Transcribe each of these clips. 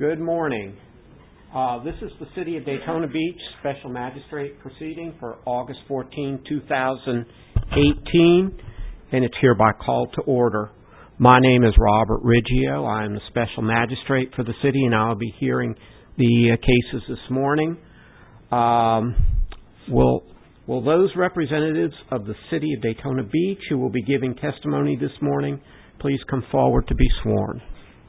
Good morning. This is the City of Daytona Beach Special Magistrate proceeding for August 14, 2018, and it's hereby called to order. My name is Robert Riggio. I am the Special Magistrate for the City, and I'll be hearing the cases this morning. Will those representatives of the City of Daytona Beach who will be giving testimony this morning please come forward to be sworn?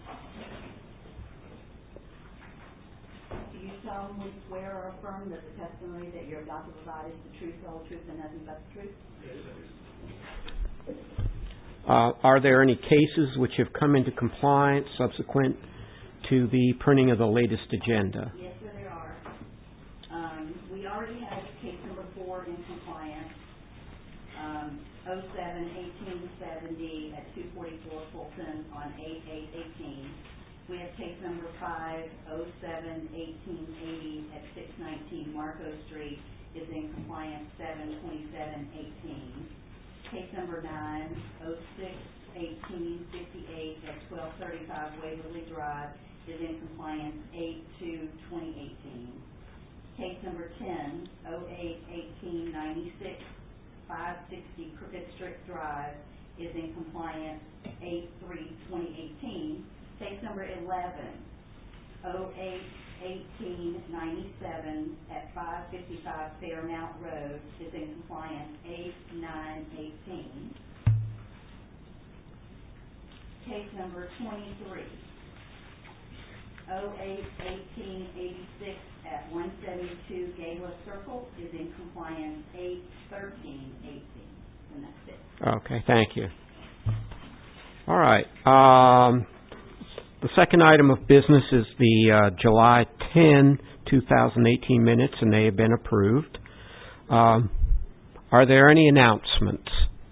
Do you solemnly swear or affirm that the testimony that you're about to provide is the truth, the whole truth, and nothing but the truth? Yes, I do. Are there any cases which have come into compliance subsequent to the printing of the latest agenda? Yes, sir, there are. We already have case number 4 in compliance. 07-1870 at 244 Fulton on 8/8/18. We have case number 5, 07-1880 at 619 Marco Street is in compliance 7/27/18. Case number 9, 06-1858 at 1235 Waverly Drive is in compliance 8/2/2018. Case number 10, 08-1896 560 Crooked Strip Drive is in compliance 8/3/2018. Case number 11, 08-1897 at 555 Fairmount Road is in compliance 8/9/18. Case number 23, 08-1886 at 172 Gala Circle is in compliance 8/13/18. And that's it. Okay, thank you. All right. The second item of business is the July 10, 2018 minutes, and they have been approved. Are there any announcements?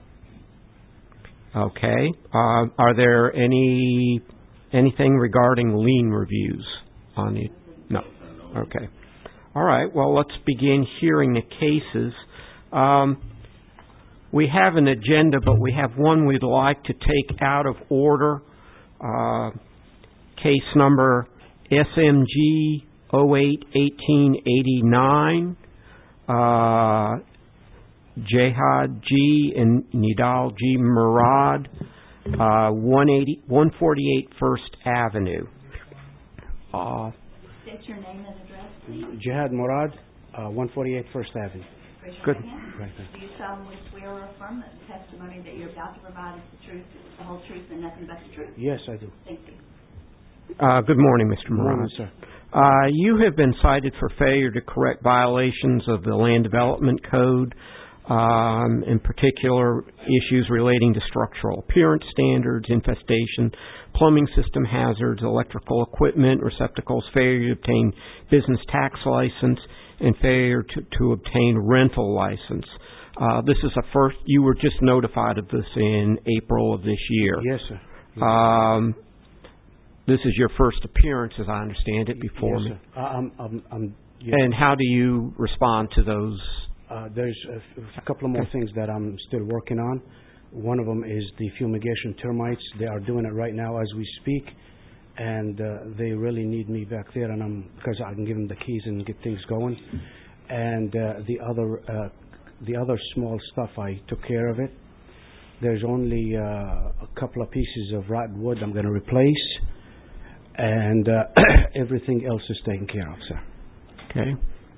Okay. Are there anything regarding lien reviews on the? No. Okay. All right. Well, let's begin hearing the cases. We have an agenda, but we have one we'd like to take out of order. Case number SMG 08-1889, Jihad G. and Nidal G. Murad, 148 First Avenue. State your name and address, please. Jihad Murad, 148 First Avenue. Good. Right. Do you solemnly swear or affirm that the testimony that you're about to provide is the truth, the whole truth, and nothing but the truth? Yes, I do. Thank you. Good morning, Mr. Murad. Good morning, sir. You have been cited for failure to correct violations of the Land Development Code, in particular issues relating to structural appearance standards, infestation, plumbing system hazards, electrical equipment, receptacles, failure to obtain business tax license, and failure to obtain rental license. This is a first. You were just notified of this in April of this year. Yes, sir. Yes. This is your first appearance, as I understand it, before yes, me. Sir. Yes. And how do you respond to those? There's a couple of more things that I'm still working on. One of them is the fumigation termites. They are doing it right now as we speak, and they really need me back there, and because I can give them the keys and get things going. And the other small stuff, I took care of it. There's only a couple of pieces of rotten wood I'm going to replace, and everything else is taken care of, sir. Okay.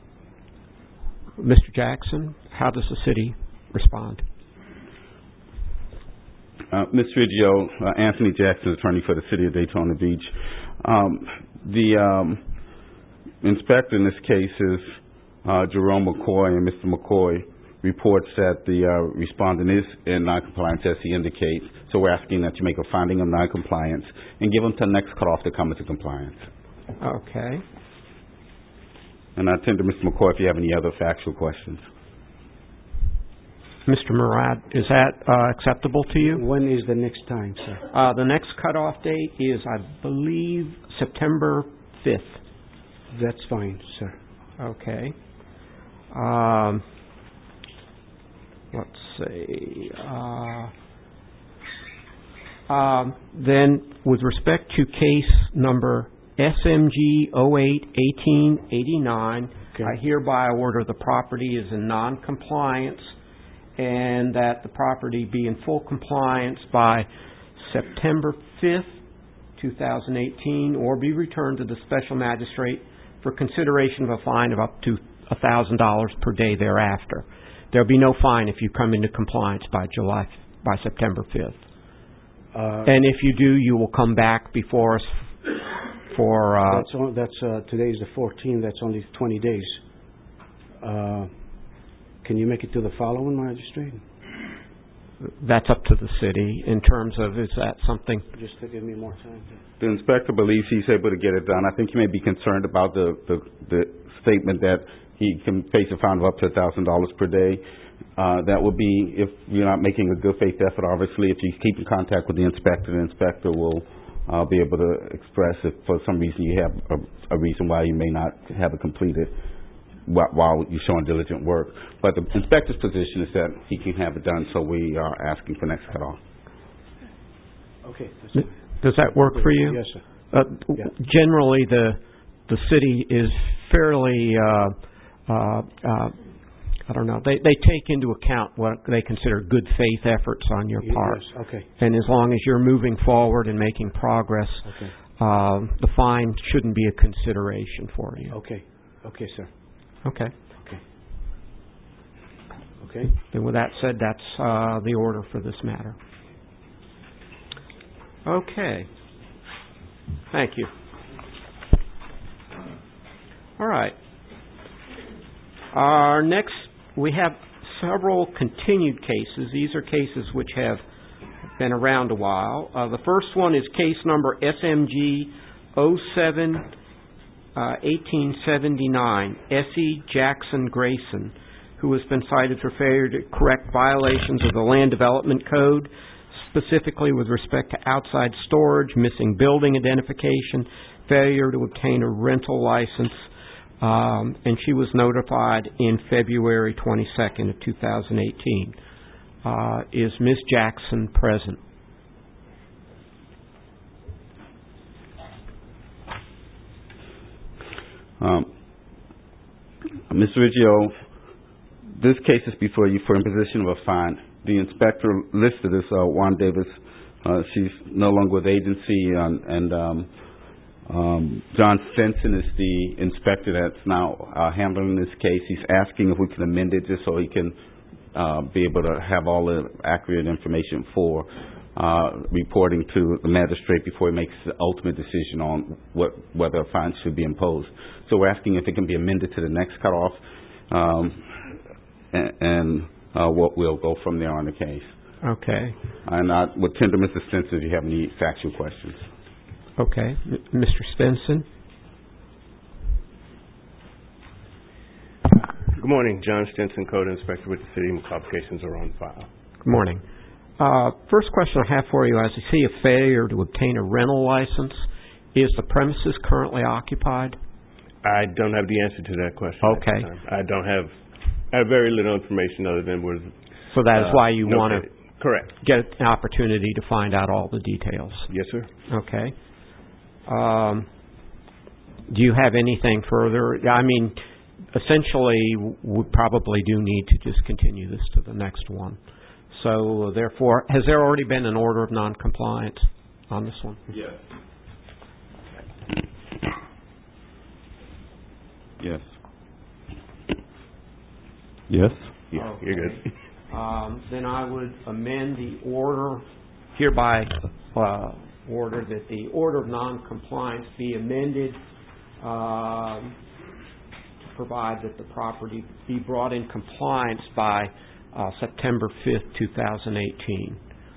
Mr. Jackson, how does the city respond? Mr. Riggio, Anthony Jackson, attorney for the City of Daytona Beach. The inspector in this case is Jerome McCoy, and Mr. McCoy reports that the respondent is in noncompliance as he indicates. So we're asking that you make a finding of noncompliance and give them till next cutoff to come into compliance. Okay. And I turn to Mr. McCoy if you have any other factual questions. Mr. Murad, is that acceptable to you? When is the next time, sir? The next cutoff date is, I believe, September 5th. That's fine, sir. Okay. Let's see. Then, with respect to case number SMG 08-1889. Okay. I hereby order the property is in non-compliance and that the property be in full compliance by September 5th, 2018, or be returned to the special magistrate for consideration of a fine of up to $1,000 per day thereafter. There'll be no fine if you come into compliance by September 5th. And if you do, you will come back before us for... Today's the 14th, that's only 20 days. Can you make it to the following magistrate? That's up to the city in terms of, is that something? Just to give me more time. The inspector believes he's able to get it done. I think he may be concerned about the statement that he can face a fine of up to $1,000 per day. That would be if you're not making a good faith effort. Obviously, if you keep in contact with the inspector will be able to express if for some reason you have a reason why you may not have it completed while you're showing diligent work. But the inspector's position is that he can have it done, so we are asking for next cutoff. Okay. Does that work for you? Yes, sir. Yeah. Generally, the city is fairly, I don't know, they take into account what they consider good faith efforts on your part. Yes, okay. And as long as you're moving forward and making progress, Okay. The fine shouldn't be a consideration for you. Okay. Okay, sir. Okay. Okay. Then with that said, that's the order for this matter. Okay. Thank you. All right. Our next, we have several continued cases. These are cases which have been around a while. The first one is case number SMG 07-1879, Essie Jackson Grayson, who has been cited for failure to correct violations of the Land Development Code, specifically with respect to outside storage, missing building identification, failure to obtain a rental license, and she was notified in February 22nd of 2018. Is Ms. Jackson present? Mr. Riggio, this case is before you for imposition of a fine. The inspector listed as Juan Davis. She's no longer with the agency, and John Stinson is the inspector that's now handling this case. He's asking if we can amend it just so he can be able to have all the accurate information for reporting to the magistrate before he makes the ultimate decision on whether a fine should be imposed. So we're asking if it can be amended to the next cutoff, and what we'll go from there on the case. Okay. And I would tender Mr. Stinson if you have any factual questions. Okay. Mr. Stinson? Good morning. John Stinson, Code Inspector with the City. My qualifications are on file. Good morning. First question I have for you, as I see a failure to obtain a rental license, is the premises currently occupied? I don't have the answer to that question. Okay. I have very little information other than was. So that is why you want to correct. Get an opportunity to find out all the details. Yes, sir. Okay. Do you have anything further? I mean, essentially, we probably do need to just continue this to the next one. So, therefore, has there already been an order of noncompliance on this one? Yes. Yes. Yes. Yeah, Okay. you're good. Then I would amend the order, hereby order that the order of noncompliance be amended to provide that the property be brought in compliance by September 5th, 2018,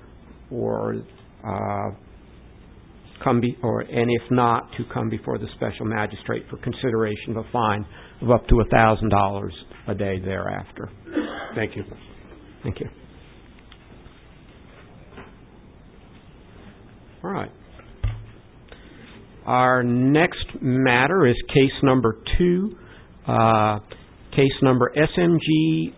and if not, to come before the special magistrate for consideration of a fine of up to $1,000 a day thereafter. Thank you. Thank you. All right. Our next matter is case number 2, case number SMG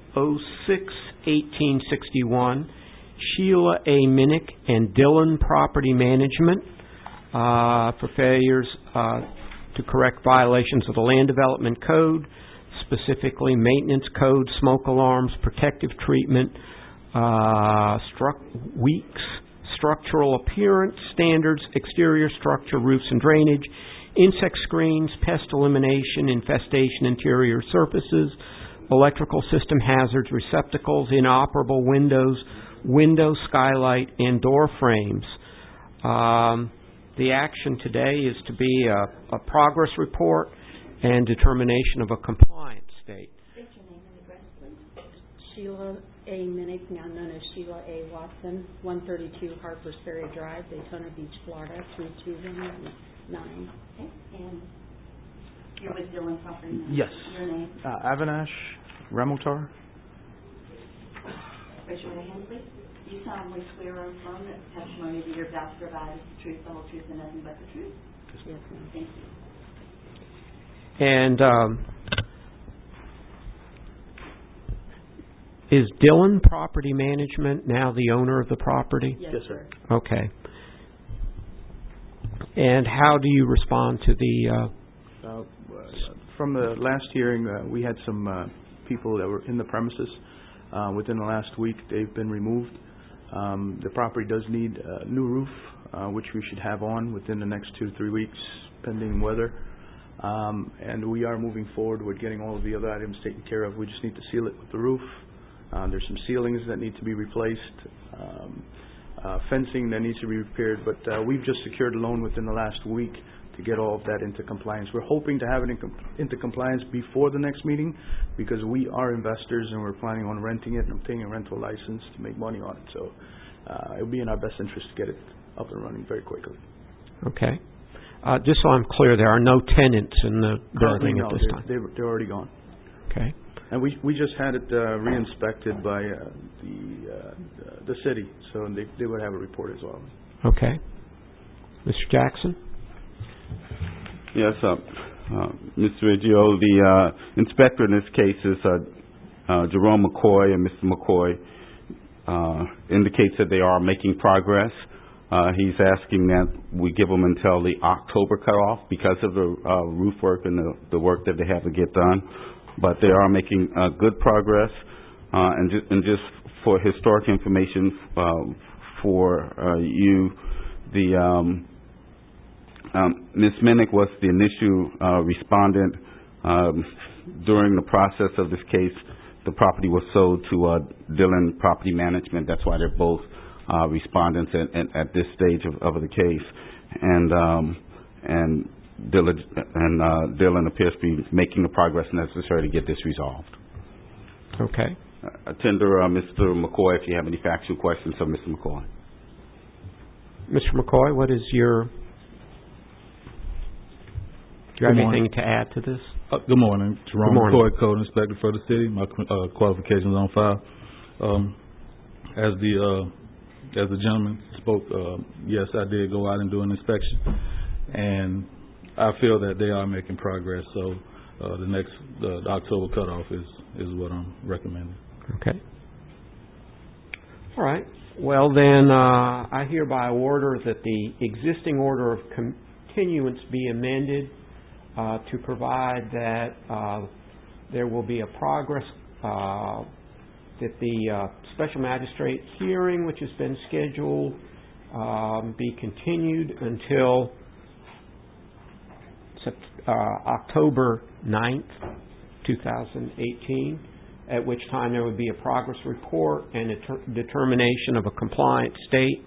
06-1861, Sheila A. Minnick and Dillon Property Management for failures to correct violations of the Land Development Code, specifically Maintenance Code, smoke alarms, protective treatment, weeks, structural appearance standards, exterior structure, roofs and drainage, insect screens, pest elimination, infestation, interior surfaces, electrical system hazards, receptacles, inoperable windows, window, skylight, and door frames. The action today is to be a progress report and determination of a compliance state. State your name and address, please. Sheila A. Minnick, now known as Sheila A. Watson, 132 Harpers Ferry Drive, Daytona Beach, Florida, 32119. Okay, and you're with Dillon Property Management? Yes. Your name? Avinash Ramotar. Raise your right hand, please. Do you solemnly swear or affirm that the testimony that you're about to provide is the truth, the whole truth, and nothing but the truth? Yes, ma'am. Thank you. And is Dillon Property Management now the owner of the property? Yes, sir. Okay. And how do you respond to the... From the last hearing, we had some people that were in the premises. Within the last week, they've been removed. The property does need a new roof, which we should have on within the next 2-3 weeks, pending weather. And we are moving forward with getting all of the other items taken care of. We just need to seal it with the roof. There's some ceilings that need to be replaced, fencing that needs to be repaired. But we've just secured a loan within the last week to get all of that into compliance. We're hoping to have it into compliance before the next meeting because we are investors and we're planning on renting it and obtaining a rental license to make money on it. So it would be in our best interest to get it up and running very quickly. Okay. Just so I'm clear, there are no tenants in the building at this time? They're already gone. Okay. And we just had it re-inspected by the city, so they would have a report as well. Okay. Mr. Jackson? Yes, Mr. Reggio, the inspector in this case is Jerome McCoy, and Mr. McCoy indicates that they are making progress. He's asking that we give them until the October cutoff because of the roof work and the work that they have to get done. But they are making good progress. And just for historic information for you, the Ms. Minnick was the initial respondent. During the process of this case, the property was sold to Dillon Property Management. That's why they're both respondents at this stage of the case. And Dillon appears to be making the progress necessary to get this resolved. Okay. Attender Mr. McCoy, if you have any factual questions of Mr. McCoy. Mr. McCoy, what is your... Do you have anything to add to this? Good morning. Jerome Good morning. McCoy, Code Inspector for the city. My qualifications on file. As the gentleman spoke, yes, I did go out and do an inspection, and I feel that they are making progress. So the October cutoff is what I'm recommending. Okay. All right. Well, then, I hereby order that the existing order of continuance be amended to provide that there will be a progress, that the special magistrate hearing, which has been scheduled, be continued until October 9th, 2018, at which time there would be a progress report and a determination of a compliant state.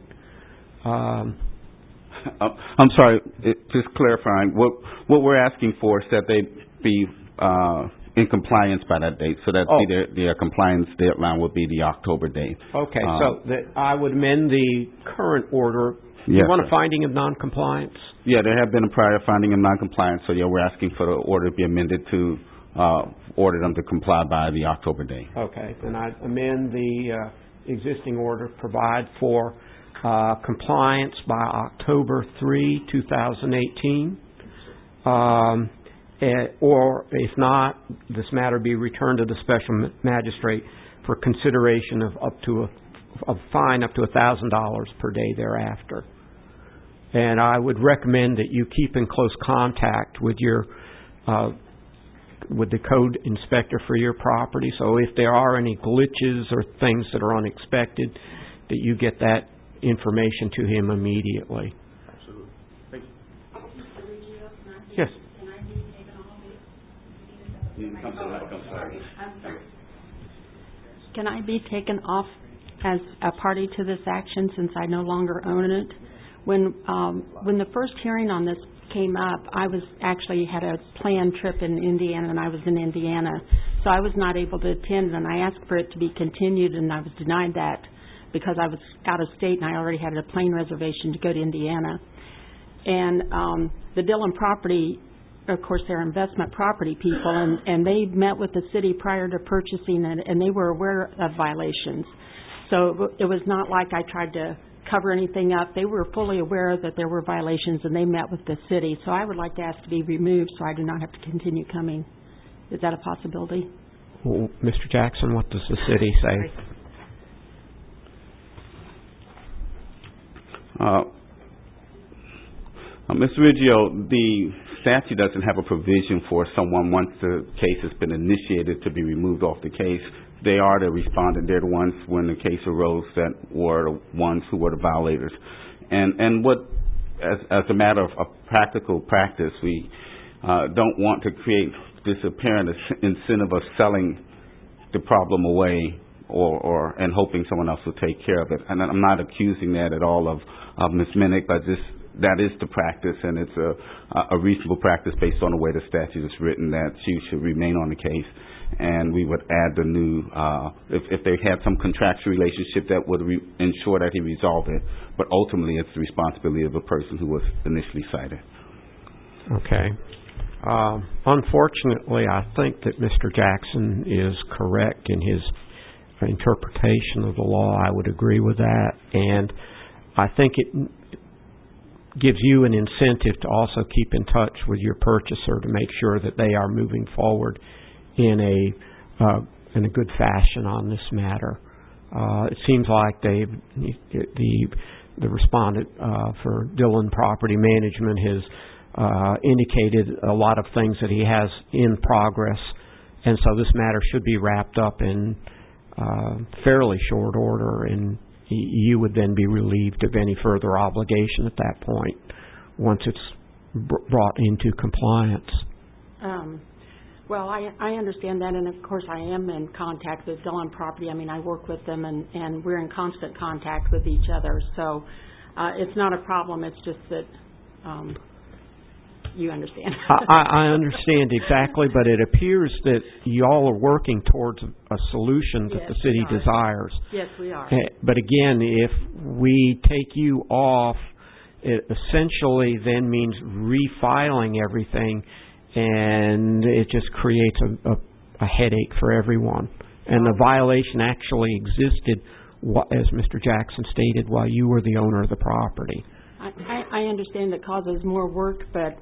I'm sorry, just clarifying, what we're asking for is that they be in compliance by that date, so that their compliance deadline would be the October date. Okay, so that I would amend the current order. Yes, you want sir. a finding of noncompliance? Yeah, there have been a prior finding of noncompliance, so yeah, we're asking for the order to be amended to order them to comply by the October date. Okay, then I amend the existing order, provide for compliance by October 3, 2018. Or if not, this matter be returned to the special magistrate for consideration of up to a fine up to $1,000 per day thereafter. And I would recommend that you keep in close contact with your with the code inspector for your property. So if there are any glitches or things that are unexpected, that you get that information to him immediately. Absolutely. Thank you. Mr. Reggio, Yes. can I be taken off? Can I be taken off as a party to this action since I no longer own it? When the first hearing on this came up, I was actually had a planned trip in Indiana, and I was in Indiana, so I was not able to attend, and I asked for it to be continued, and I was denied that because I was out of state and I already had a plane reservation to go to Indiana. And the Dillon property, of course, they're investment property people, and they met with the city prior to purchasing it, and they were aware of violations. So it was not like I tried to cover anything up. They were fully aware that there were violations, and they met with the city. So I would like to ask to be removed so I do not have to continue coming. Is that a possibility? Well, Mr. Jackson, what does the city say? Mr. Reggio, the statute doesn't have a provision for someone, once the case has been initiated, to be removed off the case. They are the respondent. They're the ones, when the case arose, that were the ones who were the violators. And what, as a matter of practical practice, we don't want to create this apparent incentive of selling the problem away and hoping someone else will take care of it. And I'm not accusing that at all of Ms. Minnick, but that is the practice, and it's a reasonable practice based on the way the statute is written, that she should remain on the case. And we would add the new, if they had some contractual relationship, that would ensure that he resolved it. But ultimately, it's the responsibility of the person who was initially cited. Okay. Unfortunately, I think that Mr. Jackson is correct in his interpretation of the law. I would agree with that. And I think it gives you an incentive to also keep in touch with your purchaser to make sure that they are moving forward in a good fashion on this matter. It seems like the respondent for Dillon Property Management has indicated a lot of things that he has in progress, and so this matter should be wrapped up in fairly short order, and you would then be relieved of any further obligation at that point once it's brought into compliance. Well, I understand that, and of course I am in contact with Dillon Property. I mean, I work with them, and we're in constant contact with each other. So it's not a problem. It's just that you understand. I understand exactly, but it appears that y'all are working towards a solution that the city desires. Yes, we are. But again, if we take you off, it essentially then means refiling everything, and it just creates a headache for everyone. And the violation actually existed, as Mr. Jackson stated, while you were the owner of the property. I understand it causes more work, but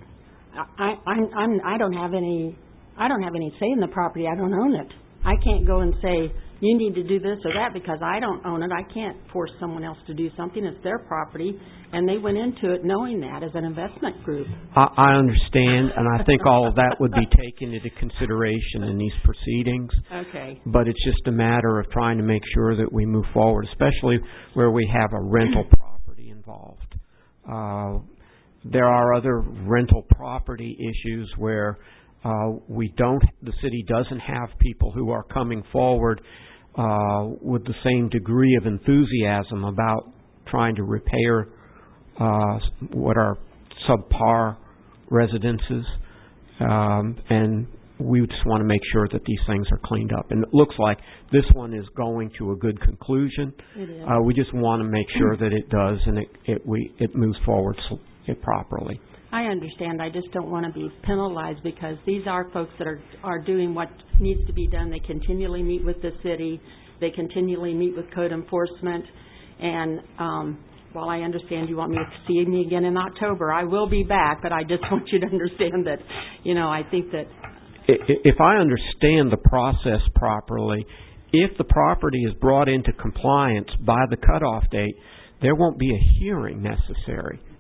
I don't have any say in the property. I don't own it. I can't go and say you need to do this or that because I don't own it. I can't force someone else to do something. It's their property, and they went into it knowing that as an investment group. I understand, and I think all of that would be taken into consideration in these proceedings. Okay. But it's just a matter of trying to make sure that we move forward, especially where we have a rental property involved. There are other rental property issues where the city doesn't have people who are coming forward with the same degree of enthusiasm about trying to repair what are subpar residences, and we just want to make sure that these things are cleaned up. And it looks like this one is going to a good conclusion. It is. We just want to make sure that it does, and it moves forward properly. I understand. I just don't want to be penalized because these are folks that are doing what needs to be done. They continually meet with the city. They continually meet with code enforcement. And while I understand you want me to see me again in October, I will be back, but I just want you to understand that, I think that... If I understand the process properly, if the property is brought into compliance by the cutoff date, there won't be a hearing necessary.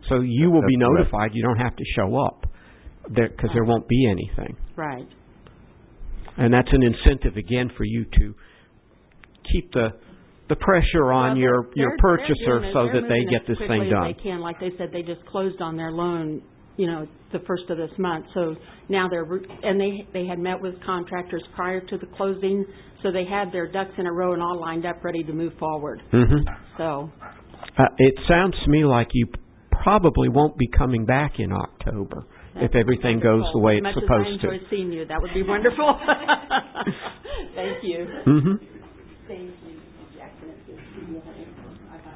So you will be That's correct. notified. You don't have to show up because there won't be anything. Right. And that's an incentive, again, for you to keep the pressure on Well, your they're purchaser doing it. so They're that they moving get as this quickly thing as done. They can. Like they said, they just closed on their loan, the first of this month. So now they had met with contractors prior to the closing, so they had their ducks in a row and all lined up ready to move forward. Mm-hmm. So. It sounds to me like you probably won't be coming back in October if everything goes the way it's supposed to. As much as I enjoyed seeing you, that would be wonderful. Thank you. Mm-hmm. Thank you, Jackson. It's good to see you. Bye-bye.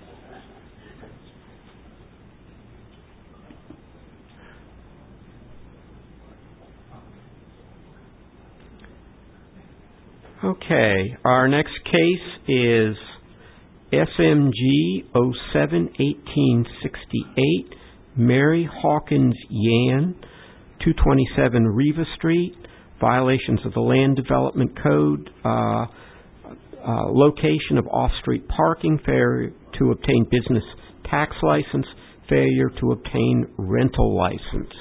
Okay, our next case is SMG 07-1868, Mary Hawkins Yan, 227 Riva Street, violations of the Land Development Code, location of off-street parking, failure to obtain business tax license, failure to obtain rental license.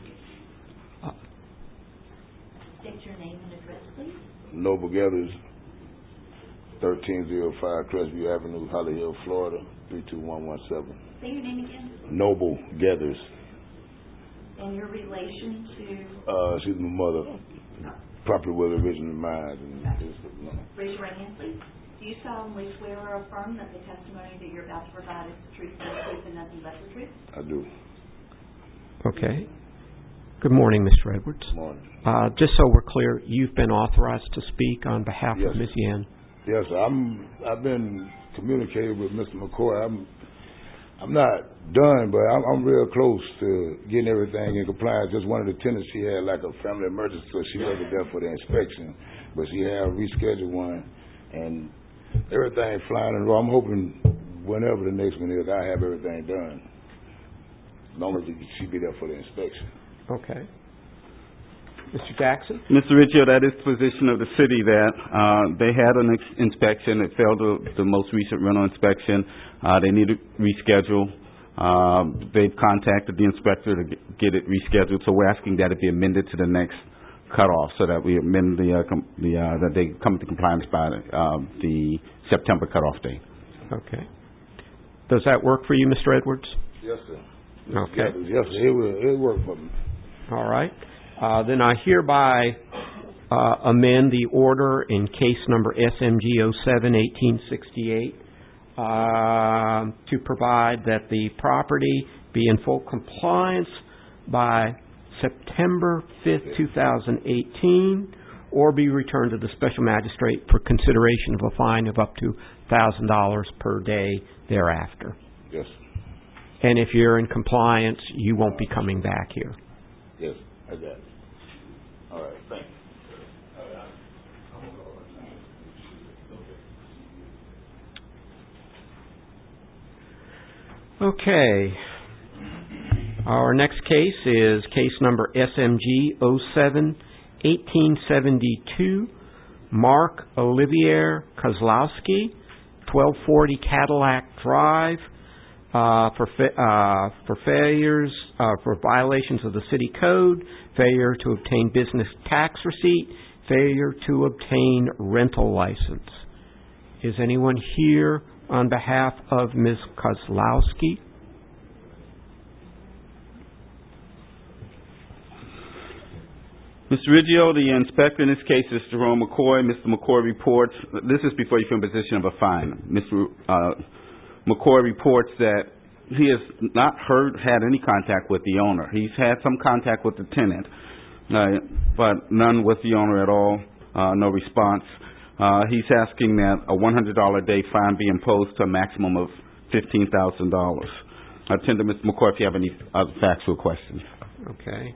State your name and address, please. Noble Gathers, 1305 Crestview Avenue, Holly Hill, Florida, 32117. Say your name again. Noble Gathers. And your relation to... She's my mother. Property was originally mine. Raise your right hand, please. Do you solemnly swear or affirm that the testimony that you're about to provide is the truth, the truth, and nothing but the truth? I do. Okay. Good morning, Mr. Edwards. Good morning. Just so we're clear, you've been authorized to speak on behalf Yes. of Ms. Yan. Yes, I've been communicating with Mr. McCoy. I'm not done, but I'm real close to getting everything in compliance. Just one of the tenants, she had like a family emergency, so she wasn't there for the inspection. But she had rescheduled one, and everything flying in a row. I'm hoping whenever the next one is, I have everything done. As long as she be there for the inspection. Okay. Mr. Jackson? Mr. Riccio, that is the position of the city that they had an inspection. It failed the most recent rental inspection. They need to reschedule. They've contacted the inspector to get it rescheduled, so we're asking that it be amended to the next cutoff so that we amend that they come into compliance by the September cutoff date. Okay. Does that work for you, Mr. Edwards? Yes, sir. Okay. Yes, sir. It will work for me. All right. Then I hereby amend the order in case number SMG 07-1868 to provide that the property be in full compliance by September 5th, 2018, or be returned to the special magistrate for consideration of a fine of up to $1,000 per day thereafter. Yes. And if you're in compliance, you won't be coming back here. Yes, I got it. All right, thank you. Okay. Our next case is case number SMG 07-1872, Mark Olivier Kozlowski, 1240 Cadillac Drive, for failures, for violations of the city code, failure to obtain business tax receipt, failure to obtain rental license. Is anyone here on behalf of Ms. Kozlowski? Mr. Riggio, the inspector in this case is Jerome McCoy. Mr. McCoy reports, this is before you feel in position of a fine. Mr. McCoy reports that he has not had any contact with the owner. He's had some contact with the tenant, but none with the owner at all, no response. He's asking that a $100 a day fine be imposed to a maximum of $15,000. I attend to Mr. McCoy if you have any other factual questions. Okay.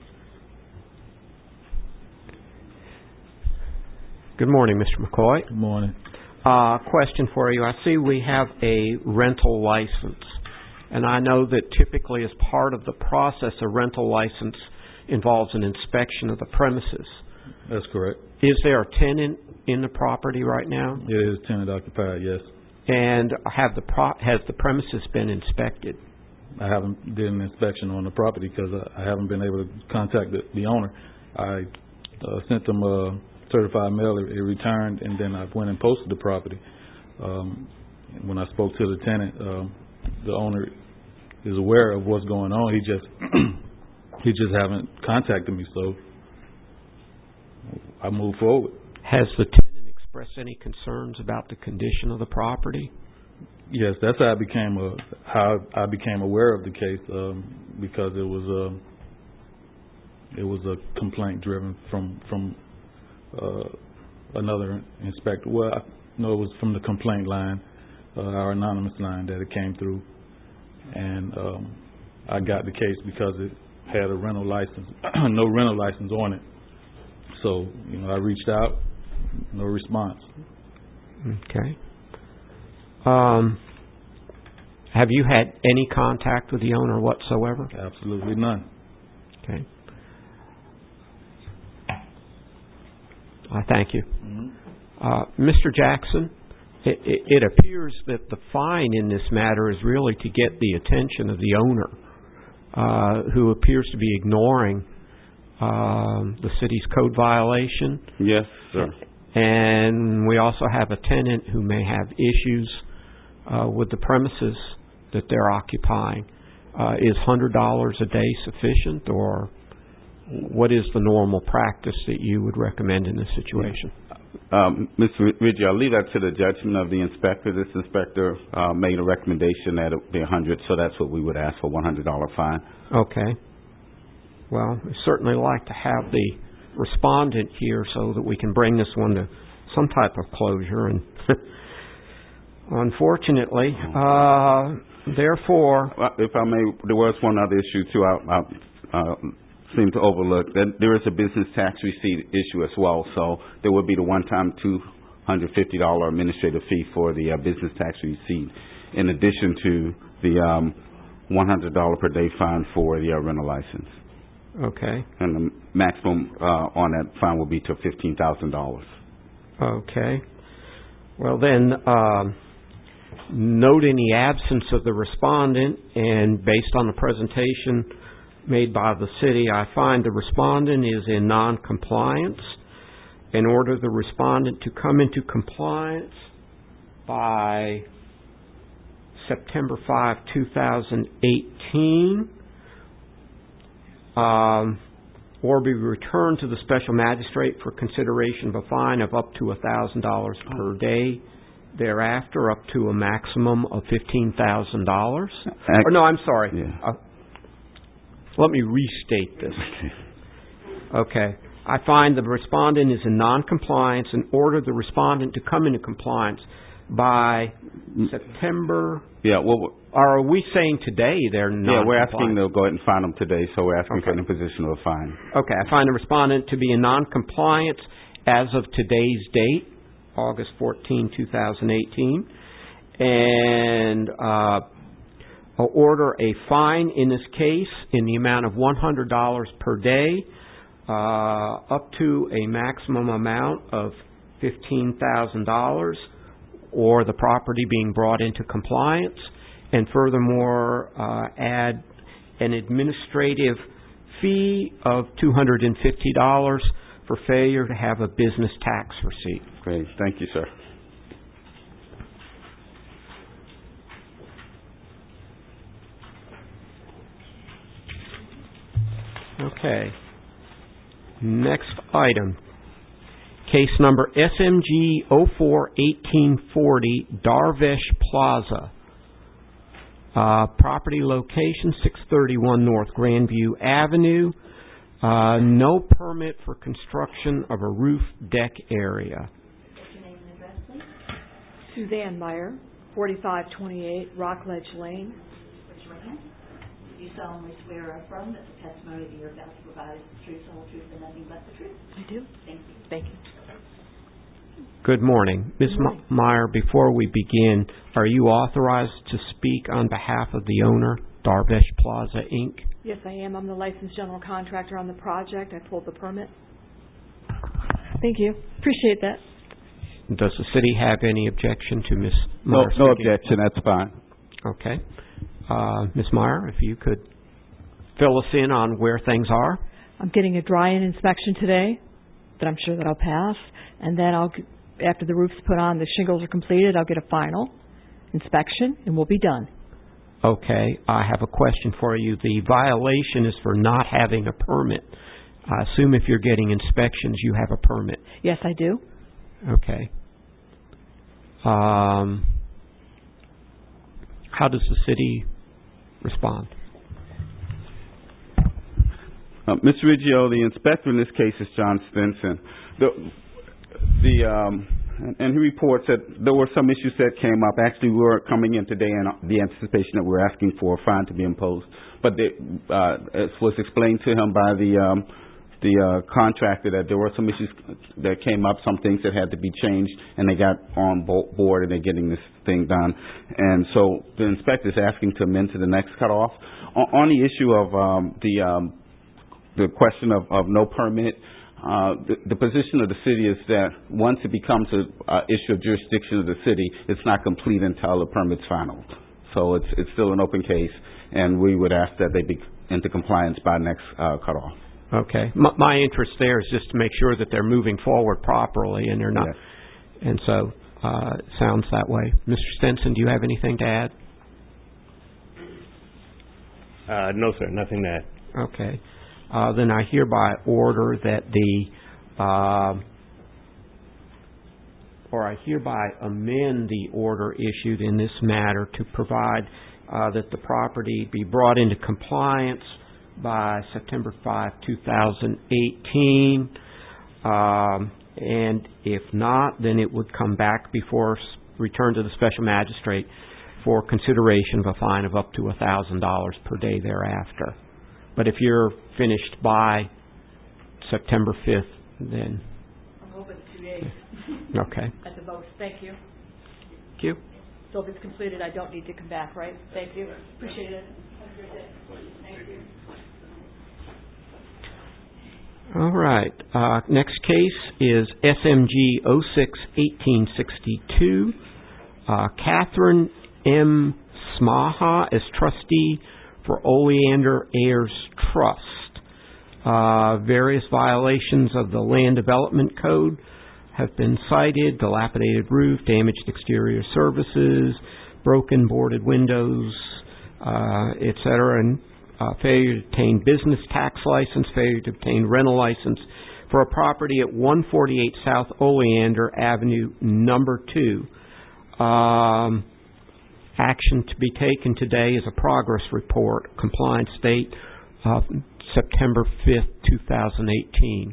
Good morning, Mr. McCoy. Good morning. Question for you. I see we have a rental license, and I know that typically as part of the process, a rental license involves an inspection of the premises. That's correct. Is there a tenant in the property right now? It is tenant occupied, yes. And has the premises been inspected? I haven't did an inspection on the property because I haven't been able to contact the owner. I sent them a certified mail. It returned, and then I went and posted the property. When I spoke to the tenant, the owner is aware of what's going on. He just haven't contacted me, so I moved forward. Has the tenant expressed any concerns about the condition of the property? Yes, that's how I became aware of the case, because it was a complaint driven from another inspector. Well, no, it was from the complaint line, our anonymous line that it came through, and I got the case because it had a rental license, no rental license on it. So, I reached out, no response. Okay. Have you had any contact with the owner whatsoever? Absolutely none. Okay. I thank you. Mr. Jackson, it appears that the fine in this matter is really to get the attention of the owner, who appears to be ignoring the city's code violation. Yes, sir. And we also have a tenant who may have issues with the premises that they're occupying. Is $100 a day sufficient, or what is the normal practice that you would recommend in this situation? Mr. Ridgey, I'll leave that to the judgment of the inspector. This inspector made a recommendation that it be $100, so that's what we would ask for, $100 fine. Okay. Well, we certainly like to have the respondent here so that we can bring this one to some type of closure. And unfortunately, therefore... If I may, there was one other issue, too, I seem to overlook. There is a business tax receipt issue as well, so there would be the one-time $250 administrative fee for the business tax receipt, in addition to the $100 per day fine for the rental license. Okay. And the maximum on that fine will be to $15,000. Okay. Well then, note in the absence of the respondent and based on the presentation made by the city, I find the respondent is in non-compliance. In order the respondent to come into compliance by September 5, 2018, or be returned to the special magistrate for consideration of a fine of up to $1,000 per day, thereafter up to a maximum of $15,000. Or no, I'm sorry. Yeah. Let me restate this. Okay. I find the respondent is in non-compliance and order the respondent to come into compliance by September. Yeah, well, or are we saying today they're non-compliant? Yeah, we're asking to go ahead and fine them today, so we're asking for an imposition of a fine. Okay, I find the respondent to be in non-compliance as of today's date, August 14, 2018, and I'll order a fine in this case in the amount of $100 per day, up to a maximum amount of $15,000, or the property being brought into compliance, and furthermore add an administrative fee of $250 for failure to have a business tax receipt. Great. Thank you, sir. Okay. Next item. Case number SMG 04-1840 Darvish Plaza. Property location 631 North Grandview Avenue. No permit for construction of a roof deck area. What's your name and address, please? Suzanne Meyer, 4528 Rockledge Lane. Raise your right hand. Do you solemnly swear or affirm that the testimony that you're about to provide is the truth, the whole truth, and nothing but the truth? I do. Thank you. Thank you. Good morning. Ms. Meyer, before we begin, are you authorized to speak on behalf of the owner, Darvish Plaza, Inc.? Yes, I am. I'm the licensed general contractor on the project. I pulled the permit. Thank you. Appreciate that. Does the city have any objection to Ms. No, Meyer? no objection. That's fine. Okay. Ms. Meyer, if you could fill us in on where things are. I'm getting a dry-in inspection today that I'm sure that I'll pass, and then after the roof's put on, the shingles are completed, I'll get a final inspection, and we'll be done. Okay, I have a question for you. The violation is for not having a permit. I assume if you're getting inspections, you have a permit. Yes, I do. Okay. How does the city respond? Mr. Riggio, the inspector in this case is John Stinson. And he reports that there were some issues that came up. Actually, we were coming in today in the anticipation that we were asking for a fine to be imposed. But it was explained to him by the contractor that there were some issues that came up, some things that had to be changed, and they got on board and they're getting this thing done. And so the inspector is asking to amend to the next cutoff. On the issue of the question of no permit, the position of the city is that once it becomes an issue of jurisdiction of the city, it's not complete until the permit's final. So it's still an open case, and we would ask that they be into compliance by next cutoff. Okay. My interest there is just to make sure that they're moving forward properly, and they're not. Yes. And so it sounds that way. Mr. Stinson, do you have anything to add? No, sir. Nothing to add. Okay. Then I hereby order that I hereby amend the order issued in this matter to provide that the property be brought into compliance by September 5, 2018. And if not, then it would come back return to the special magistrate for consideration of a fine of up to $1,000 per day thereafter. But if you're finished by September 5th, then... I'm hoping 2 days. Okay. At the most. Thank you. Thank you. So if it's completed, I don't need to come back, right? Thank you. Appreciate it. Have a good day. Thank you. All right. Next case is SMG 06-1862. Catherine M. Smaha as trustee for Oleander Heirs Trust. Various violations of the Land Development Code have been cited: dilapidated roof, damaged exterior services, broken boarded windows, etc., and failure to obtain business tax license, failure to obtain rental license for a property at 148 South Oleander Avenue, number 2. Action to be taken today is a progress report, compliance date of September 5th, 2018.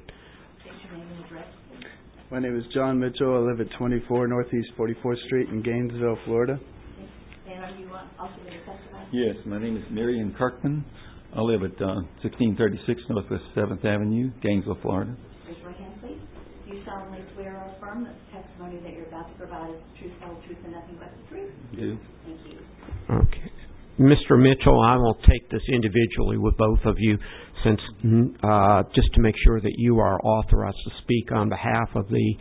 My name is John Mitchell. I live at 24 Northeast 44th Street in Gainesville, Florida. And are you also going to testify? Yes, my name is Marion Kirkman. I live at 1636 Northwest 7th Avenue, Gainesville, Florida. Raise your hand, please. Do you solemnly swear or affirm that the testimony that you're about to provide is the truth, whole truth, and nothing but the truth? I do. Thank you. Okay. Mr. Mitchell, I will take this individually with both of you, since just to make sure that you are authorized to speak on behalf of the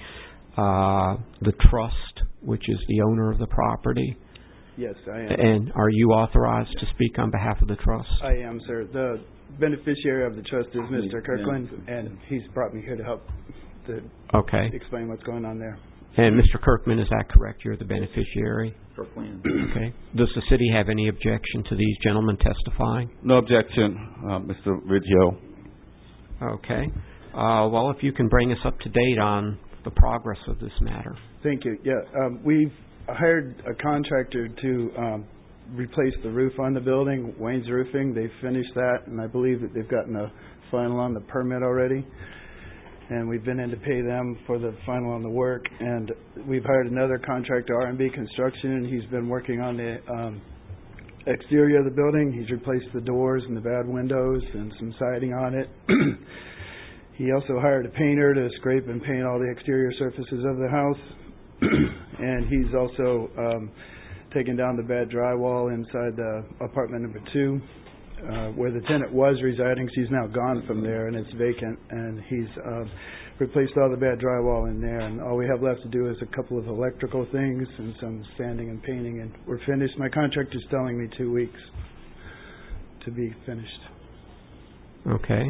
trust, which is the owner of the property. Yes, I am. And are you authorized to speak on behalf of the trust? I am, sir. The beneficiary of the trust is Mr. Kirkland, and he's brought me here to help to explain what's going on there. And Mr. Kirkman, is that correct? You're the beneficiary? Kirkland. Okay. Does the city have any objection to these gentlemen testifying? No objection, Mr. Riggio. Okay. Well, if you can bring us up to date on the progress of this matter. Thank you. Yeah, we've hired a contractor to replace the roof on the building, Wayne's Roofing. They've finished that, and I believe that they've gotten a final on the permit already. And we've been in to pay them for the final on the work. And we've hired another contractor, R&B Construction, and he's been working on the exterior of the building. He's replaced the doors and the bad windows and some siding on it. He also hired a painter to scrape and paint all the exterior surfaces of the house. And he's also taken down the bad drywall inside the apartment number 2. where the tenant was residing. So he's now gone from there, and it's vacant, and he's replaced all the bad drywall in there, and all we have left to do is a couple of electrical things and some sanding and painting, and we're finished. My contractor's telling me 2 weeks to be finished. Okay.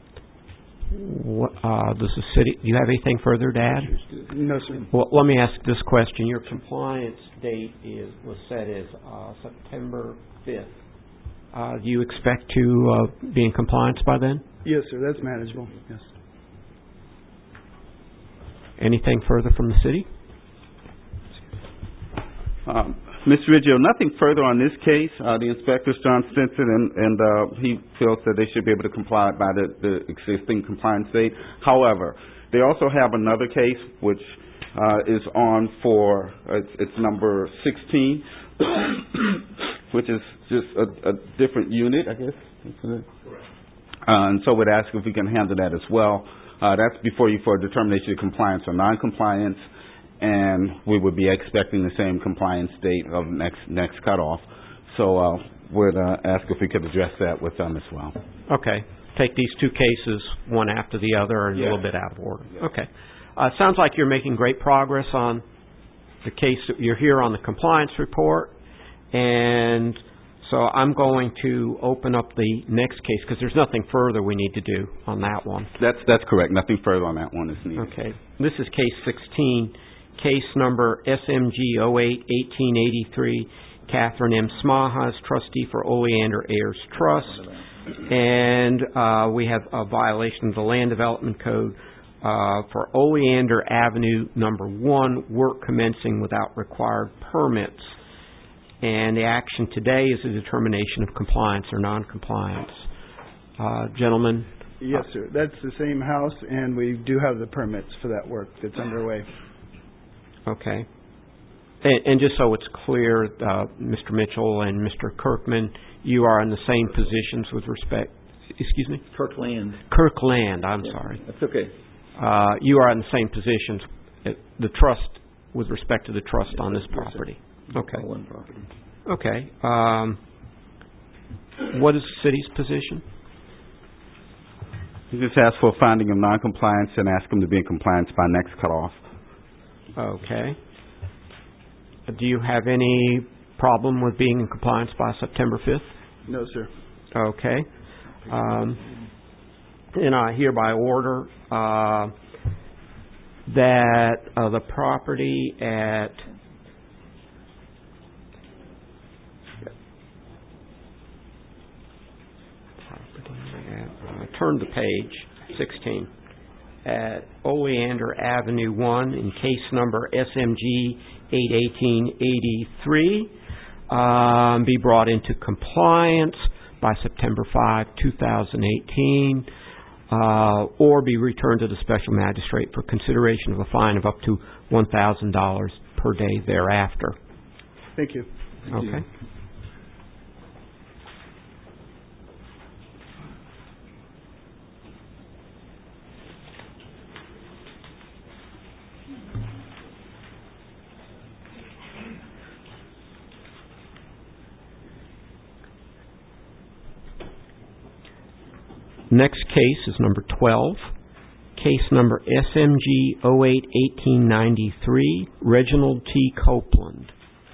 Does the city, do you have anything further to add? No, sir. Well, let me ask this question. Your compliance date was set as September 5th. Do you expect to be in compliance by then? Yes, sir. That's manageable. Yes. Anything further from the city? Mr. Riggio, nothing further on this case. The inspector's John Stinson, and he feels that they should be able to comply by the existing compliance date. However, they also have another case which is on for, it's number 16, which is just a different unit, I guess. Correct. And so we'd ask if we can handle that as well. That's before you for a determination of compliance or non-compliance, and we would be expecting the same compliance date of next cutoff. So we'd ask if we could address that with them as well. Okay. Take these two cases one after the other and a little bit out of order. Yeah. Okay. Sounds like you're making great progress on the case. You're here on the compliance report, and so I'm going to open up the next case because there's nothing further we need to do on that one. That's correct. Nothing further on that one is needed. Okay. This is case 16, case number SMG 08-1883, Catherine M. Smaha, trustee for Oleander Heirs Trust. And we have a violation of the Land Development Code for Oleander Avenue number 1, work commencing without required permits. And the action today is a determination of compliance or non-compliance. Gentlemen? Yes, sir. That's the same house, and we do have the permits for that work that's underway. Okay. And just so it's clear, Mr. Mitchell and Mr. Kirkman, you are in the same positions with respect... Excuse me? Kirkland. Kirkland, I'm sorry. That's okay. You are in the same positions, the trust, with respect to the trust on this property. Okay. One property. Okay. What is the city's position? You just ask for a finding of non-compliance and ask them to be in compliance by next cutoff. Okay. Do you have any problem with being in compliance by September 5th? No, sir. Okay. And I hereby order that the property at turn the page, 16, at Oleander Avenue 1 in case number SMG 8-1883 be brought into compliance by September 5, 2018, or be returned to the special magistrate for consideration of a fine of up to $1,000 per day thereafter. Thank you. Okay. Next case is number 12, case number SMG 08-1893, Reginald T. Copeland.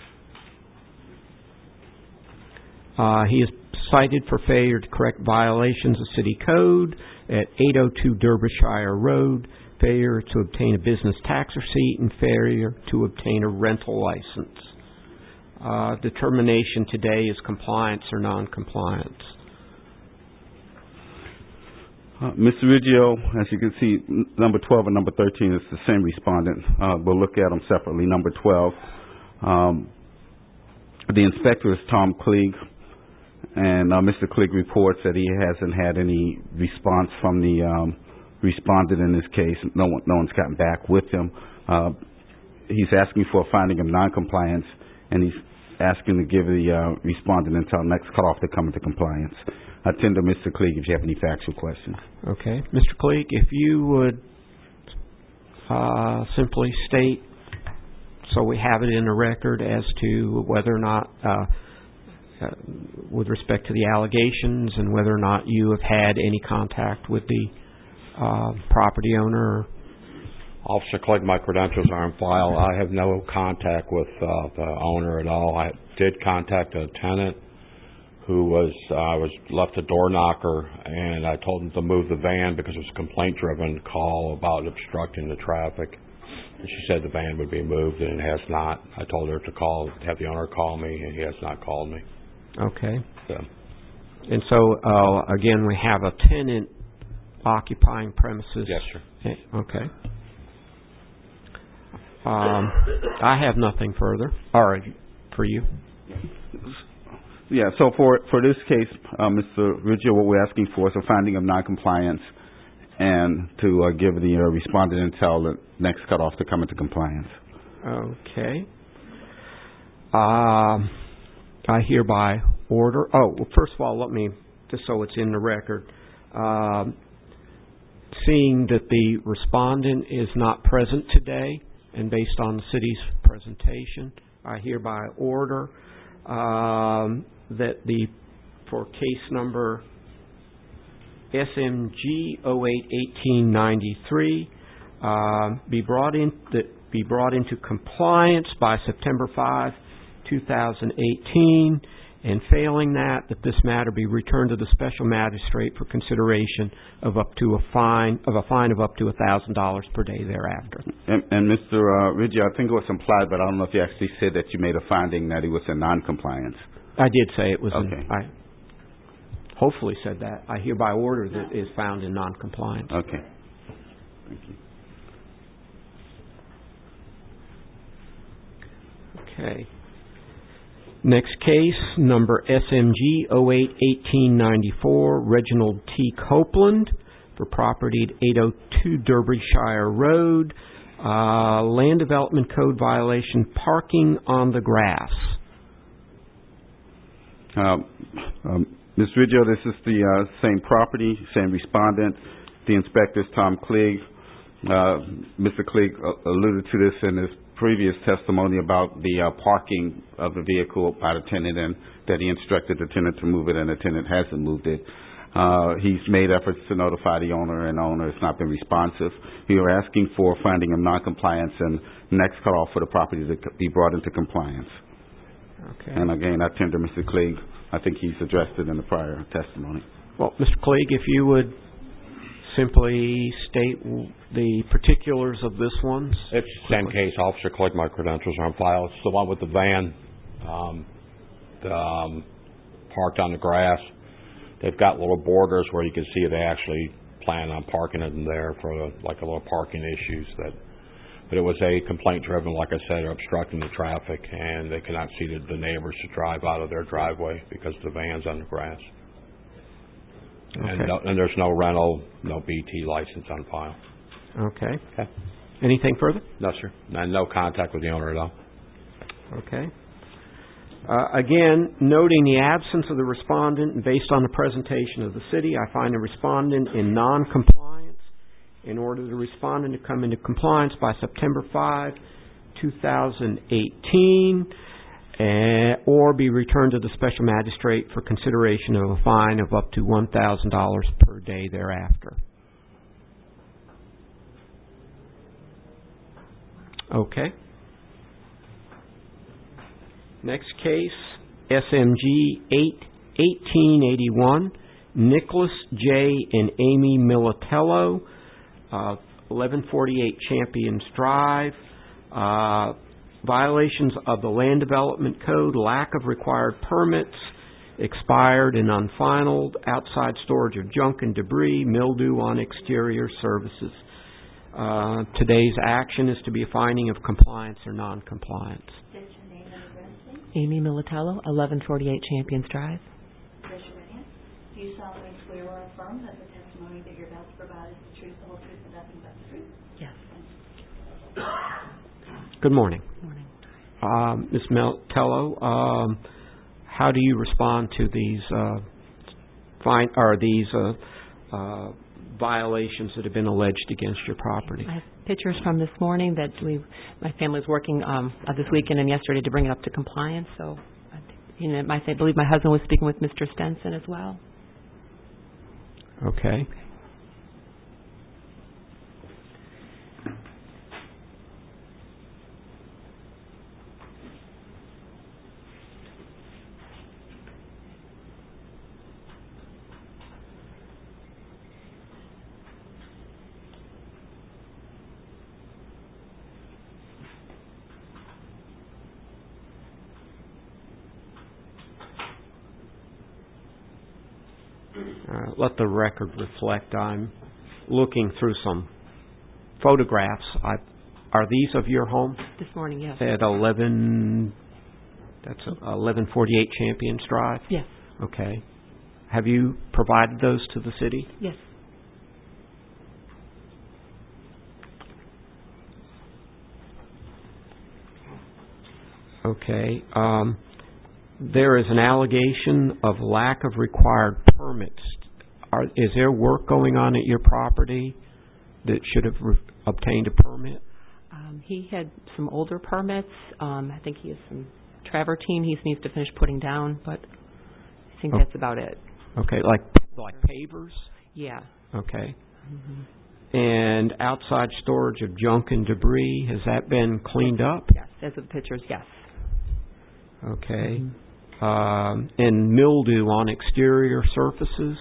He is cited for failure to correct violations of city code at 802 Derbyshire Road, failure to obtain a business tax receipt, and failure to obtain a rental license. Determination today is compliance or non-compliance. Mr. Riggio, as you can see, number 12 and number 13 is the same respondent. We'll look at them separately. Number 12, the inspector is Tom Klieg, and Mr. Klieg reports that he hasn't had any response from the respondent in this case. No one's gotten back with him. He's asking for a finding of noncompliance, and he's asking to give the respondent until next cutoff to come into compliance. I tend to Mr. Klieg if you have any factual questions. Okay. Mr. Klieg, if you would simply state, so we have it in the record, as to whether or not with respect to the allegations and whether or not you have had any contact with the property owner? Officer Clegg, my credentials are on file. I have no contact with the owner at all. I did contact a tenant who was left a door knocker, and I told him to move the van because it was a complaint-driven call about obstructing the traffic. And she said the van would be moved, and it has not. I told her to have the owner call me, and he has not called me. Okay. So. And so, again, we have a tenant occupying premises. Yes, sir. Okay. I have nothing further. All right, for you. Yeah, so for this case, Mr. Riggio, what we're asking for is a finding of noncompliance and to give the respondent until the next cutoff to come into compliance. Okay. I hereby order. Oh, well, first of all, let me, just so it's in the record, seeing that the respondent is not present today, and based on the city's presentation, I hereby order that for case number SMG 08-1893 be brought into compliance by September 5, 2018, and failing that this matter be returned to the special magistrate for consideration of a fine of up to $1,000 per day thereafter. And Mr. Riggio, I think it was implied, but I don't know if you actually said that you made a finding that he was in noncompliance. I did say it was. Okay. I hopefully said that. I hereby order that it is found in noncompliance. Okay. Thank you. Okay. Next case, number SMG 08-1894, Reginald T. Copeland, for property at 802 Derbyshire Road, Land Development Code violation, parking on the grass. Ms. Riggio, this is the same property, same respondent. The inspector is Tom Clegg. Mr. Clegg alluded to this in his previous testimony about the parking of the vehicle by the tenant, and that he instructed the tenant to move it, and the tenant hasn't moved it. He's made efforts to notify the owner, and the owner has not been responsive. We are asking for finding of noncompliance and next cutoff for the property to be brought into compliance. Okay. And again, I tender Mr. Clegg. I think he's addressed it in the prior testimony. Well, Mr. Clegg, if you would simply state the particulars of this one. It's the same case. Officer Clegg, my credentials are on file. It's the one with the van parked on the grass. They've got little borders where you can see they actually plan on parking it in there for like a little parking issues. But it was a complaint driven, like I said, obstructing the traffic, and they cannot see the neighbors to drive out of their driveway because the van's on the grass. Okay. And there's no rental, no BT license on file. Okay. Okay. Anything further? No, sir. And no contact with the owner at all. Okay. Again, noting the absence of the respondent, and based on the presentation of the city, I find the respondent in non-compliance. In order the respondent to come into compliance by September 5, 2018, or be returned to the special magistrate for consideration of a fine of up to $1,000 per day thereafter. Okay. Next case, SMG 8-1881, Nicholas J. and Amy Militello, 1148 Champions Drive. Violations of the Land Development Code, lack of required permits, expired and unfinaled, outside storage of junk and debris, mildew on exterior surfaces. Today's action is to be a finding of compliance or non-compliance. State your name and address, please. Amy Militello, 1148 Champions Drive. Raise your right hand. Do you solemnly swear or affirm that the testimony that you're about to provide is the truth, the whole truth, and nothing but the truth? Yes. Good morning. Morning. Ms. Militello, how do you respond to these violations that have been alleged against your property? I have pictures from this morning that my family was working this weekend and yesterday to bring it up to compliance, so I believe my husband was speaking with Mr. Stenson as well. Okay. Let the record reflect I'm looking through some photographs. Are these of your home? This morning, yes. At 1148 Champions Drive? Yes. Okay. Have you provided those to the city? Yes. Okay. There is an allegation of lack of required permits. Is there work going on at your property that should have obtained a permit? He had some older permits. I think he has some travertine he needs to finish putting down, but I think that's about it. Okay, like pavers? Yeah. Okay. Mm-hmm. And outside storage of junk and debris, has that been cleaned up? Yes, as of the pictures, yes. Okay. And mildew on exterior surfaces?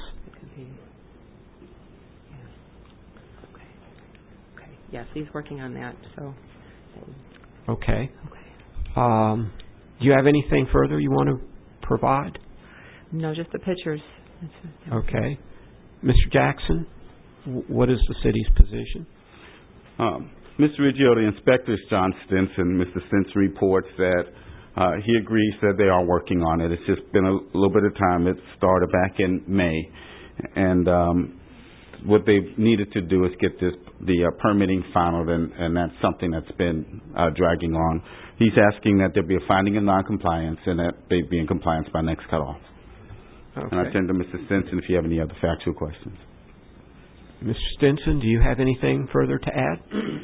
Yes, he's working on that. So. Okay. Do you have anything further you want to provide? No, just the pictures. Okay. Mr. Jackson, what is the city's position? Mr. Riggio, the inspector is John Stinson. Mr. Stinson reports that he agrees that they are working on it. It's just been a little bit of time. It started back in May. And what they've needed to do is get the permitting finalized, and that's something that's been dragging on. He's asking that there be a finding of noncompliance and that they be in compliance by next cutoff. Okay. And I turn to Mr. Stinson if you have any other factual questions. Mr. Stinson, do you have anything further to add?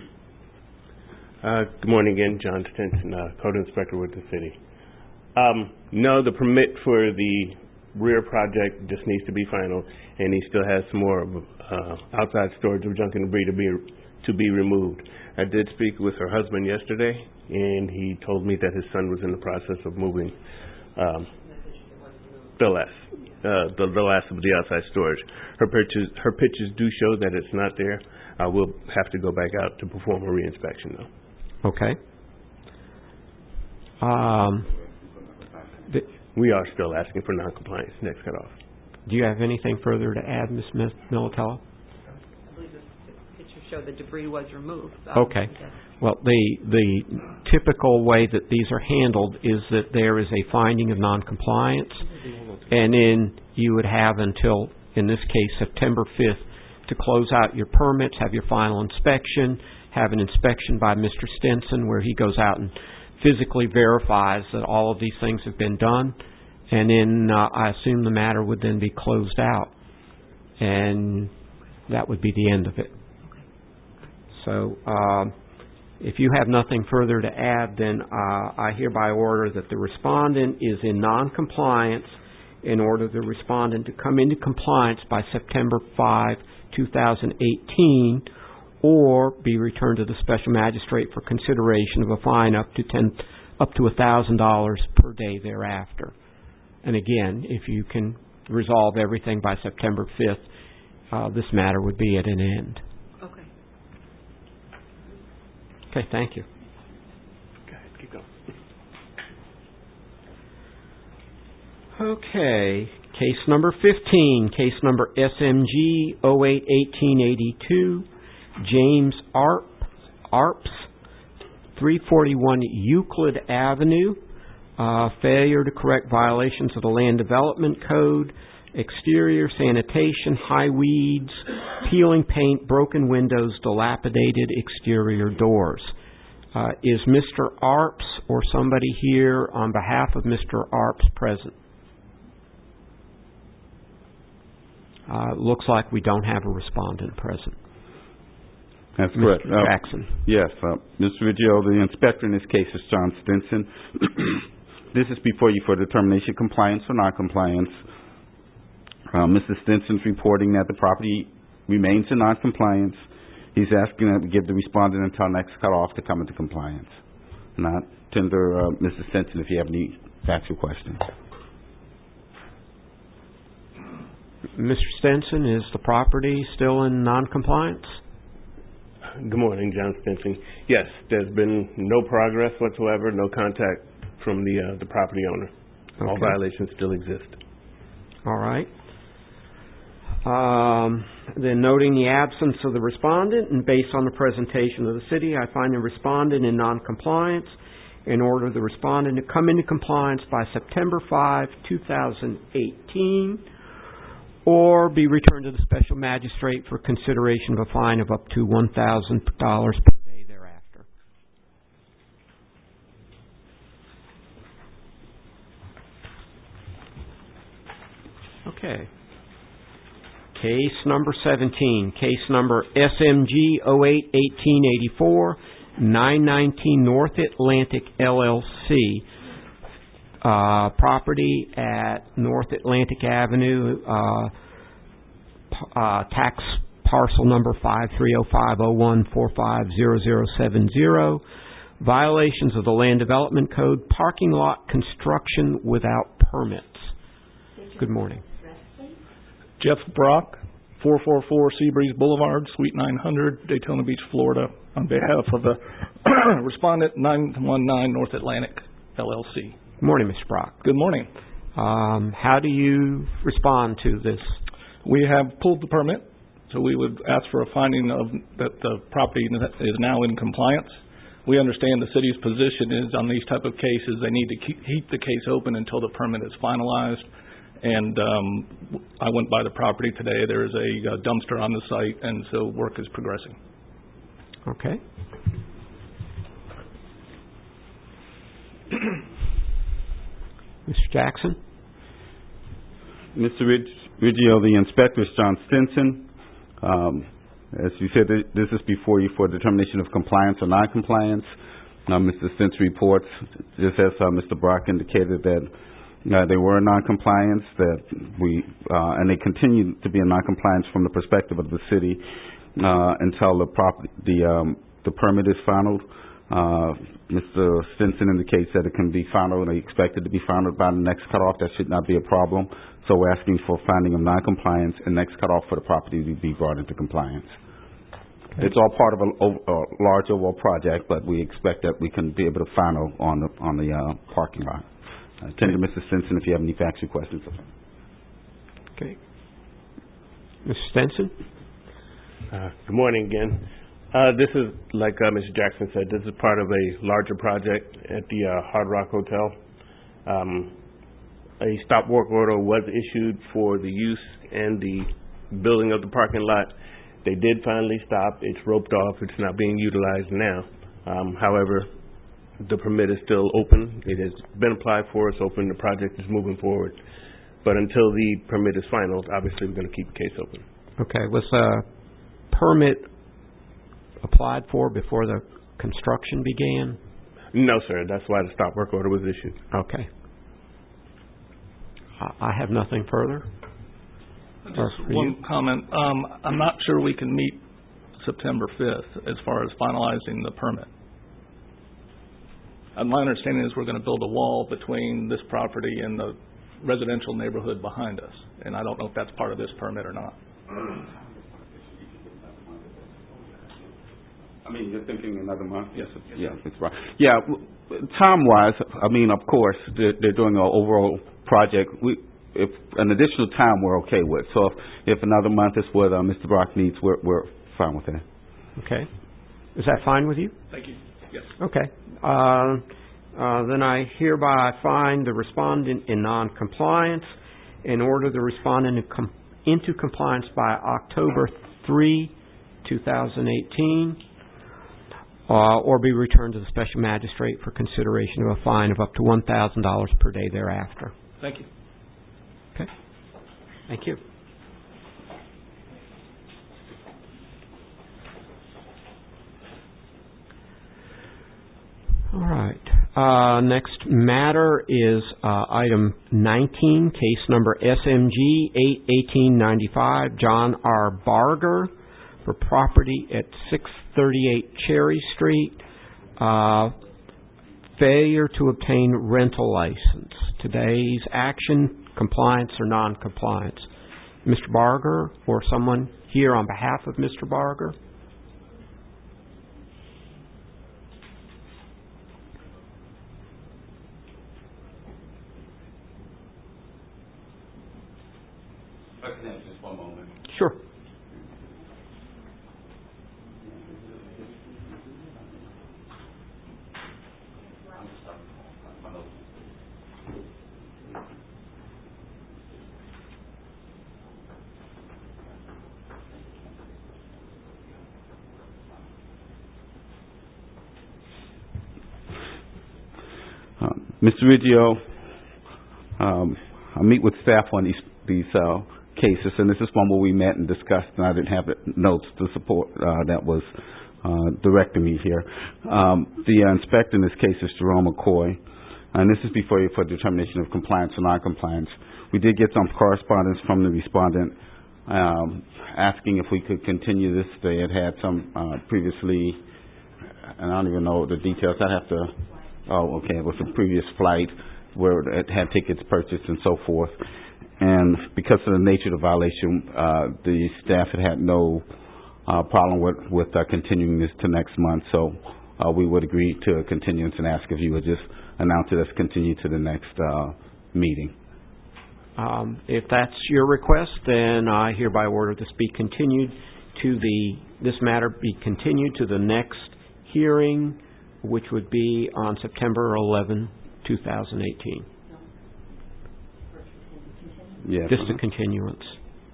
Good morning again, John Stinson, Code Inspector with the city. No, the permit for the rear project just needs to be final, and he still has some more outside storage of junk and debris to be removed. I did speak with her husband yesterday, and he told me that his son was in the process of moving the last of the outside storage. Her pictures do show that it's not there. I will have to go back out to perform a reinspection, though. Okay. We are still asking for noncompliance next cutoff. Do you have anything further to add, Ms. Militello? I believe the pictures show the debris was removed. Okay. Well, the typical way that these are handled is that there is a finding of noncompliance, and then you would have until, in this case, September 5th to close out your permits, have your final inspection, have an inspection by Mr. Stinson where he goes out and physically verifies that all of these things have been done, and then I assume the matter would then be closed out, and that would be the end of it. So if you have nothing further to add, then I hereby order that the respondent is in noncompliance in order the respondent to come into compliance by September 5, 2018, or be returned to the special magistrate for consideration of a fine up to $1,000 per day thereafter. And again, if you can resolve everything by September 5th, this matter would be at an end. Okay. Okay, thank you. Go ahead, keep going. Okay, case number 15, case number SMG 08-1882, James Arps, 341 Euclid Avenue, failure to correct violations of the Land Development Code, exterior sanitation, high weeds, peeling paint, broken windows, dilapidated exterior doors. Is Mr. Arps or somebody here on behalf of Mr. Arps present? Looks like we don't have a respondent present. That's correct. Mr. Jackson. Yes. Mr. Riggio, the inspector in this case is John Stinson. This is before you for determination of compliance or non-compliance. Mr. Stinson's reporting that the property remains in non-compliance. He's asking that we give the respondent until next cutoff to come into compliance. Not tender, Mr. Stinson, if you have any factual questions. Mr. Stinson, is the property still in non-compliance? Good morning, John Stinson. Yes, there's been no progress whatsoever, no contact from the property owner. Okay. All violations still exist. All right. Then noting the absence of the respondent and based on the presentation of the city, I find the respondent in non-compliance and order the respondent to come into compliance by September 5, 2018, or be returned to the special magistrate for consideration of a fine of up to $1,000 per day thereafter. Okay. Case number 17, case number SMG 08-1884, 919 North Atlantic LLC. Property at North Atlantic Avenue, tax parcel number 5305014500070. Violations of the Land Development Code, parking lot construction without permits. Good morning. Jeff Brock, 444 Seabreeze Boulevard, Suite 900, Daytona Beach, Florida, on behalf of the respondent 919 North Atlantic LLC. Good morning, Mr. Brock. Good morning. How do you respond to this? We have pulled the permit, so we would ask for a finding of that the property is now in compliance. We understand the city's position is on these type of cases, they need to keep the case open until the permit is finalized. And I went by the property today. There is a dumpster on the site, and so work is progressing. Okay. Mr. Jackson? Mr. Riggio, the inspector is John Stinson. As you said, this is before you for determination of compliance or non-compliance. Mr. Stinson reports, just as Mr. Brock indicated, that they were in non-compliance, and they continue to be in non-compliance from the perspective of the city until the permit is finalized. Mr. Stinson indicates that it can be finalized, and they expect it to be finalized by the next cutoff. That should not be a problem. So we're asking for finding of non-compliance and next cutoff for the property to be brought into compliance. Okay. It's all part of a large overall project, but we expect that we can be able to final on the parking lot. Tender Mr. Stinson, if you have any factual questions. Okay. Mr. Stinson? Good morning again. This is, like Mr. Jackson said, this is part of a larger project at the Hard Rock Hotel. A stop work order was issued for the use and the building of the parking lot. They did finally stop. It's roped off. It's not being utilized now. However, the permit is still open. It has been applied for. It's open. The project is moving forward. But until the permit is final, obviously we're going to keep the case open. Okay. Was the permit applied for before the construction began? No, sir. That's why the stop work order was issued. Okay. I have nothing further. Just one comment. I'm not sure we can meet September 5th as far as finalizing the permit. My understanding is we're going to build a wall between this property and the residential neighborhood behind us, and I don't know if that's part of this permit or not. I mean, you're thinking another month? Yes. Yeah, that's right. Yeah, time-wise, I mean, of course, they're doing an overall project. If an additional time, we're okay with. So if another month is what Mr. Brock needs, we're fine with that. Okay. Is that fine with you? Thank you. Yes. Okay. Then I hereby find the respondent in non-compliance and order the respondent into compliance by October 3, 2018, or be returned to the special magistrate for consideration of a fine of up to $1,000 per day thereafter. Thank you. Okay. Thank you. All right. Next matter is item 19, case number SMG 1895, John R. Barger for property at 638 Cherry Street. Failure to obtain rental license. Today's action, compliance or non-compliance. Mr. Barger or someone here on behalf of Mr. Barger? Just one moment. Sure. Mr. Riggio, I meet with staff on these cases, and this is one where we met and discussed, and I didn't have the notes to support that was directing me here. The inspector in this case is Jerome McCoy, and this is before you for determination of compliance or non-compliance. We did get some correspondence from the respondent asking if we could continue this. They had some previously, and I don't even know the details. I'd have to. Oh, okay. It was a previous flight where it had tickets purchased and so forth. And because of the nature of the violation, the staff had no problem with continuing this to next month. So we would agree to a continuance and ask if you would just announce it as continued to the next meeting. If that's your request, then I hereby order this matter be continued to the next hearing, which would be on September 11, 2018. Yes. Just a continuance.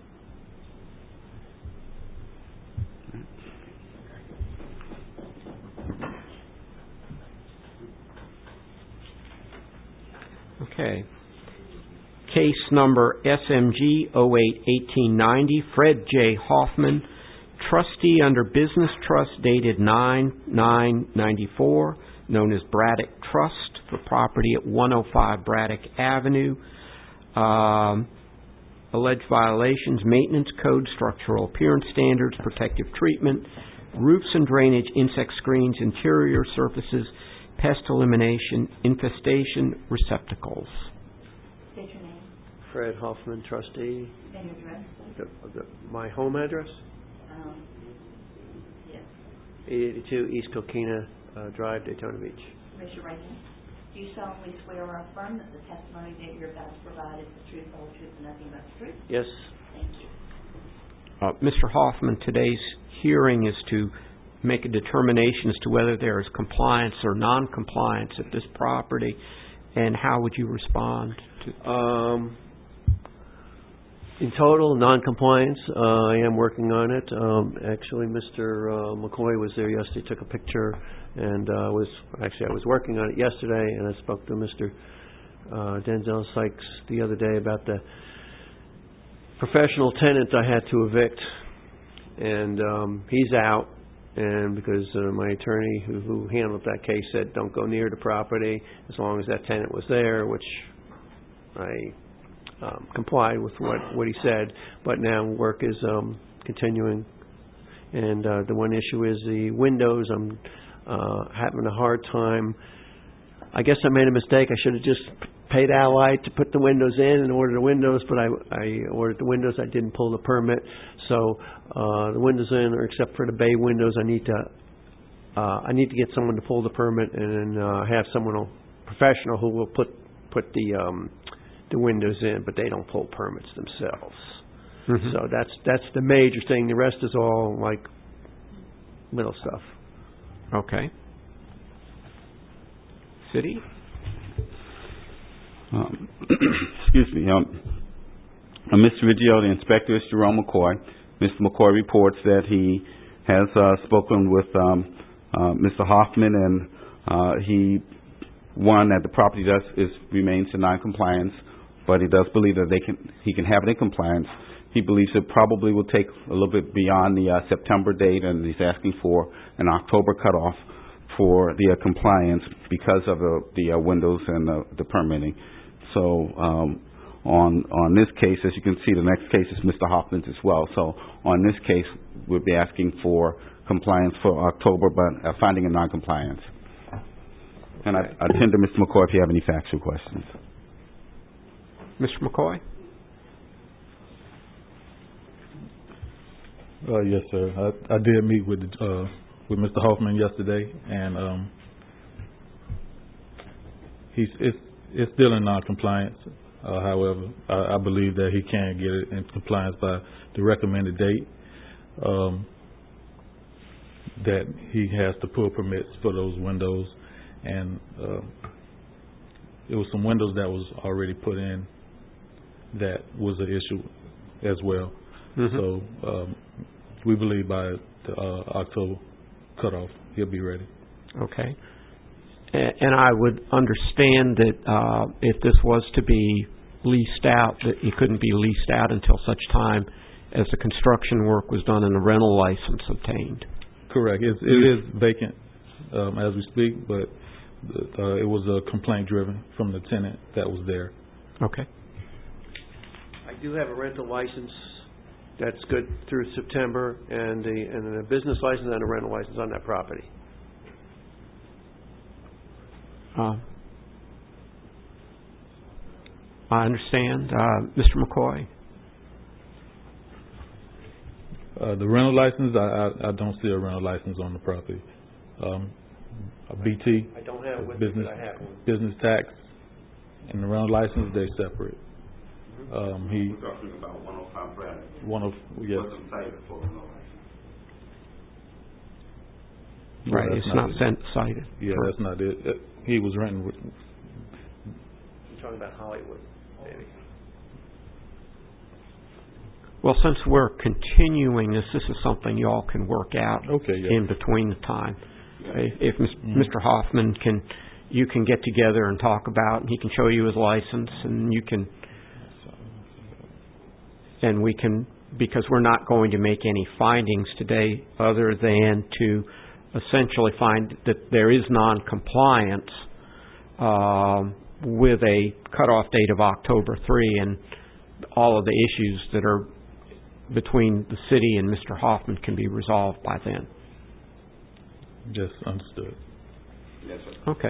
Okay. Case number SMG 08-1890, Fred J. Hoffman, trustee under Business Trust dated 9/9/94, known as Braddock Trust, for property at 105 Braddock Avenue. Alleged violations: maintenance code, structural appearance standards, protective treatment, roofs and drainage, insect screens, interior surfaces, pest elimination, infestation, receptacles. State your name. Fred Hoffman, trustee. And your address. My home address? Yes. 882 East Coquina Drive, Daytona Beach. Raise your right hand. Do you solemnly swear or affirm that the testimony that you're about to provide is the truth, the whole truth, and nothing but the truth? Yes. Thank you. Mr. Hoffman, today's hearing is to make a determination as to whether there is compliance or non-compliance at this property, and how would you respond to? In total, non-compliance. I am working on it. Actually, Mr. McCoy was there yesterday, took a picture, and I was working on it yesterday, and I spoke to Mr. Denzel Sykes the other day about the professional tenant I had to evict, and he's out, and because my attorney who handled that case said don't go near the property as long as that tenant was there, which I complied with what he said, but now work is continuing, and the one issue is the windows. I'm having a hard time. I guess I made a mistake. I should have just paid Allied to put the windows in and order the windows, but I ordered the windows. I didn't pull the permit, so the windows in, or except for the bay windows, I need to get someone to pull the permit, and then have someone professional who will put the windows in, but they don't pull permits themselves. Mm-hmm. So that's the major thing. The rest is all like little stuff. Okay. City? Excuse me. Mr. Riggio, the inspector is Jerome McCoy. Mr. McCoy reports that he has spoken with Mr. Hoffman, and he that the property remains in non-compliance, but he does believe that he can have it in compliance. He believes it probably will take a little bit beyond the September date, and he's asking for an October cutoff for the compliance because of the windows and the permitting. So on this case, as you can see, the next case is Mr. Hoffman's as well. So on this case, we'll be asking for compliance for October, but finding a noncompliance. And I tend to Mr. McCoy if you have any factual questions. Mr. McCoy? Yes, sir. I did meet with Mr. Hoffman yesterday, and it's still in non-compliance. However, I believe that he can get it in compliance by the recommended date. That he has to pull permits for those windows, and it was some windows that was already put in that was an issue as well. So we believe by the October cutoff, he'll be ready. Okay. And I would understand that if this was to be leased out, that it couldn't be leased out until such time as the construction work was done and a rental license obtained. Correct. It is vacant as we speak, but it was a complaint driven from the tenant that was there. Okay. I do have a rental license that's good through September, and a business license and a rental license on that property. I understand. Mr. McCoy? The rental license, I don't see a rental license on the property. A BT, I don't have it with business, me, but I have one. Business tax, and the rental license, they're separate. We're talking about 105 Braddock. Yes. Wasn't cited for rental license. Right, it's not cited. Yeah, that's not it. He was renting. You're talking about Hollywood, maybe. Well, since we're continuing this is something you all can work out in between the time. If Mr. Hoffman you can get together and talk about, and he can show you his license, and we can, because we're not going to make any findings today other than to essentially find that there is non-compliance with a cutoff date of October 3, and all of the issues that are between the city and Mr. Hoffman can be resolved by then. Yes, understood. Yes, sir. Okay.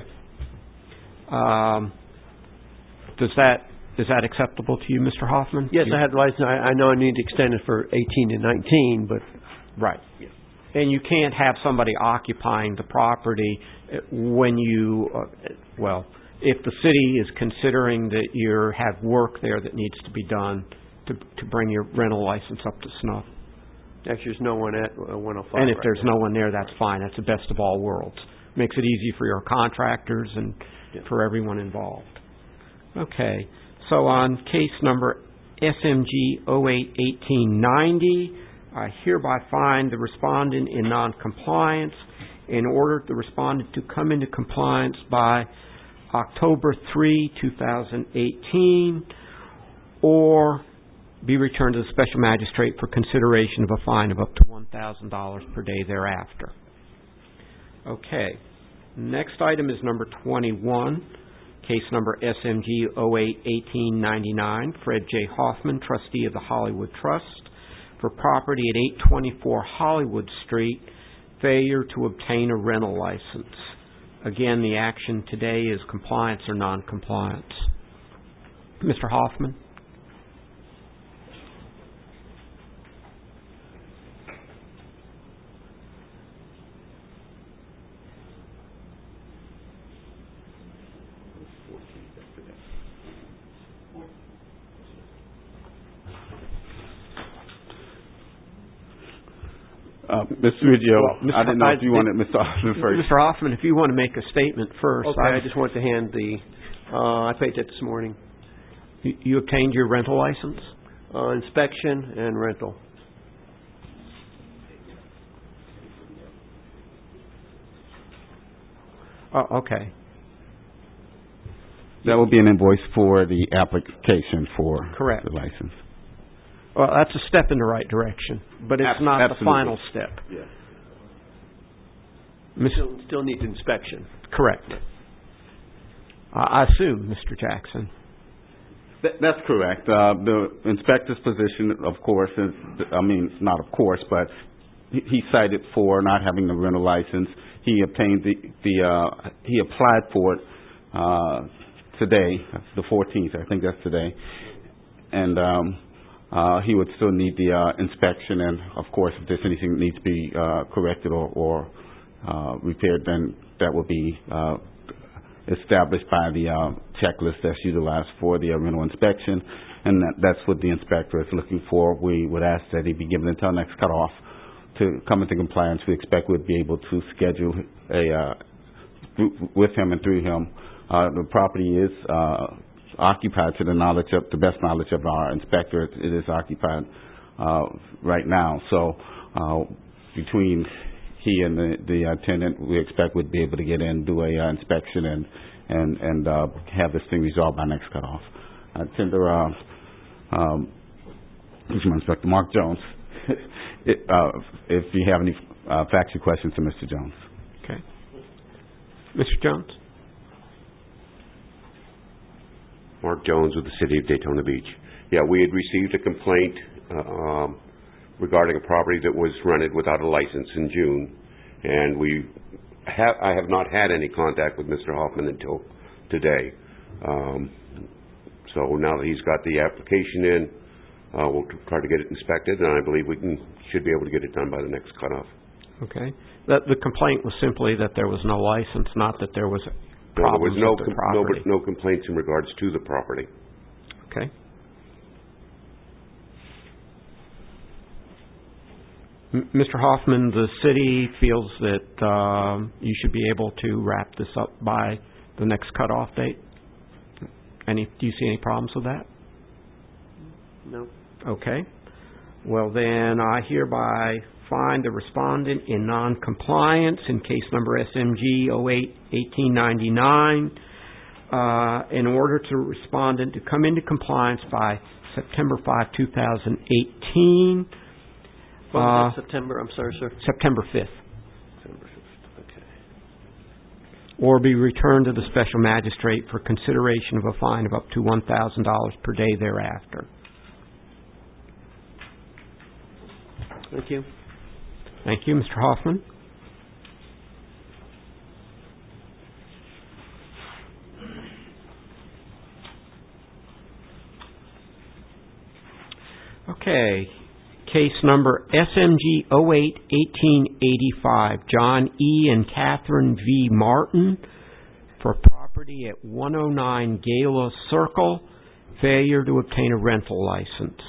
Is that acceptable to you, Mr. Hoffman? Yes, I have the license. I know I need to extend it for 18 and 19, but... Right. Yeah. And you can't have somebody occupying the property when you, if the city is considering that you have work there that needs to be done to bring your rental license up to snuff. Actually, there's no one at 105. And if there's no one there, that's fine. That's the best of all worlds. Makes it easy for your contractors and for everyone involved. Okay. So on case number SMG 08-1890, I hereby find the respondent in non-compliance and order the respondent to come into compliance by October 3, 2018, or be returned to the special magistrate for consideration of a fine of up to $1,000 per day thereafter. Okay. Next item is number 21, case number SMG 08-1899, Fred J. Hoffman, trustee of the Hollywood Trust, for property at 824 Hollywood Street, failure to obtain a rental license. Again, the action today is compliance or non-compliance. Mr. Hoffman? Mr. Riggio, I didn't know if you wanted Mr. Hoffman first. Mr. Hoffman, if you want to make a statement first. Okay, I just want to hand I paid that this morning. You obtained your rental license? Inspection and rental. Oh, okay. That will be an invoice for the application for Correct. the license. Well, that's a step in the right direction, but it's not the final step. Yeah. Still needs inspection. Correct. I assume, Mr. Jackson. That's correct. The inspector's position, of course, is, not of course, but he cited for not having the rental license. He obtained he applied for it today, the 14th, I think that's today. And he would still need the inspection, and of course, if there's anything that needs to be corrected or repaired, then that will be established by the checklist that's utilized for the rental inspection, and that's what the inspector is looking for. We would ask that he be given until next cutoff to come into compliance. We expect we'd be able to schedule with him and through him. The property is occupied to the best knowledge of our inspector. It is occupied right now. So between he and the tenant, we expect we'd be able to get in, do a inspection, and have this thing resolved by next cutoff. Tender Inspector Mark Jones, if you have any factual questions to Mr. Jones. Okay. Mr. Jones? Mark Jones with the City of Daytona Beach. Yeah, we had received a complaint regarding a property that was rented without a license in June, and I have not had any contact with Mr. Hoffman until today. So now that he's got the application in, we'll try to get it inspected, and I believe we should be able to get it done by the next cutoff. Okay. The complaint was simply that there was no license, not that there was problems with the property. No complaints in regards to the property. Okay. Mr. Hoffman, the city feels that you should be able to wrap this up by the next cutoff date. Do you see any problems with that? No. Okay. Well, then I hereby find the respondent in non-compliance in case number SMG 08-1899 in order to respondent to come into compliance by September 5, 2018. September, I'm sorry, sir. September 5th. September 5th, okay. Or be returned to the special magistrate for consideration of a fine of up to $1,000 per day thereafter. Thank you. Thank you, Mr. Hoffman. Okay. Case number SMG 08-1885, John E. and Catherine V. Martin for property at 109 Gala Circle, failure to obtain a rental license.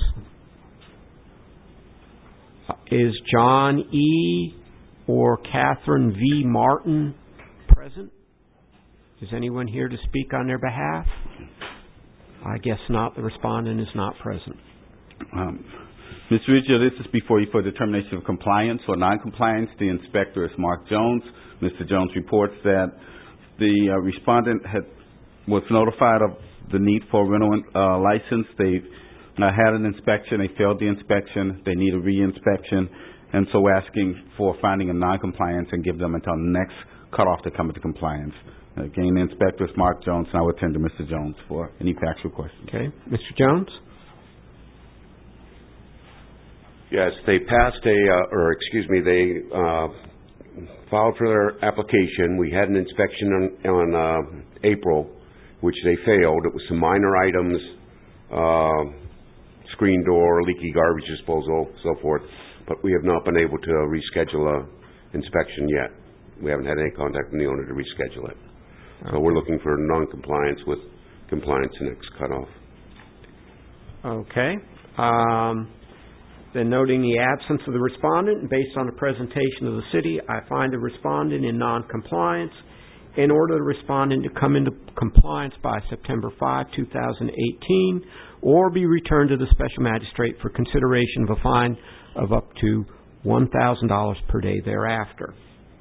Is John E. or Catherine V. Martin present? Is anyone here to speak on their behalf? I guess not. The respondent is not present. Mr. Rizzo, this is before you for determination of compliance or noncompliance. The inspector is Mark Jones. Mr. Jones reports that the respondent was notified of the need for a rental license. They had an inspection. They failed the inspection. They need a re-inspection, and so asking for finding a noncompliance and give them until next cutoff to come into compliance. Again, the inspector is Mark Jones, and I will attend to Mr. Jones for any factual questions. Okay. Mr. Jones? Yes, they passed they filed for their application. We had an inspection on April, which they failed. It was some minor items, screen door, leaky garbage disposal, so forth, but we have not been able to reschedule a inspection yet. We haven't had any contact from the owner to reschedule it. Okay. So we're looking for non-compliance with compliance next cutoff. Okay. Then noting the absence of the respondent, and based on the presentation of the city, I find the respondent in non-compliance. In order the respondent to come into compliance by September 5, 2018, or be returned to the special magistrate for consideration of a fine of up to $1,000 per day thereafter.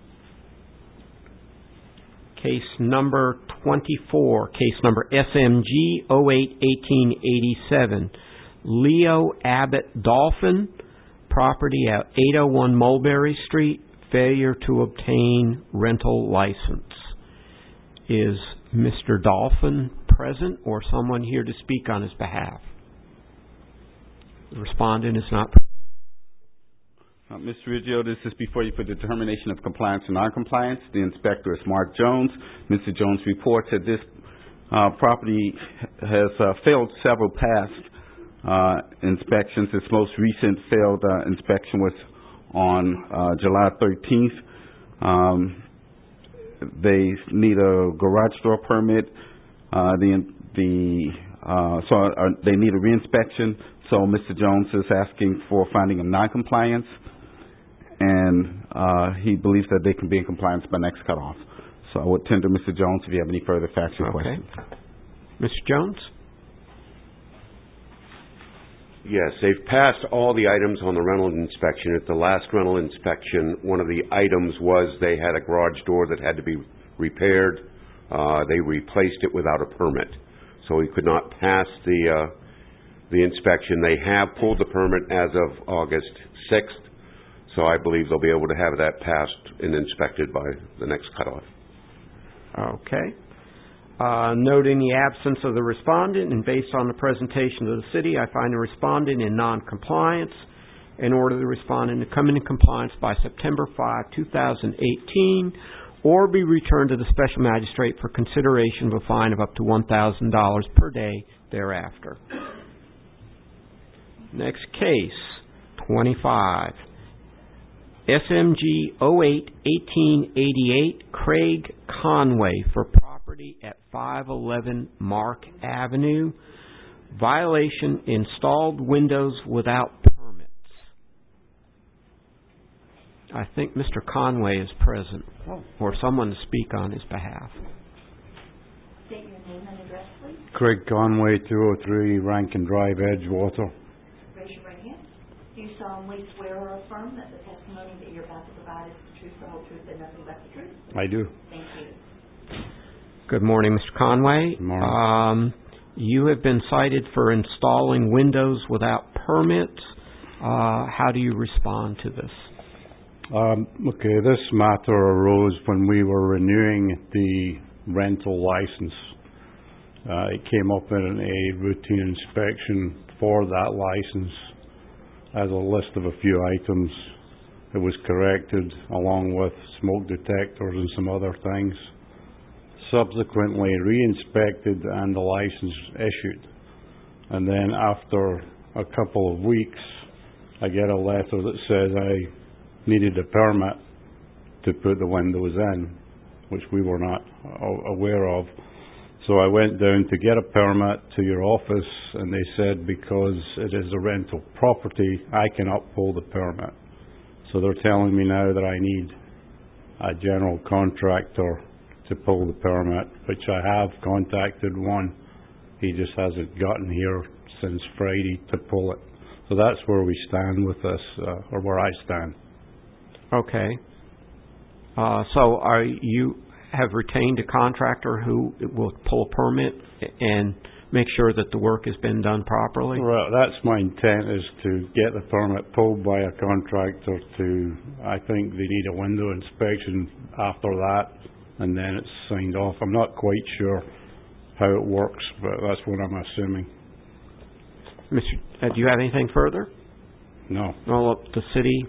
Case number 24, case number SMG 08-1887. Leo Abbott Dolphin, property at 801 Mulberry Street, failure to obtain rental license. Is Mr. Dolphin present or someone here to speak on his behalf? The respondent is not present. Mr. Riggio, this is before you for determination of compliance and noncompliance. The inspector is Mark Jones. Mr. Jones reports that this property has failed several past inspections. Its most recent failed inspection was on July 13th. They need a garage door permit. They need a reinspection. So Mr. Jones is asking for finding of noncompliance, and he believes that they can be in compliance by next cutoff. So I would tender Mr. Jones if you have any further factual questions. Mr. Jones? Yes, they've passed all the items on the rental inspection. At the last rental inspection, one of the items was they had a garage door that had to be repaired. They replaced it without a permit, so he could not pass the inspection. They have pulled the permit as of August 6th, so I believe they'll be able to have that passed and inspected by the next cutoff. Okay. Noting the absence of the respondent and based on the presentation of the city, I find the respondent in noncompliance and order the respondent to come into compliance by September 5, 2018, or be returned to the special magistrate for consideration of a fine of up to $1,000 per day thereafter. Next case, 25. SMG 08-1888, Craig Conway for property at 511 Mark Avenue. Violation, installed windows without permits. I think Mr. Conway is present, or someone to speak on his behalf. State your name and address, please. Craig Conway, 203 Rankin Drive, Edgewater. Raise your right hand. Do you solemnly swear or affirm that the testimony that you're about to provide is the truth, the whole truth, and nothing but the truth? I do. Thank you. Good morning, Mr. Conway. Good morning. You have been cited for installing windows without permits. How do you respond to this? Okay, this matter arose when we were renewing the rental license. It came up in a routine inspection for that license as a list of a few items. It was corrected along with smoke detectors and some other things. Subsequently re-inspected and the license issued. And then after a couple of weeks, I get a letter that says I needed a permit to put the windows in, which we were not aware of. So I went down to get a permit to your office, and they said because it is a rental property, I can uphold the permit. So they're telling me now that I need a general contractor to pull the permit, which I have contacted one. He just hasn't gotten here since Friday to pull it. So that's where we stand with this, or where I stand. Okay. So you have retained a contractor who will pull a permit and make sure that the work has been done properly? Well, that's my intent, is to get the permit pulled by a contractor I think they need a window inspection after that, and then it's signed off. I'm not quite sure how it works, but that's what I'm assuming. Mr. Do you have anything further? No. Well, the city.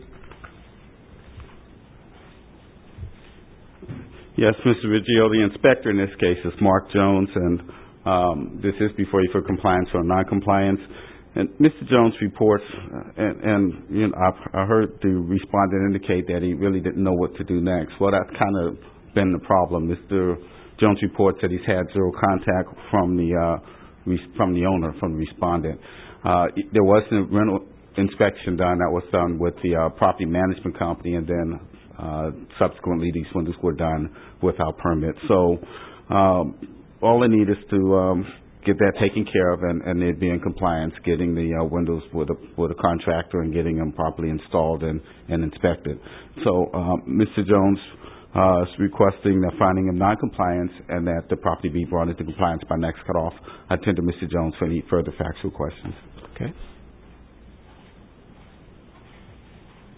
Yes, Mr. Riggio, the inspector in this case is Mark Jones, and this is before you for compliance or non-compliance. And Mr. Jones reports, and you know, I heard the respondent indicate that he really didn't know what to do next. Well, that's kind of been the problem. Mr. Jones reports that he's had zero contact from the owner, from the respondent. There was a rental inspection done that was done with the property management company, and then subsequently these windows were done without permit. So all they need is to get that taken care of, and they'd be in compliance, getting the windows with a contractor and getting them properly installed and inspected. So Mr. Jones is requesting the finding of noncompliance and that the property be brought into compliance by next cutoff. I tend to Mr. Jones for any further factual questions. Okay.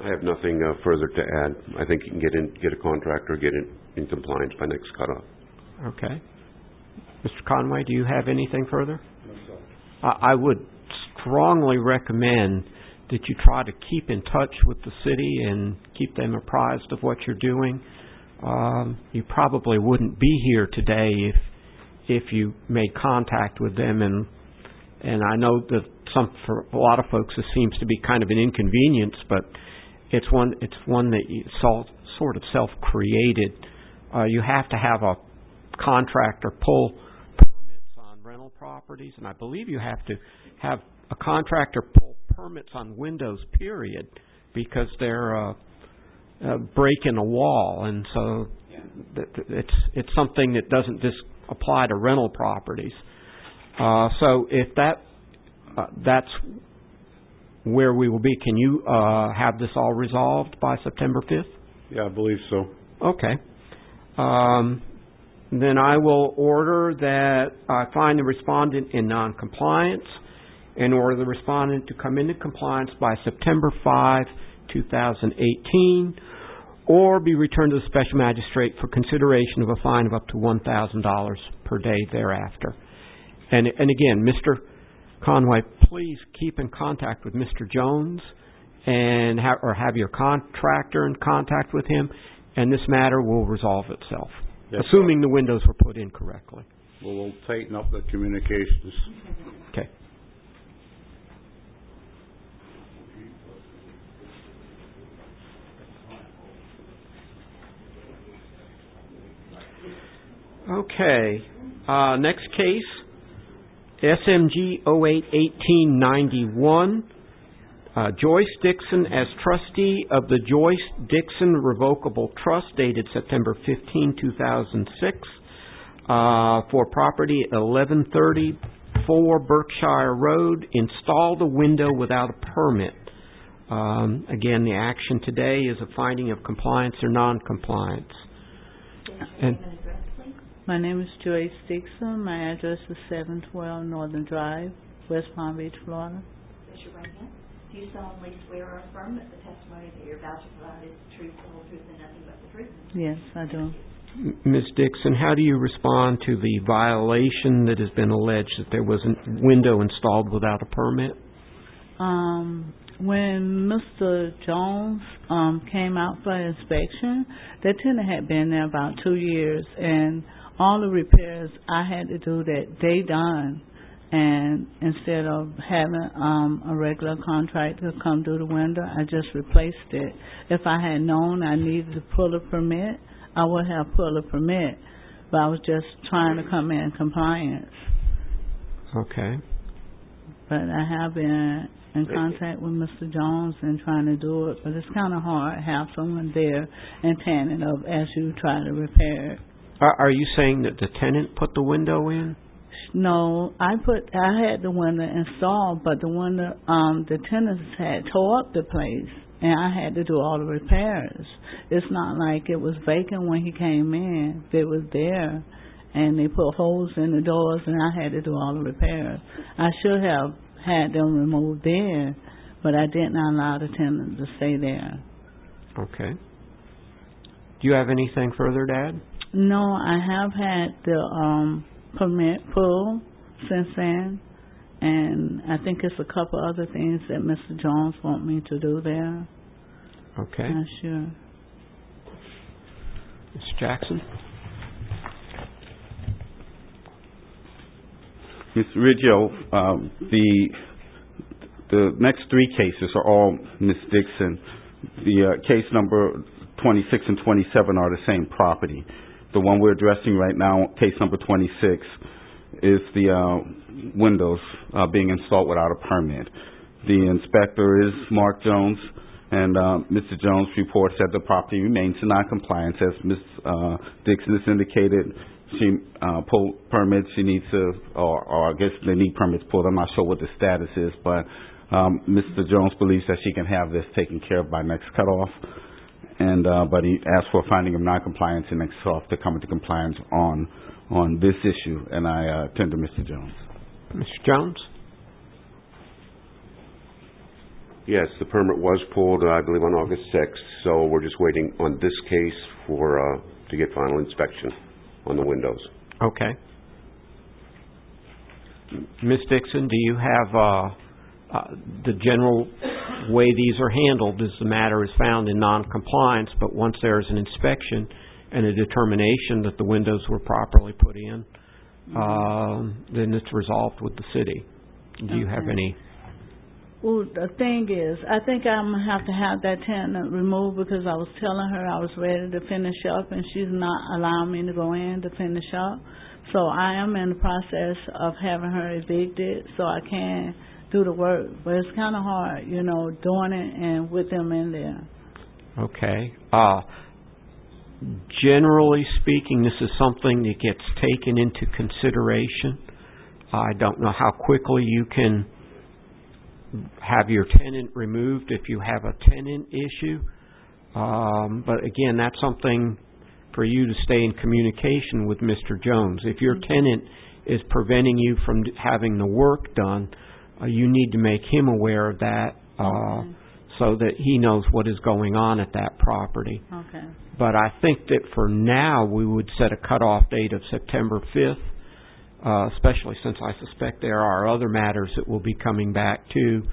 I have nothing further to add. I think you can get a contractor, get it in compliance by next cutoff. Okay. Mr. Conway, do you have anything further? No, sir. I would strongly recommend that you try to keep in touch with the city and keep them apprised of what you're doing. You probably wouldn't be here today if you made contact with them, and I know that for a lot of folks this seems to be kind of an inconvenience, but it's one that you sort of self-created. You have to have a contractor pull permits on rental properties, and I believe you have to have a contractor pull permits on windows, period, because they're breaking a wall, and so it's something that doesn't just apply to rental properties. So if that's where we will be, can you have this all resolved by September 5th? Yeah, I believe so. Okay. Then I will order that I find the respondent in noncompliance and order the respondent to come into compliance by September 5, 2018, or be returned to the special magistrate for consideration of a fine of up to $1,000 per day thereafter. And again, Mr. Conway, please keep in contact with Mr. Jones and have your contractor in contact with him, and this matter will resolve itself, yes, assuming the windows were put in correctly. Well, we'll tighten up the communications. Okay. Okay. Next case, SMG 08-1891. Joyce Dixon as trustee of the Joyce Dixon Revocable Trust, dated September 15, 2006, for property at 1134 Berkshire Road. Install the window without a permit. Again, the action today is a finding of compliance or non-compliance. And my name is Joyce Dixon. My address is 712 Northern Drive, West Palm Beach, Florida. Raise your right hand. Do you solemnly swear or affirm that the testimony that you're about to provide is the truth, the whole truth, and nothing but the truth? Yes, I do. Ms. Dixon, how do you respond to the violation that has been alleged that there was a window installed without a permit? When Mr. Jones came out for inspection, that tenant had been there about 2 years, and all the repairs I had to do that they done. And instead of having a regular contractor come do the window, I just replaced it. If I had known I needed to pull a permit, I would have pulled a permit. But I was just trying to come in compliance. Okay. But I have been in contact with Mr. Jones and trying to do it. But it's kind of hard to have someone there and tearing it up as you try to repair it. Are you saying that the tenant put the window in? No, I had the window installed, but the tenants had tore up the place, and I had to do all the repairs. It's not like it was vacant when he came in. It was there, and they put holes in the doors, and I had to do all the repairs. I should have had them removed there, but I did not allow the tenant to stay there. Okay. Do you have anything further to add? No, I have had the permit pulled since then, and I think it's a couple other things that Mr. Jones want me to do there. Okay. Not sure. Mr. Jackson? Mr. Riggio, the next three cases are all Ms. Dixon. The case number 26 and 27 are the same property. The one we're addressing right now, case number 26, is the windows being installed without a permit. The inspector is Mark Jones, and Mr. Jones' report said the property remains in non-compliance. As Ms. Dixon has indicated, she pulled permits. She needs to, or I guess they need permits pulled. I'm not sure what the status is, but Mr. Jones believes that she can have this taken care of by next cutoff. And but he asked for a finding of non-compliance and next off to come into compliance on this issue, and I attend to Mr. Jones. Mr. Jones? Yes, the permit was pulled, I believe, on August 6th, so we're just waiting on this case for to get final inspection on the windows. Okay. Ms. Dixon, do you have the general way these are handled is the matter is found in noncompliance, but once there is an inspection and a determination that the windows were properly put in, then it's resolved with the city. Do you have any? Well, the thing is, I think I'm going to have that tenant removed because I was telling her I was ready to finish up and she's not allowing me to go in to finish up. So I am in the process of having her evicted so I can do the work. But it's kind of hard, you know, doing it and with them in there. Okay. Generally speaking, this is something that gets taken into consideration. I don't know how quickly you can have your tenant removed if you have a tenant issue. But again, that's something for you to stay in communication with Mr. Jones. If your tenant is preventing you from having the work done, you need to make him aware of that so that he knows what is going on at that property. Okay. But I think that for now we would set a cutoff date of September 5th, especially since I suspect there are other matters that will be coming back too,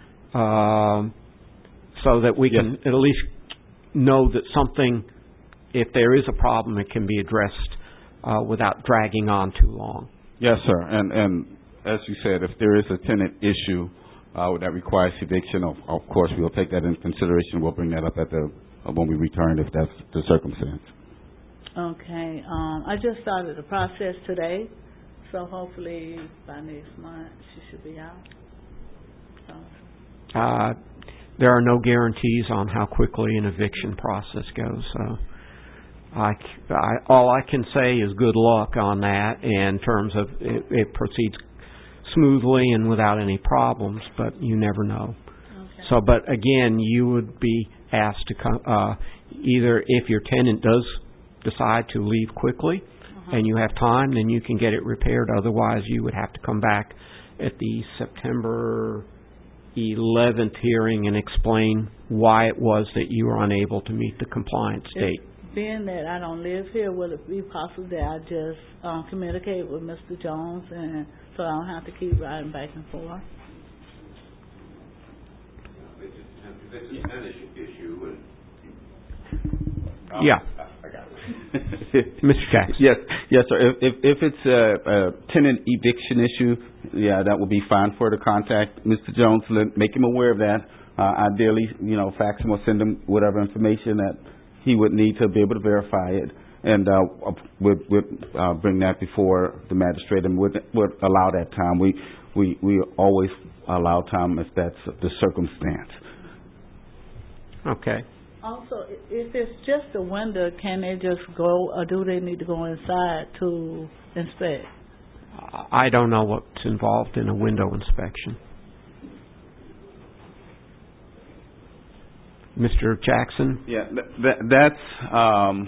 so that we can at least know that something, if there is a problem, it can be addressed without dragging on too long. Yes, sir. And as you said, if there is a tenant issue that requires eviction, of course we'll take that into consideration. We'll bring that up at when we return, if that's the circumstance. Okay. I just started the process today, so hopefully by next month she should be out. So. There are no guarantees on how quickly an eviction process goes, so all I can say is good luck on that in terms of it proceeds smoothly and without any problems, but you never know. Okay. So, but again, you would be asked to come, either if your tenant does decide to leave quickly and you have time, then you can get it repaired. Otherwise, you would have to come back at the September 11th hearing and explain why it was that you were unable to meet the compliance date. Being that I don't live here, will it be possible that I just communicate with Mr. Jones and so I don't have to keep riding back and forth? If it's a tenant issue, yeah. I got it. Mr. Jackson. Yes, sir. If it's a tenant eviction issue, yeah, that will be fine for her to contact Mr. Jones. Make him aware of that. Ideally, fax him or send him whatever information that he would need to be able to verify it, and we'd bring that before the magistrate, and would allow that time. We always allow time if that's the circumstance. Okay. Also, if it's just a window, can they just go, or do they need to go inside to inspect? I don't know what's involved in a window inspection. Mr. Jackson? Yeah, that's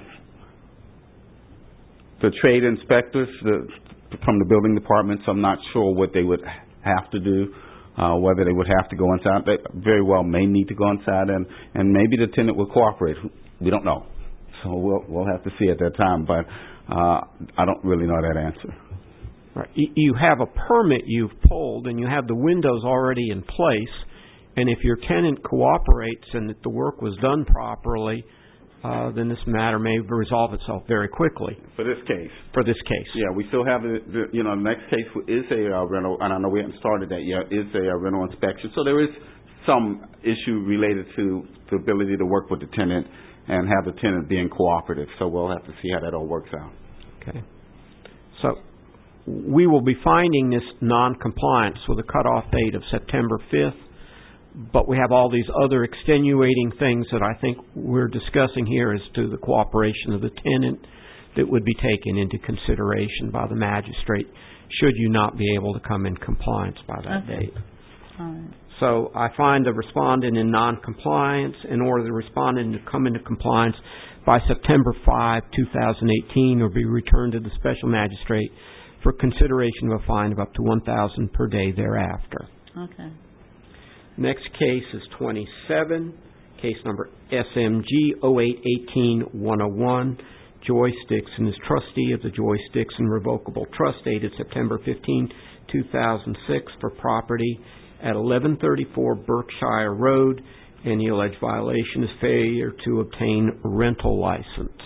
the trade inspectors from the building department, so I'm not sure what they would have to do, whether they would have to go inside. They very well may need to go inside, and maybe the tenant will cooperate. We don't know. So we'll have to see at that time, but I don't really know that answer. Right. You have a permit you've pulled, and you have the windows already in place. And if your tenant cooperates and that the work was done properly, then this matter may resolve itself very quickly. For this case. Yeah, we still have the next case is a rental, and I know we haven't started that yet, is a rental inspection. So there is some issue related to the ability to work with the tenant and have the tenant being cooperative. So we'll have to see how that all works out. Okay. So we will be finding this non-compliance with a cutoff date of September 5th. But we have all these other extenuating things that I think we're discussing here as to the cooperation of the tenant that would be taken into consideration by the magistrate should you not be able to come in compliance by that date. All right. So I find the respondent in non-compliance in order the respondent to come into compliance by September 5, 2018 or be returned to the special magistrate for consideration of a fine of up to $1,000 per day thereafter. Okay. Next case is 27, case number SMG 0818-101. Joyce Dixon is trustee of the Joyce Dixon Revocable Trust dated September 15, 2006 for property at 1134 Berkshire Road, and the alleged violation is failure to obtain rental license.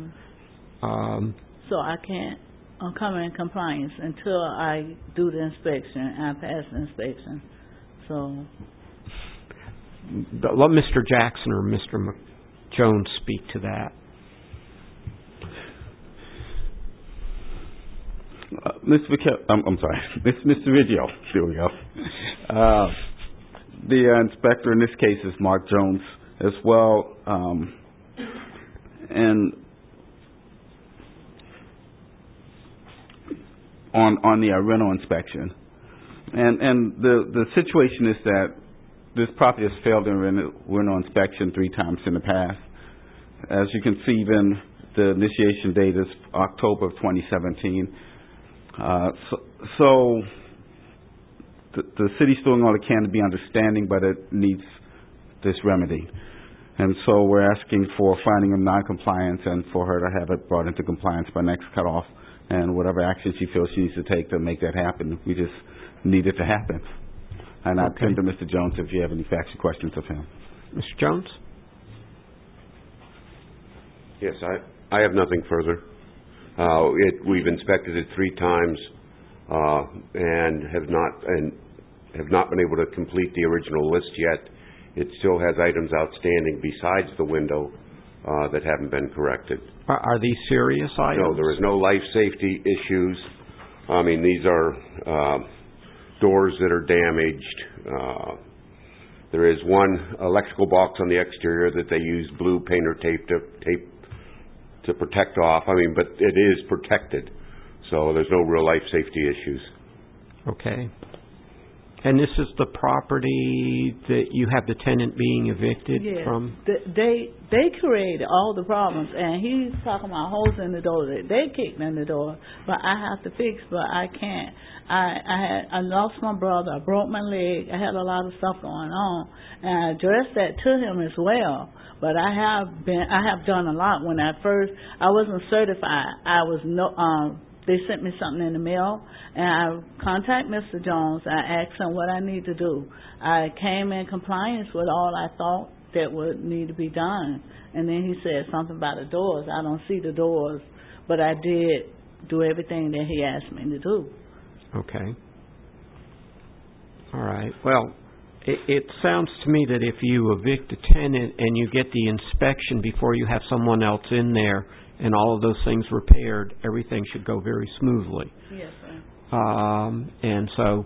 So I can't come in compliance until I do the inspection and I pass the inspection. So let Mr. Jackson or Mr. Jones speak to that. Mr. Video. There we go. The inspector in this case is Mark Jones as well, and on the rental inspection, and the situation is that this property has failed in rental inspection 3 times in the past. As you can see, even the initiation date is October of 2017. So the city's doing all it can to be understanding, but it needs this remedy. And so we're asking for finding of noncompliance and for her to have it brought into compliance by next cutoff, and whatever action she feels she needs to take to make that happen. We just need it to happen. And I'll turn to Mr. Jones if you have any facts or questions of him. Mr. Jones? Yes, I have nothing further. We've inspected it 3 times and have not been able to complete the original list yet. It still has items outstanding besides the window that haven't been corrected. Are these serious items? No, there is no life safety issues. I mean, these are doors that are damaged. There is one electrical box on the exterior that they use blue painter tape to protect off. I mean, but it is protected, so there's no real life safety issues. Okay. And this is the property that you have the tenant being evicted from? They created all the problems, and he's talking about holes in the door that they kicked in the door, but I have to fix, but I can't. I lost my brother, I broke my leg, I had a lot of stuff going on, and I addressed that to him as well. But I have done a lot. When I wasn't certified. They sent me something in the mail, and I contacted Mr. Jones. I asked him what I need to do. I came in compliance with all I thought that would need to be done. And then he said something about the doors. I don't see the doors, but I did do everything that he asked me to do. Okay. All right. Well, it sounds to me that if you evict a tenant and you get the inspection before you have someone else in there and all of those things repaired, everything should go very smoothly. Yes, sir. And so,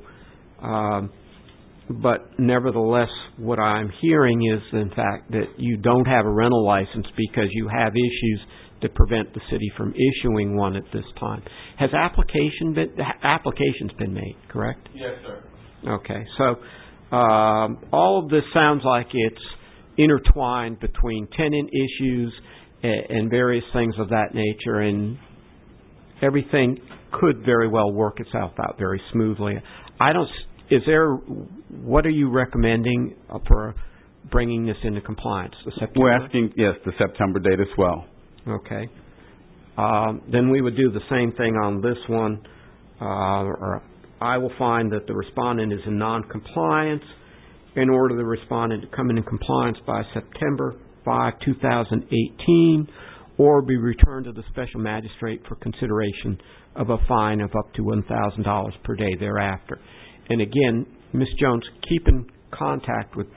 but nevertheless, what I'm hearing is, in fact, that you don't have a rental license because you have issues that prevent the city from issuing one at this time. Has applications been made, correct? Yes, sir. Okay, so all of this sounds like it's intertwined between tenant issues and various things of that nature, and everything could very well work itself out very smoothly. What are you recommending for bringing this into compliance? The September? We're asking, yes, the September date as well. Okay. Then we would do the same thing on this one, or I will find that the respondent is in non-compliance in order the respondent to come into compliance by September 5, 2018, or be returned to the special magistrate for consideration of a fine of up to $1,000 per day thereafter. And again, Ms. Jones, keep in contact with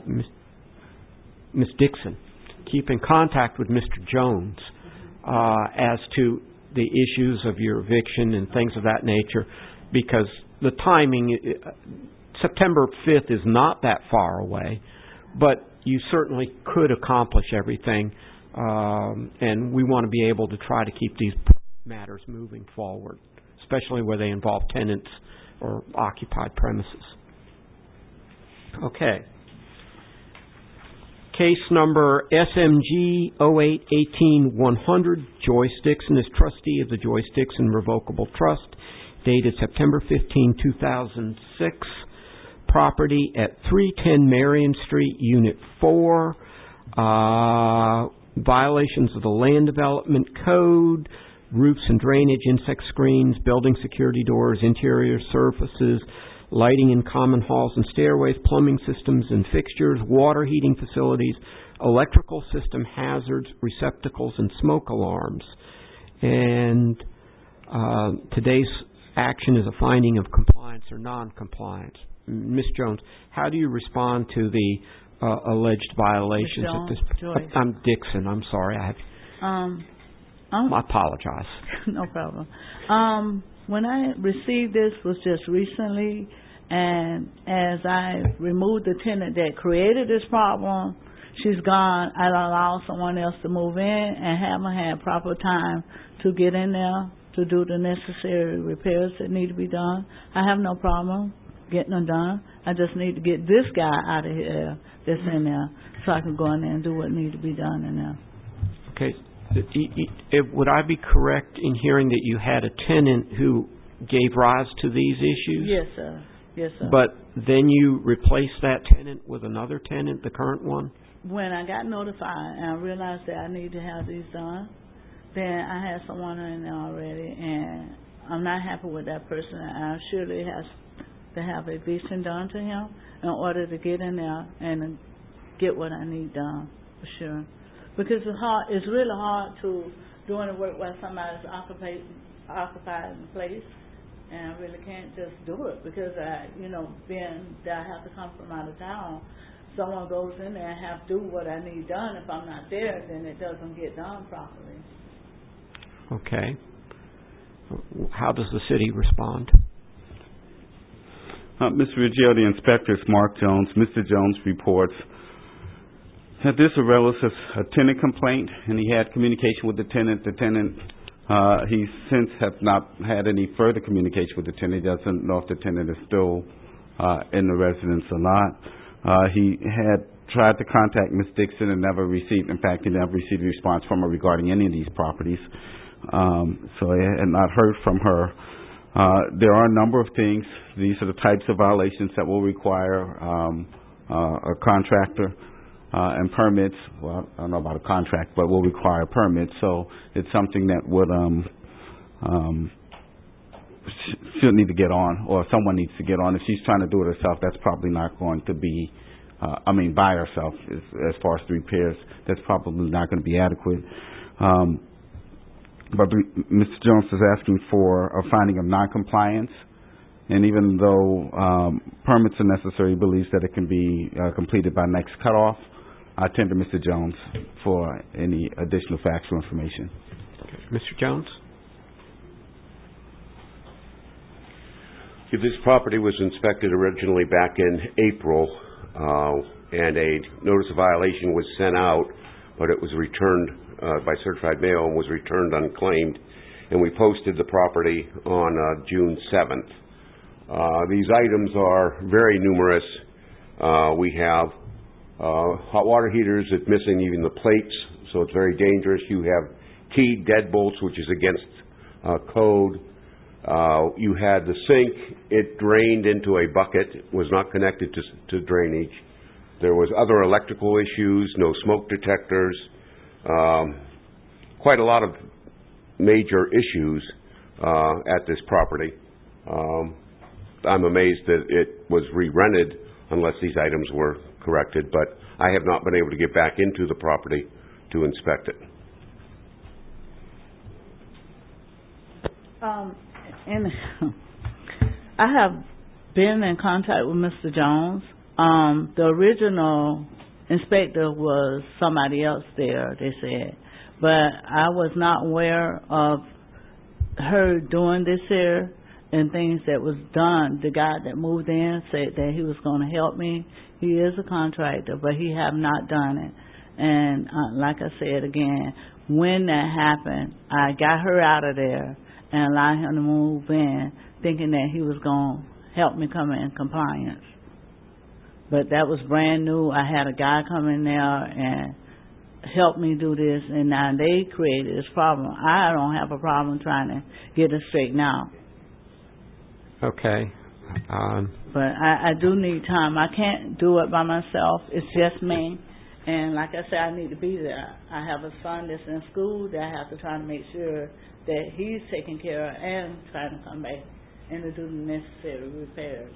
Ms. Dixon. Keep in contact with Mr. Jones as to the issues of your eviction and things of that nature, because the timing, September 5th is not that far away, but you certainly could accomplish everything, and we want to be able to try to keep these matters moving forward, especially where they involve tenants or occupied premises. Okay. Case number SMG 0818-100, Joyce Dixon is trustee of the Joyce Dixon Revocable Trust, dated September 15, 2006. property at 310 Marion Street, Unit 4. Violations of the Land Development Code, roofs and drainage, insect screens, building security doors, interior surfaces, lighting in common halls and stairways, plumbing systems and fixtures, water heating facilities, electrical system hazards, receptacles, and smoke alarms. And today's action is a finding of compliance or non-compliance. Ms. Jones, how do you respond to the alleged violations at this point? I'm Dixon. I'm sorry. I apologize. No problem. When I received this was just recently, and as I removed the tenant that created this problem, she's gone. I allow someone else to move in and haven't had proper time to get in there to do the necessary repairs that need to be done. I have no problem getting them done. I just need to get this guy out of here that's in there so I can go in there and do what needs to be done in there. Okay. Would I be correct in hearing that you had a tenant who gave rise to these issues? Yes, sir. Yes, sir. But then you replaced that tenant with another tenant, the current one? When I got notified and I realized that I need to have these done, then I had someone in there already, and I'm not happy with that person. I surely has to have eviction done to him in order to get in there and get what I need done, for sure. Because it's really hard to doing the work while somebody's occupied in place, and I really can't just do it because being that I have to come from out of town, someone goes in there and have to do what I need done. If I'm not there, then it doesn't get done properly. Okay. How does the city respond? Mr. Riggio, the inspector is Mark Jones. Mr. Jones reports that this arose as a tenant complaint, and he had communication with the tenant. The tenant, he since has not had any further communication with the tenant. He doesn't know if the tenant is still in the residence or not. He had tried to contact Ms. Dixon and never received, in fact, he never received a response from her regarding any of these properties. So he had not heard from her. There are a number of things. These are the types of violations that will require a contractor and permits. Well, I don't know about a contract, but will require permits. So it's something that would she'll need to get on, or someone needs to get on. If she's trying to do it herself, that's probably not going to be, by herself as far as the repairs, that's probably not going to be adequate. But Mr. Jones is asking for a finding of noncompliance, and even though permits are necessary, he believes that it can be completed by next cutoff. I turn to Mr. Jones for any additional factual information. Okay. Mr. Jones? This property was inspected originally back in April, and a notice of violation was sent out, but it was returned by certified mail and was returned unclaimed, and we posted the property on June 7th. These items are very numerous. We have hot water heaters that's missing even the plates, so it's very dangerous. You have keyed deadbolts, which is against code. You had the sink. It drained into a bucket. It was not connected to drainage. There was other electrical issues, no smoke detectors, quite a lot of major issues at this property. I'm amazed that it was re-rented unless these items were corrected, but I have not been able to get back into the property to inspect it. And I have been in contact with Mr. Jones. The original inspector was somebody else there, they said, but I was not aware of her doing this here and things that was done. The guy that moved in said that he was going to help me. He is a contractor, but he have not done it. And like I said again, when that happened, I got her out of there and allowed him to move in, thinking that he was going to help me come in compliance. But that was brand new. I had a guy come in there and help me do this, and now they created this problem. I don't have a problem trying to get it straightened out. Okay. But I do need time. I can't do it by myself. It's just me. And like I said, I need to be there. I have a son that's in school that I have to try to make sure that he's taken care of and try to come back and to do the necessary repairs.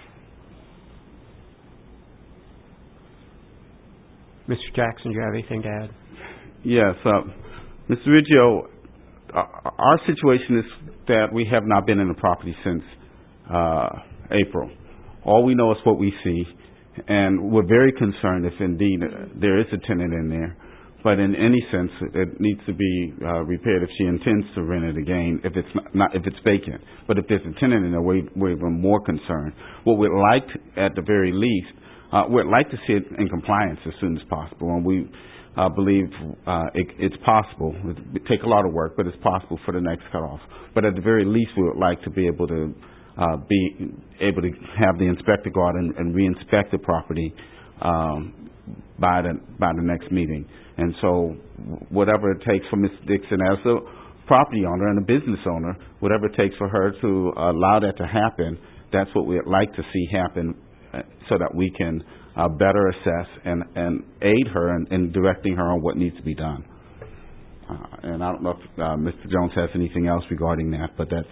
Mr. Jackson, do you have anything to add? Yes. Mr. Riggio, our situation is that we have not been in the property since April. All we know is what we see, and we're very concerned if indeed there is a tenant in there. But in any sense, it needs to be repaired if she intends to rent it again, if it's vacant. But if there's a tenant in there, we're even more concerned. What we'd like, at the very least, we'd like to see it in compliance as soon as possible, and we believe it's possible. It take a lot of work, but it's possible for the next cutoff. But at the very least, we would like to be able to have the inspector go out and re-inspect the property by the next meeting. And so, whatever it takes for Ms. Dixon as a property owner and a business owner, whatever it takes for her to allow that to happen, that's what we'd like to see happen, so that we can better assess and aid her in directing her on what needs to be done. And I don't know if Mr. Jones has anything else regarding that, but that's...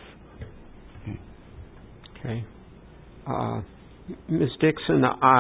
Okay. Ms. Dixon,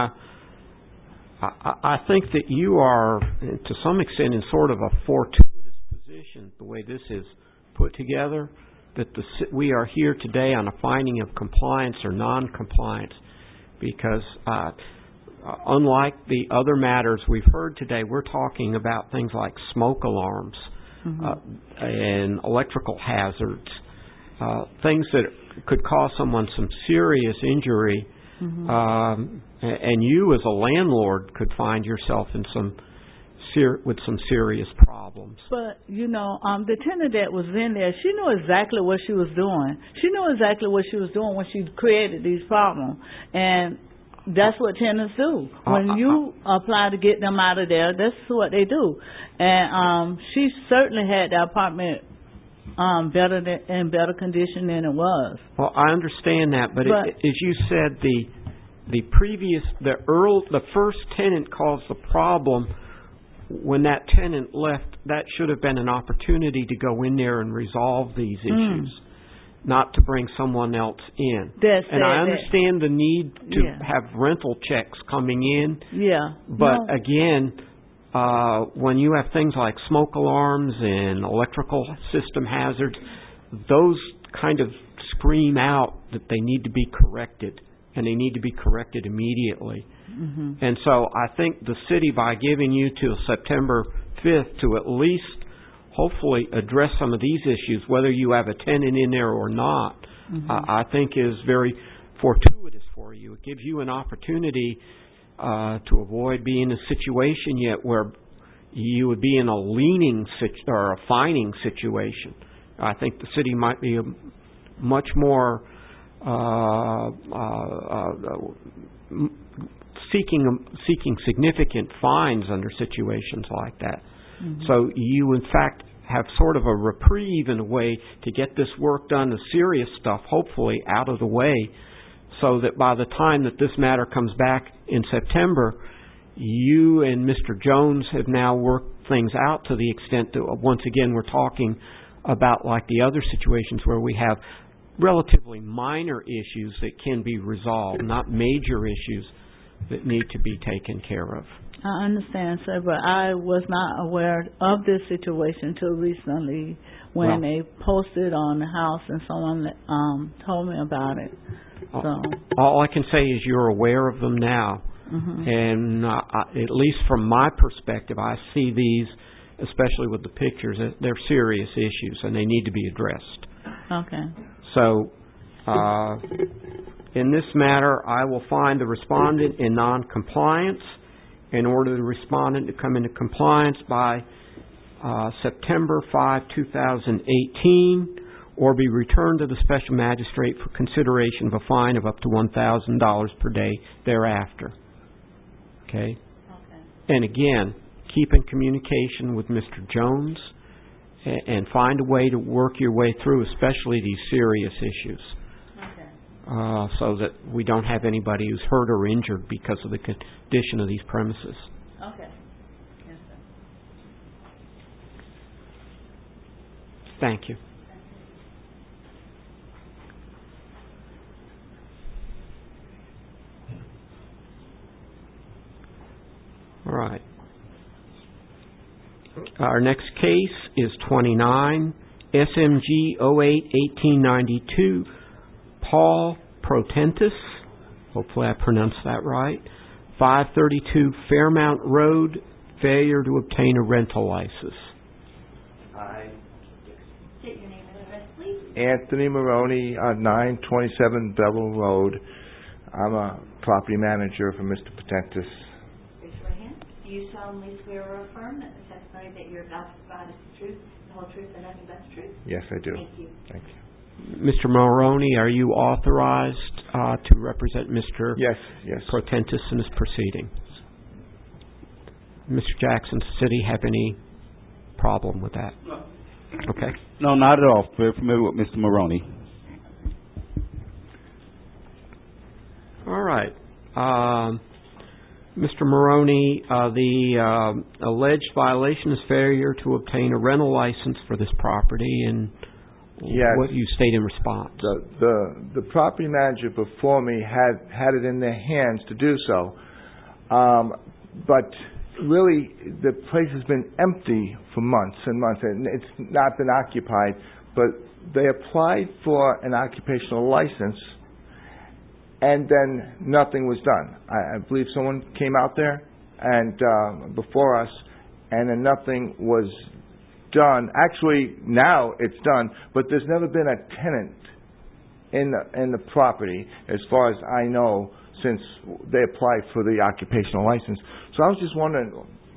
I think that you are, to some extent, in sort of a fortuitous position, the way this is put together, that we are here today on a finding of compliance or non-compliance, because unlike the other matters we've heard today, we're talking about things like smoke alarms and electrical hazards, things that could cause someone some serious injury. And you as a landlord could find yourself in with some serious problems. But, the tenant that was in there, she knew exactly what she was doing. She knew exactly what she was doing when she created these problems. And that's what tenants do. When you apply to get them out of there, that's what they do. And she certainly had the apartment in better condition than it was. Well, I understand that, but as you said, the first tenant caused the problem. When that tenant left, that should have been an opportunity to go in there and resolve these issues, not to bring someone else in. And I understand the need to have rental checks coming in. But again, when you have things like smoke alarms and electrical system hazards, those kind of scream out that they need to be corrected, and they need to be corrected immediately. And so I think the city, by giving you till September 5th to at least hopefully address some of these issues, whether you have a tenant in there or not, I think is very fortuitous for you. It gives you an opportunity to avoid being in a situation yet where you would be in a or a fining situation. I think the city might be much more seeking significant fines under situations like that. So you, in fact, have sort of a reprieve in a way to get this work done, the serious stuff, hopefully, out of the way, so that by the time that this matter comes back in September, you and Mr. Jones have now worked things out to the extent that, once again, we're talking about like the other situations where we have relatively minor issues that can be resolved, not major issues that need to be taken care of. I understand, sir, but I was not aware of this situation until recently when they posted on the house and someone told me about it. So all I can say is you're aware of them now. And at least from my perspective, I see these, especially with the pictures, they're serious issues and they need to be addressed. Okay. So in this matter, I will find the respondent in non-compliance in order the respondent to come into compliance by September 5, 2018, or be returned to the special magistrate for consideration of a fine of up to $1,000 per day thereafter. Okay? And again, keep in communication with Mr. Jones and find a way to work your way through, especially these serious issues. so that we don't have anybody who's hurt or injured because of the condition of these premises. Okay. Yes, sir. Thank you. All right. Our next case is 29 SMG 08-1892, Paul Protentis, hopefully I pronounced that right, 532 Fairmount Road, failure to obtain a rental license. State your name and address, please. Anthony Maroney on 927 Bevel Road. I'm a property manager for Mr. Potentis. Raise your right hand. Do you solemnly swear or affirm that the testimony that you're about to provide is the truth, the whole truth, and nothing but the truth? Yes, I do. Thank you. Thank you. Mr. Maroney, are you authorized to represent Mr. Yes. Protentis in this proceeding? Mr. Jackson, does the city have any problem with that? No. Okay. No, not at all. Very familiar with Mr. Maroney. All right. Mr. Maroney, the alleged violation is failure to obtain a rental license for this property, and what you state in response. The property manager before me had it in their hands to do so, but really the place has been empty for months and months, and it's not been occupied. But they applied for an occupational license, and then nothing was done. I believe someone came out there and before us, and then nothing was done. Actually, now it's done, but there's never been a tenant in the property, as far as I know, since they applied for the occupational license. So I was just wondering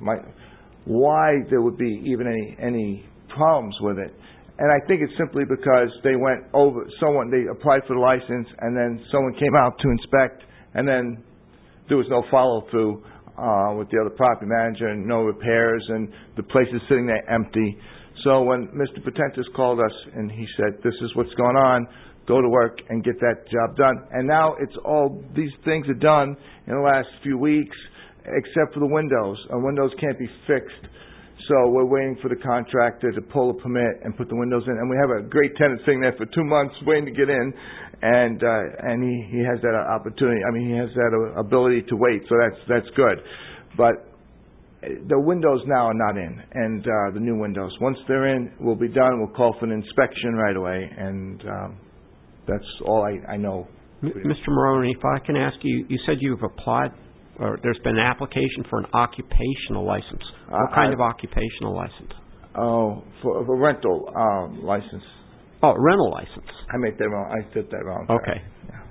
why there would be even any problems with it. And I think it's simply because they applied for the license, and then someone came out to inspect, and then there was no follow-through with the other property manager, and no repairs, and the place is sitting there empty. So when Mr. Potentis called us, and he said, this is what's going on, go to work and get that job done. And now these things are done in the last few weeks, except for the windows. Windows can't be fixed. So we're waiting for the contractor to pull a permit and put the windows in. And we have a great tenant sitting there for 2 months waiting to get in. And he has that opportunity. I mean, he has that ability to wait. So that's good. But the windows now are not in. And the new windows. Once they're in, we'll be done. We'll call for an inspection right away. And that's all I know. Mr. Maroney, if I can ask you, you said you've applied, or there's been an application for an occupational license. What kind of occupational license? Oh, for rental license. Oh, rental license. I made that wrong. I did that wrong. Okay.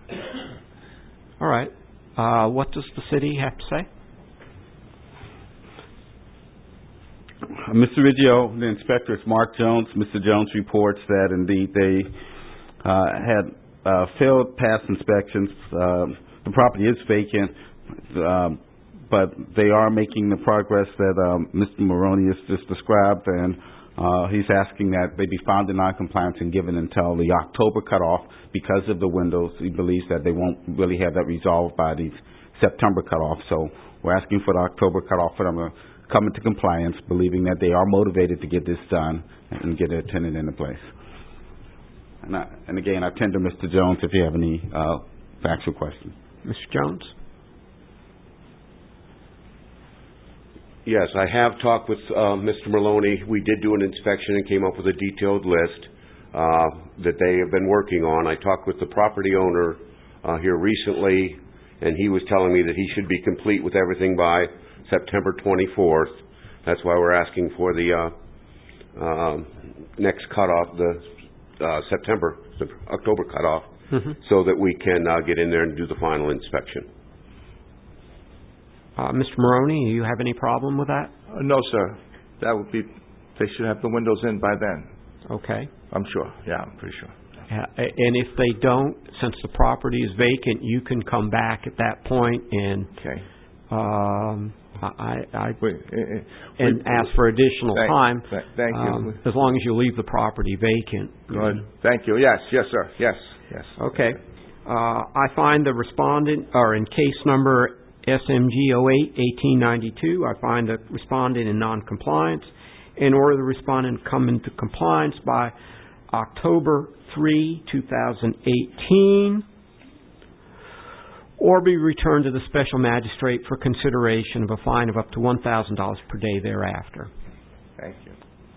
Yeah. All right. What does the city have to say? Mr. Riggio, the inspector, it's Mark Jones. Mr. Jones reports that indeed they had failed past inspections. The property is vacant, but they are making the progress that Mr. Maroney has just described, and he's asking that they be found in noncompliance and given until the October cutoff because of the windows. He believes that they won't really have that resolved by the September cutoff, so we're asking for the October cutoff for them to come into compliance, believing that they are motivated to get this done and get a tenant into place. And again, I tender Mr. Jones if you have any factual questions. Mr. Jones? Yes, I have talked with Mr. Maloney. We did do an inspection and came up with a detailed list that they have been working on. I talked with the property owner here recently, and he was telling me that he should be complete with everything by September 24th. That's why we're asking for the next cutoff, the October cutoff, so that we can get in there and do the final inspection. Mr. Maroney, do you have any problem with that? No, sir. They should have the windows in by then. Okay. I'm sure. Yeah, I'm pretty sure. And if they don't, since the property is vacant, you can come back at that point and ask for additional time. Thank you. As long as you leave the property vacant. Good. Thank you. Yes, sir. Yes. Okay. I find the respondent, or in case number SMG 08-1892, I find the respondent in noncompliance and order the respondent to come into compliance by October 3, 2018, or be returned to the special magistrate for consideration of a fine of up to $1,000 per day thereafter. Thank you.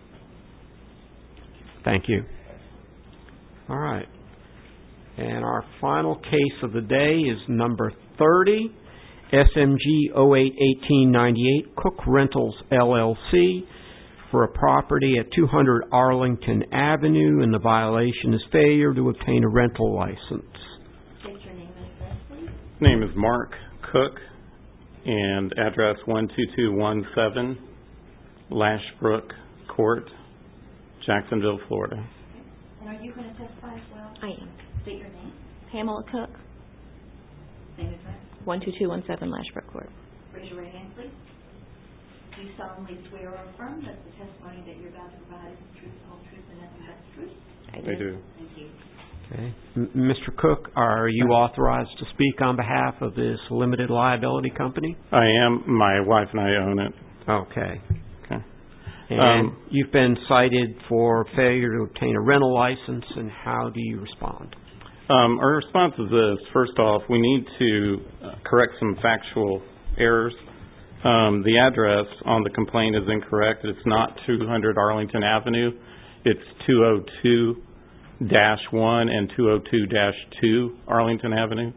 Thank you. All right. And our final case of the day is number 30, SMG 08-1898, Cook Rentals, LLC, for a property at 200 Arlington Avenue, and the violation is failure to obtain a rental license. State your name and address, please. Name is Mark Cook, and address 12217 Lashbrook Court, Jacksonville, Florida. And are you going to testify as well? I am. State your name. Pamela Cook, Name and address. 12217 Lashbrook Court. Raise your right hand, please. Do you solemnly swear or affirm that the testimony that you're about to provide is the truth, the whole truth, and nothing but the truth? I do. Thank you. Okay. Mr. Cook, are you authorized to speak on behalf of this limited liability company? I am. My wife and I own it. Okay. Okay. And you've been cited for failure to obtain a rental license, and how do you respond? Our response is this. First off, we need to correct some factual errors. The address on the complaint is incorrect. It's not 200 Arlington Avenue. It's 202-1 and 202-2 Arlington Avenue.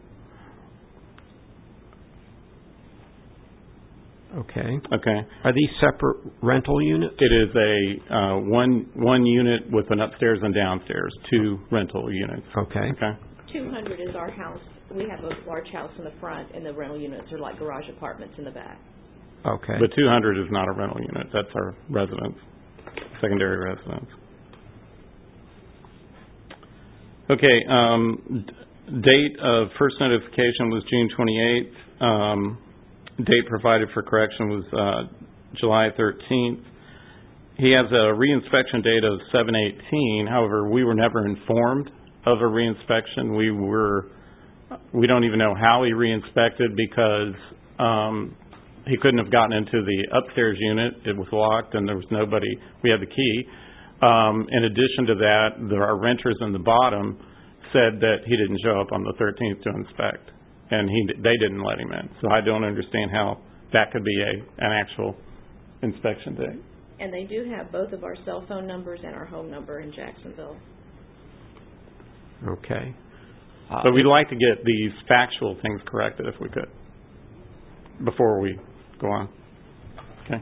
Okay. Okay. Are these separate rental units? It is a one unit with an upstairs and downstairs, 2 rental units. Okay. Okay. 200 is our house. We have a large house in the front, and the rental units are like garage apartments in the back. Okay. The 200 is not a rental unit. That's our residence, secondary residence. Okay. Date of first notification was June 28th. Date provided for correction was July 13th. He has a reinspection date of 7/18. However, we were never informed of a reinspection. We don't even know how he reinspected because he couldn't have gotten into the upstairs unit. It was locked and there was nobody. We had the key. In addition to that, our renters in the bottom said that he didn't show up on the 13th to inspect, and they didn't let him in. So I don't understand how that could be an actual inspection date. And they do have both of our cell phone numbers and our home number in Jacksonville. Okay. But we'd like to get these factual things corrected if we could before we go on. Okay.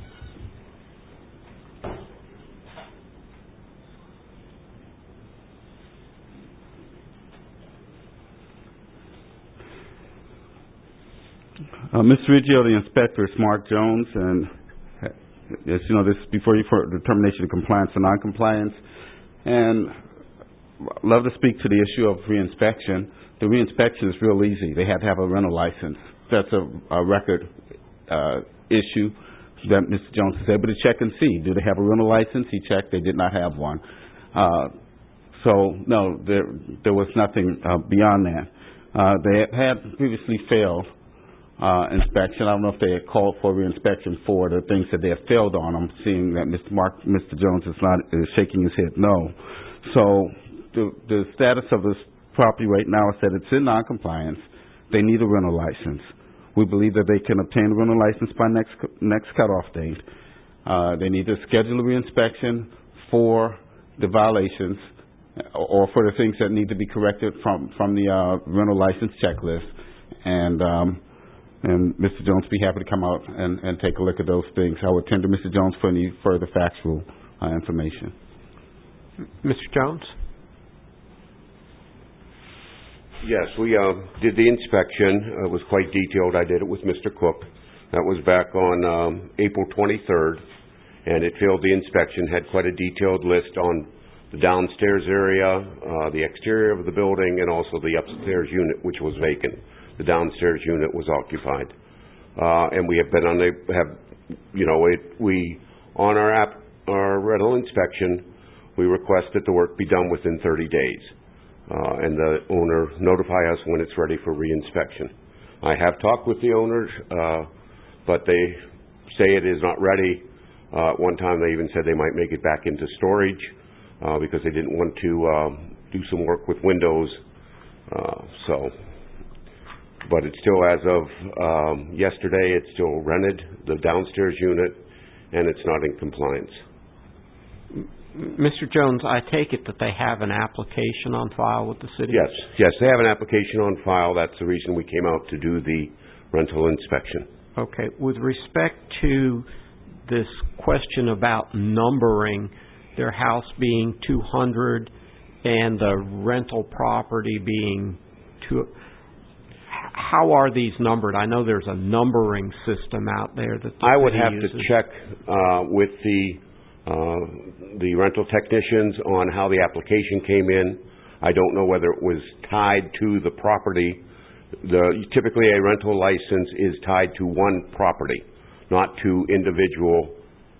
Mr. Riggio, the inspector, is Mark Jones, and as you know, this is before you for determination of compliance or noncompliance. And I'd love to speak to the issue of reinspection. The reinspection is real easy. They have to have a rental license. That's a record issue that Mr. Jones is able to check and see. Do they have a rental license? He checked. They did not have one. So, no, there was nothing beyond that. They had previously failed inspection. I don't know if they had called for reinspection for the things that they have failed on. I'm seeing that Mr. Jones is shaking his head no. So the status of this property right now is that it's in noncompliance. They need a rental license. We believe that they can obtain a rental license by next cutoff date. They need to schedule a reinspection for the violations or for the things that need to be corrected from the rental license checklist. And Mr. Jones be happy to come out and take a look at those things. I would tender Mr. Jones for any further factual information. Mr. Jones? Yes, we did the inspection. It was quite detailed. I did it with Mr. Cook. That was back on April 23rd, and it failed the inspection. Had quite a detailed list on the downstairs area, the exterior of the building, and also the upstairs unit, which was vacant. The downstairs unit was occupied, and we have been on our rental inspection. We request that the work be done within 30 days. and the owner notify us when it's ready for reinspection. I have talked with the owners, but they say it is not ready. One time they even said they might make it back into storage because they didn't want to do some work with windows. But it's still, as of yesterday, it's still rented, the downstairs unit, and it's not in compliance. Mr. Jones, I take it that they have an application on file with the city? Yes, they have an application on file. That's the reason we came out to do the rental inspection. Okay. With respect to this question about numbering their house being 200 and the rental property being 2, how are these numbered? I know there's a numbering system out there that the I would city have uses. to check with the rental technicians on how the application came in. I don't know whether it was tied to the property. Typically a rental license is tied to one property, not to individual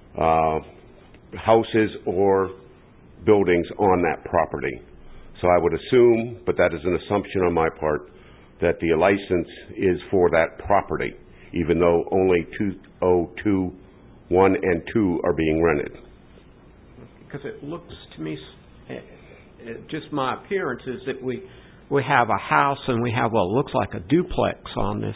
houses or buildings on that property. So I would assume, but that is an assumption on my part, that the license is for that property, even though only 202, 1 and 2 are being rented. Because it looks to me, just my appearance is that we have a house and we have what looks like a duplex on this.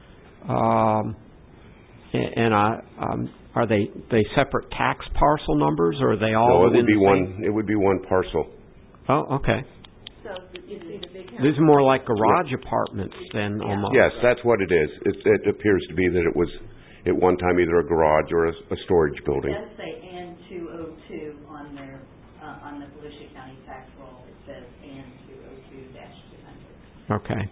Are they separate tax parcel numbers, or are they all? No, within the same? It would be one parcel. Oh, okay. So is it a big house? This is more like garage apartments than almost. Yes, that's what it is. It appears to be that it was at one time either a garage or a storage building. It does say AN 202 on their on the Volusia County tax roll. It says AN 202-200. Okay.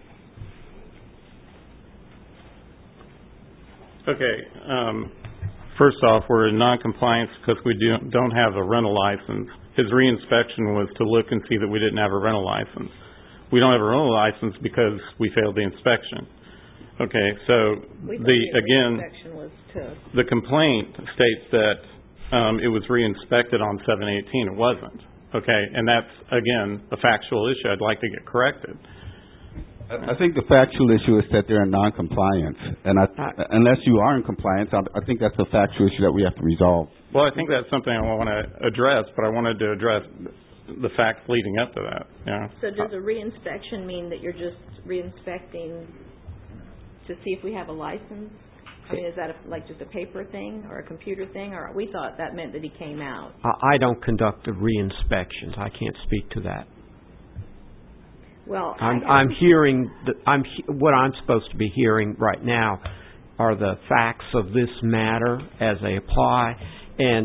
Okay. First off, we're in non-compliance because we don't have a rental license. His reinspection was to look and see that we didn't have a rental license. We don't have a rental license because we failed the inspection. Okay, so the complaint states that it was re-inspected on 7/18. It wasn't. Okay, and that's, again, a factual issue I'd like to get corrected. I think the factual issue is that they're in non-compliance, and unless you are in compliance, I think that's a factual issue that we have to resolve. Well, I think that's something I want to address, but I wanted to address the facts leading up to that. Yeah. So does a reinspection mean that you're just reinspecting to see if we have a license? I mean, is that like just a paper thing or a computer thing? Or we thought that meant that he came out. I don't conduct the re-inspections. I can't speak to that. Well, I'm hearing what I'm supposed to be hearing right now are the facts of this matter as they apply, and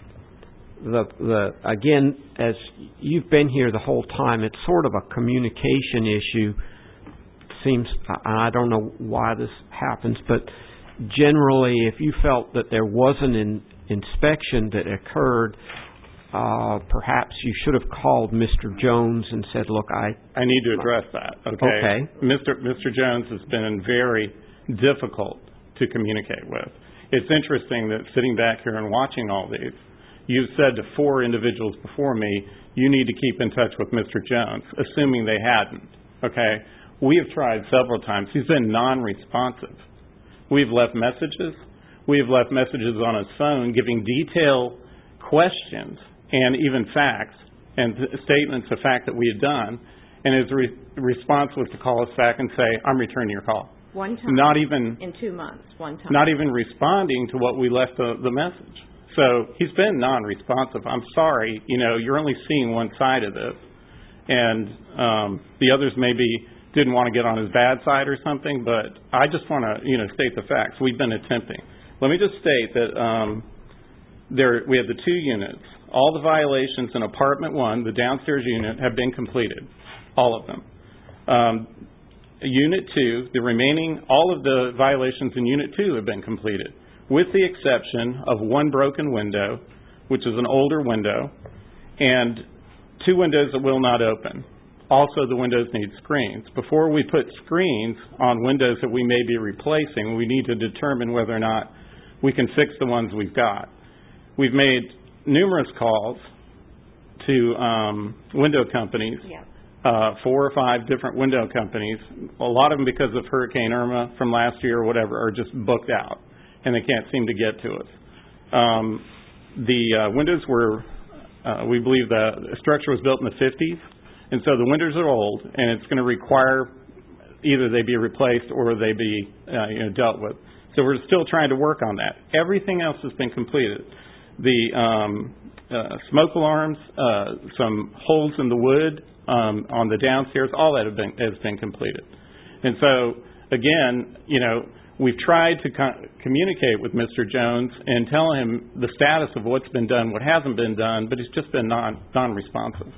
again, as you've been here the whole time, it's sort of a communication issue. Seems, I don't know why this happens, but generally, if you felt that there was an inspection that occurred, perhaps you should have called Mr. Jones and said, look, I need to address that, okay? Mr. Jones has been very difficult to communicate with. It's interesting that sitting back here and watching all these, you've said to 4 individuals before me, you need to keep in touch with Mr. Jones, assuming they hadn't, okay? We have tried several times. He's been non-responsive. We've left messages. We've left messages on his phone giving detailed questions and even facts and statements of fact that we had done, and his response was to call us back and say, I'm returning your call. One time. Not even in 2 months. One time. Not even responding to what we left the message. So he's been non-responsive. I'm sorry, you're only seeing one side of this, and the others maybe didn't want to get on his bad side or something, but I just want to state the facts. We've been attempting. Let me just state that we have the 2 units. All the violations in apartment 1, the downstairs unit, have been completed. All of them. Unit 2, all of the violations in Unit 2 have been completed, with the exception of 1 broken window, which is an older window, and 2 windows that will not open. Also, the windows need screens. Before we put screens on windows that we may be replacing, we need to determine whether or not we can fix the ones we've got. We've made numerous calls to window companies 4 or 5 different window companies. A lot of them, because of Hurricane Irma from last year or whatever, are just booked out, and they can't seem to get to us. The windows were, we believe the structure was built in the 50s, and so the windows are old, and it's going to require either they be replaced or they be dealt with. So we're still trying to work on that. Everything else has been completed. The smoke alarms, some holes in the wood on the downstairs, all that has been completed. And so, again, we've tried to communicate with Mr. Jones and tell him the status of what's been done, what hasn't been done, but it's just been non-responsive.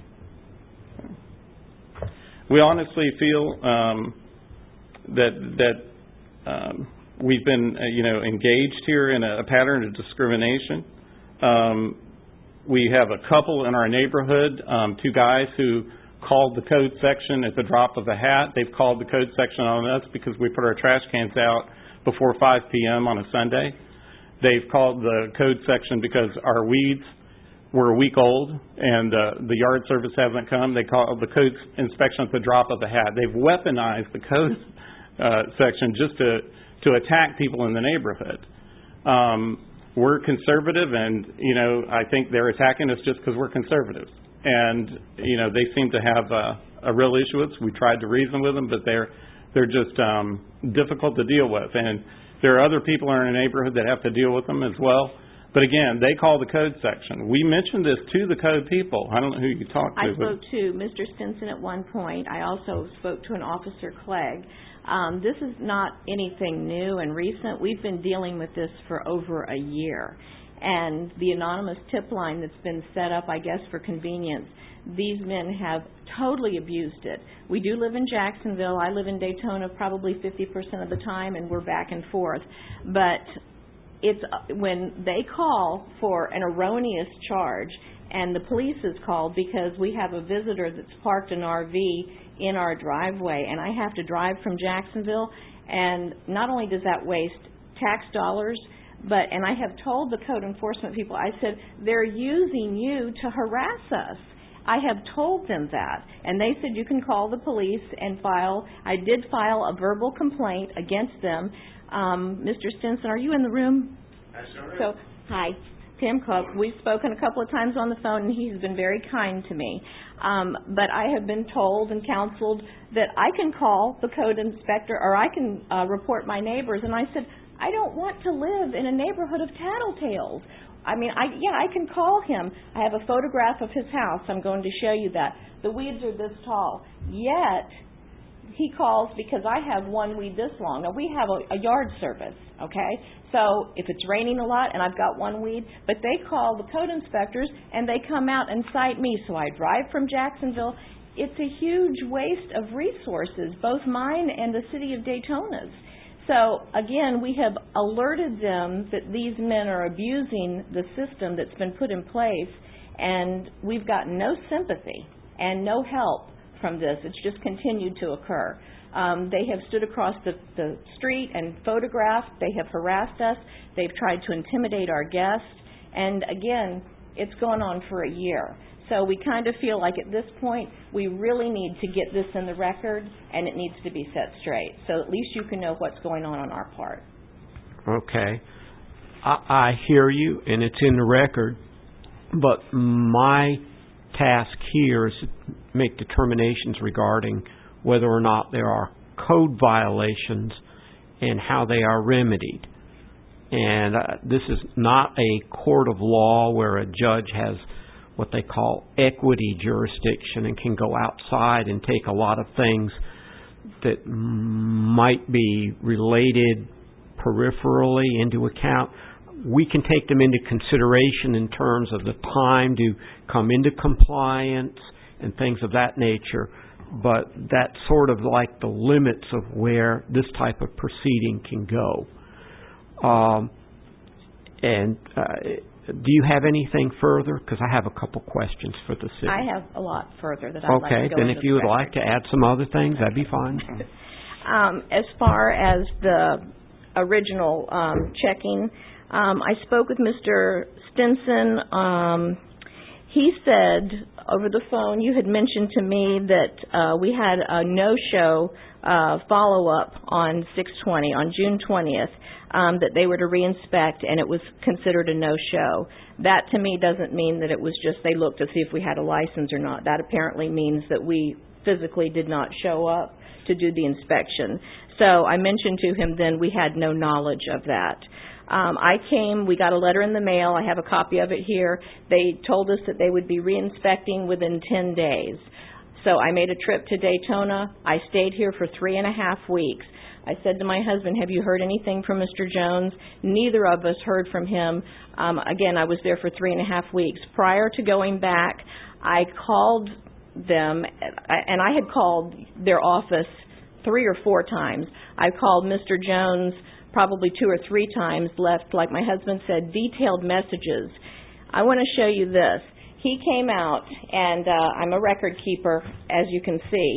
We honestly feel that we've been, engaged here in a pattern of discrimination. We have a couple in our neighborhood, 2 guys who called the code section at the drop of a hat. They've called the code section on us because we put our trash cans out before 5 p.m. on a Sunday. They've called the code section because our weeds were a week old and the yard service hasn't come. They called the code inspection at the drop of a hat. They've weaponized the code section just to attack people in the neighborhood. We're conservative, and I think they're attacking us just because we're conservative. And they seem to have a real issue with us. We tried to reason with them, but they're just difficult to deal with. And there are other people in our neighborhood that have to deal with them as well. But again, they call the code section. We mentioned this to the code people. I don't know who you talked to. I spoke to Mr. Stinson at one point. I also spoke to an Officer Clegg. This is not anything new and recent. We've been dealing with this for over a year. And the anonymous tip line that's been set up, I guess, for convenience, these men have totally abused it. We do live in Jacksonville. I live in Daytona probably 50% of the time, and we're back and forth. But it's when they call for an erroneous charge, and the police is called because we have a visitor that's parked an RV in our driveway, and I have to drive from Jacksonville, and not only does that waste tax dollars, and I have told the code enforcement people, I said, they're using you to harass us. I have told them that, and they said you can call the police and I did file a verbal complaint against them. Mr. Stinson, are you in the room? Yes, sir. So, hi, Tim Cook. We've spoken a couple of times on the phone, and he's been very kind to me. But I have been told and counseled that I can call the code inspector or I can report my neighbors, and I said, I don't want to live in a neighborhood of tattletales. I mean, I can call him. I have a photograph of his house. I'm going to show you that. The weeds are this tall. Yet, he calls because I have one weed this long. Now, we have a yard service, okay? So, if it's raining a lot and I've got one weed, but they call the code inspectors and they come out and cite me. So, I drive from Jacksonville. It's a huge waste of resources, both mine and the city of Daytona's. So, again, we have alerted them that these men are abusing the system that's been put in place, and we've gotten no sympathy and no help from this. It's just continued to occur. They have stood across the street and photographed. They have harassed us. They've tried to intimidate our guests. And, again, it's gone on for a year. So we kind of feel like at this point we really need to get this in the record, and it needs to be set straight. So at least you can know what's going on our part. Okay. I hear you, and it's in the record. But my task here is to make determinations regarding whether or not there are code violations and how they are remedied. And this is not a court of law where a judge has what they call equity jurisdiction and can go outside and take a lot of things that might be related peripherally into account. We can take them into consideration in terms of the time to come into compliance and things of that nature, but that's sort of like the limits of where this type of proceeding can go. Do you have anything further? Because I have a couple questions for the city. I have a lot further that I'd like to go into. Okay, then if you would like to add some other things, that'd be fine. As far as the original checking, I spoke with Mr. Stinson. He said over the phone, you had mentioned to me that we had a no-show follow-up on 6/20, on June 20th, that they were to reinspect, and it was considered a no-show. That to me doesn't mean that it was just they looked to see if we had a license or not. That apparently means that we physically did not show up to do the inspection. So I mentioned to him then we had no knowledge of that. I came, we got a letter in the mail, I have a copy of it here. They told us that they would be re-inspecting within 10 days. So I made a trip to Daytona. I stayed here for 3.5 weeks. I said to my husband, have you heard anything from Mr. Jones? Neither of us heard from him. Again, I was there for 3.5 weeks. Prior to going back, I called them, and I had called their office 3 or 4 times. I called Mr. Jones probably 2 or 3 times, left, like my husband said, detailed messages. I want to show you this. He came out, and I'm a record keeper, as you can see,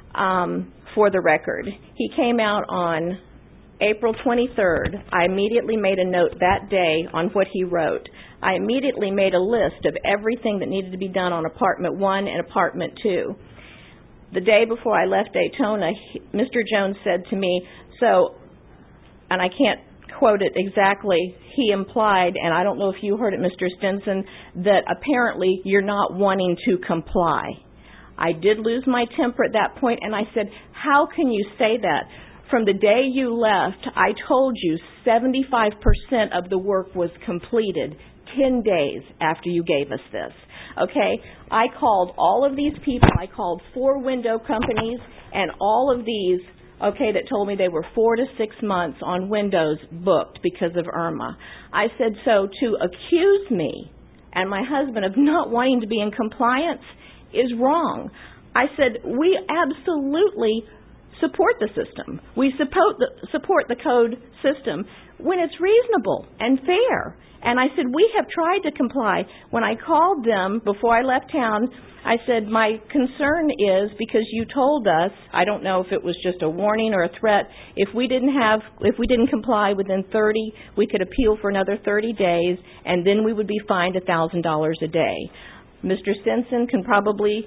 for the record. He came out on April 23rd. I immediately made a note that day on what he wrote. I immediately made a list of everything that needed to be done on Apartment 1 and Apartment 2. The day before I left Daytona, Mr. Jones said to me, so, and I can't quote it exactly, he implied, and I don't know if you heard it, Mr. Stinson, that apparently you're not wanting to comply. I did lose my temper at that point, and I said, how can you say that? From the day you left, I told you 75% of the work was completed 10 days after you gave us this. Okay? I called all of these people. I called 4 window companies, and all of these, okay, that told me they were 4 to 6 months on windows booked because of Irma. I said, so to accuse me and my husband of not wanting to be in compliance is wrong. I said, we absolutely support the system. We support the code system when it's reasonable and fair. And I said, we have tried to comply. When I called them before I left town, I said, my concern is because you told us, I don't know if it was just a warning or a threat, if we didn't comply within 30, we could appeal for another 30 days, and then we would be fined $1,000 a day. Mr. Stinson can probably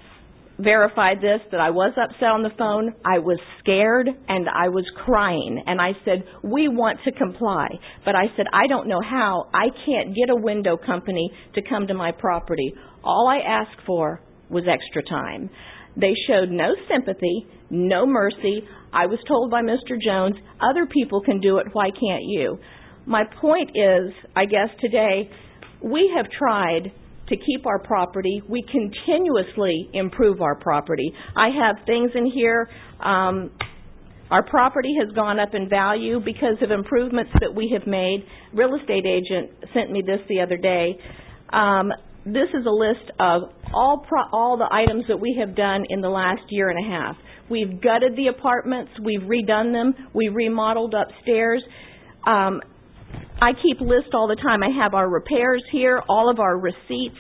verify this, that I was upset on the phone, I was scared, and I was crying. And I said, we want to comply. But I said, I don't know how. I can't get a window company to come to my property. All I asked for was extra time. They showed no sympathy, no mercy. I was told by Mr. Jones, other people can do it, why can't you? My point is, I guess today, we have tried to keep our property. We continuously improve our property. I have things in here. Our property has gone up in value because of improvements that we have made. Real estate agent sent me this the other day. This is a list of all the items that we have done in the last year and a half. We've gutted the apartments. We've redone them. We've remodeled upstairs. I keep lists all the time. I have our repairs here, all of our receipts.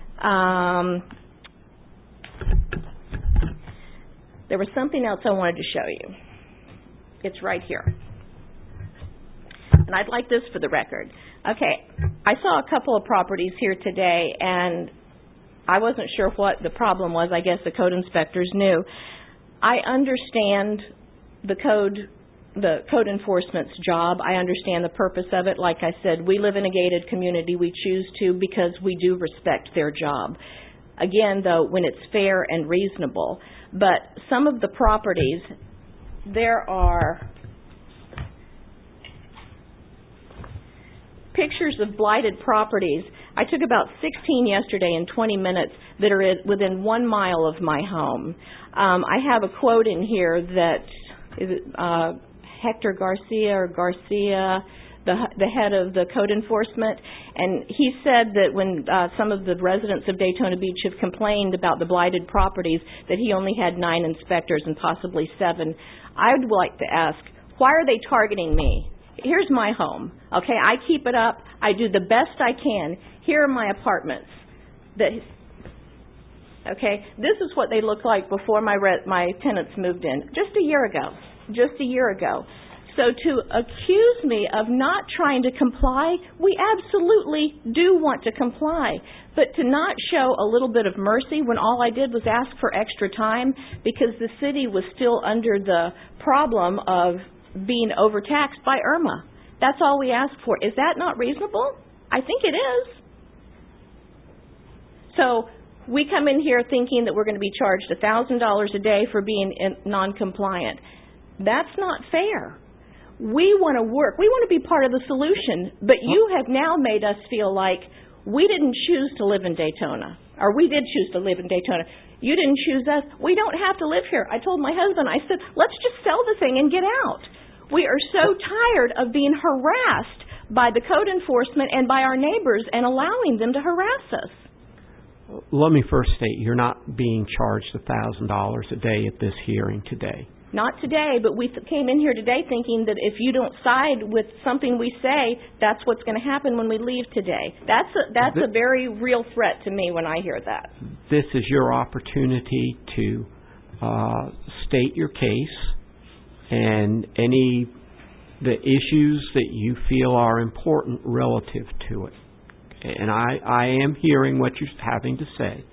There was something else I wanted to show you. It's right here. And I'd like this for the record. Okay, I saw a couple of properties here today, and I wasn't sure what the problem was. I guess the code inspectors knew. I understand the code enforcement's job. I understand the purpose of it. Like I said, we live in a gated community. We choose to because we do respect their job. Again, though, when it's fair and reasonable. But some of the properties, there are pictures of blighted properties. I took about 16 yesterday in 20 minutes that are within 1 mile of my home. I have a quote in here that is Hector Garcia, the head of the code enforcement, and he said that when some of the residents of Daytona Beach have complained about the blighted properties, that he only had 9 inspectors and possibly 7. I would like to ask, why are they targeting me? Here's my home, okay? I keep it up. I do the best I can. Here are my apartments. Okay, this is what they looked like before my tenants moved in, just a year ago. So to accuse me of not trying to comply, we absolutely do want to comply. But to not show a little bit of mercy when all I did was ask for extra time because the city was still under the problem of being overtaxed by Irma. That's all we asked for. Is that not reasonable? I think it is. So we come in here thinking that we're going to be charged $1,000 a day for being non-compliant. That's not fair. We want to work. We want to be part of the solution, but you have now made us feel like we didn't choose to live in Daytona, or we did choose to live in Daytona. You didn't choose us. We don't have to live here. I told my husband, I said, let's just sell the thing and get out. We are so tired of being harassed by the code enforcement and by our neighbors and allowing them to harass us. Let me first state, you're not being charged $1,000 a day at this hearing today. Not today, but we came in here today thinking that if you don't side with something we say, that's what's going to happen when we leave today. That's a very real threat to me when I hear that. This is your opportunity to state your case and the issues that you feel are important relative to it. And I am hearing what you're having to say.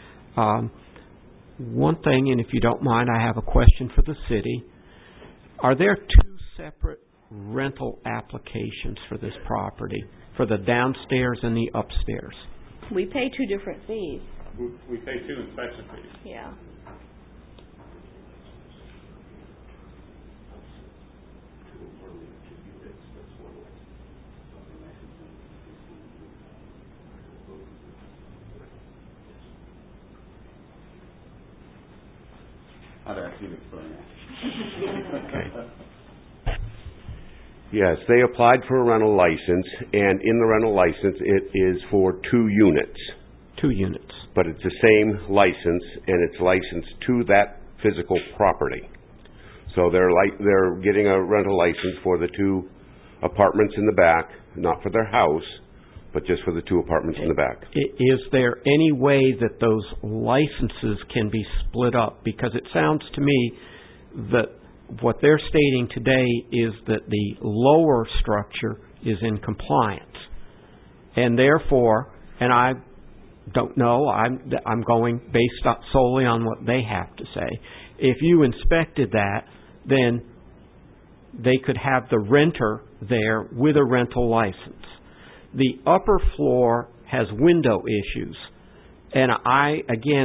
One thing, and if you don't mind, I have a question for the city. Are there two separate rental applications for this property, for the downstairs and the upstairs? We pay two different fees. We pay two inspection fees. Yeah. I'd ask you to explain that. Okay. Yes, they applied for a rental license, and in the rental license, it is for 2 units. 2 units. But it's the same license, and it's licensed to that physical property. So they're getting a rental license for the 2 apartments in the back, not for their house, but just for the 2 apartments in the back. Is there any way that those licenses can be split up? Because it sounds to me that what they're stating today is that the lower structure is in compliance. And therefore, and I don't know, I'm going based solely on what they have to say. If you inspected that, then they could have the renter there with a rental license. The upper floor has window issues, and I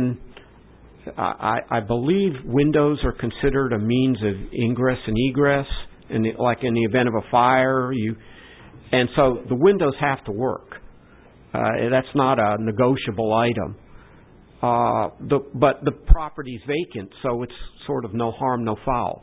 believe windows are considered a means of ingress and egress, like in the event of a fire, and so the windows have to work. That's not a negotiable item. But the property's vacant, so it's sort of no harm, no foul.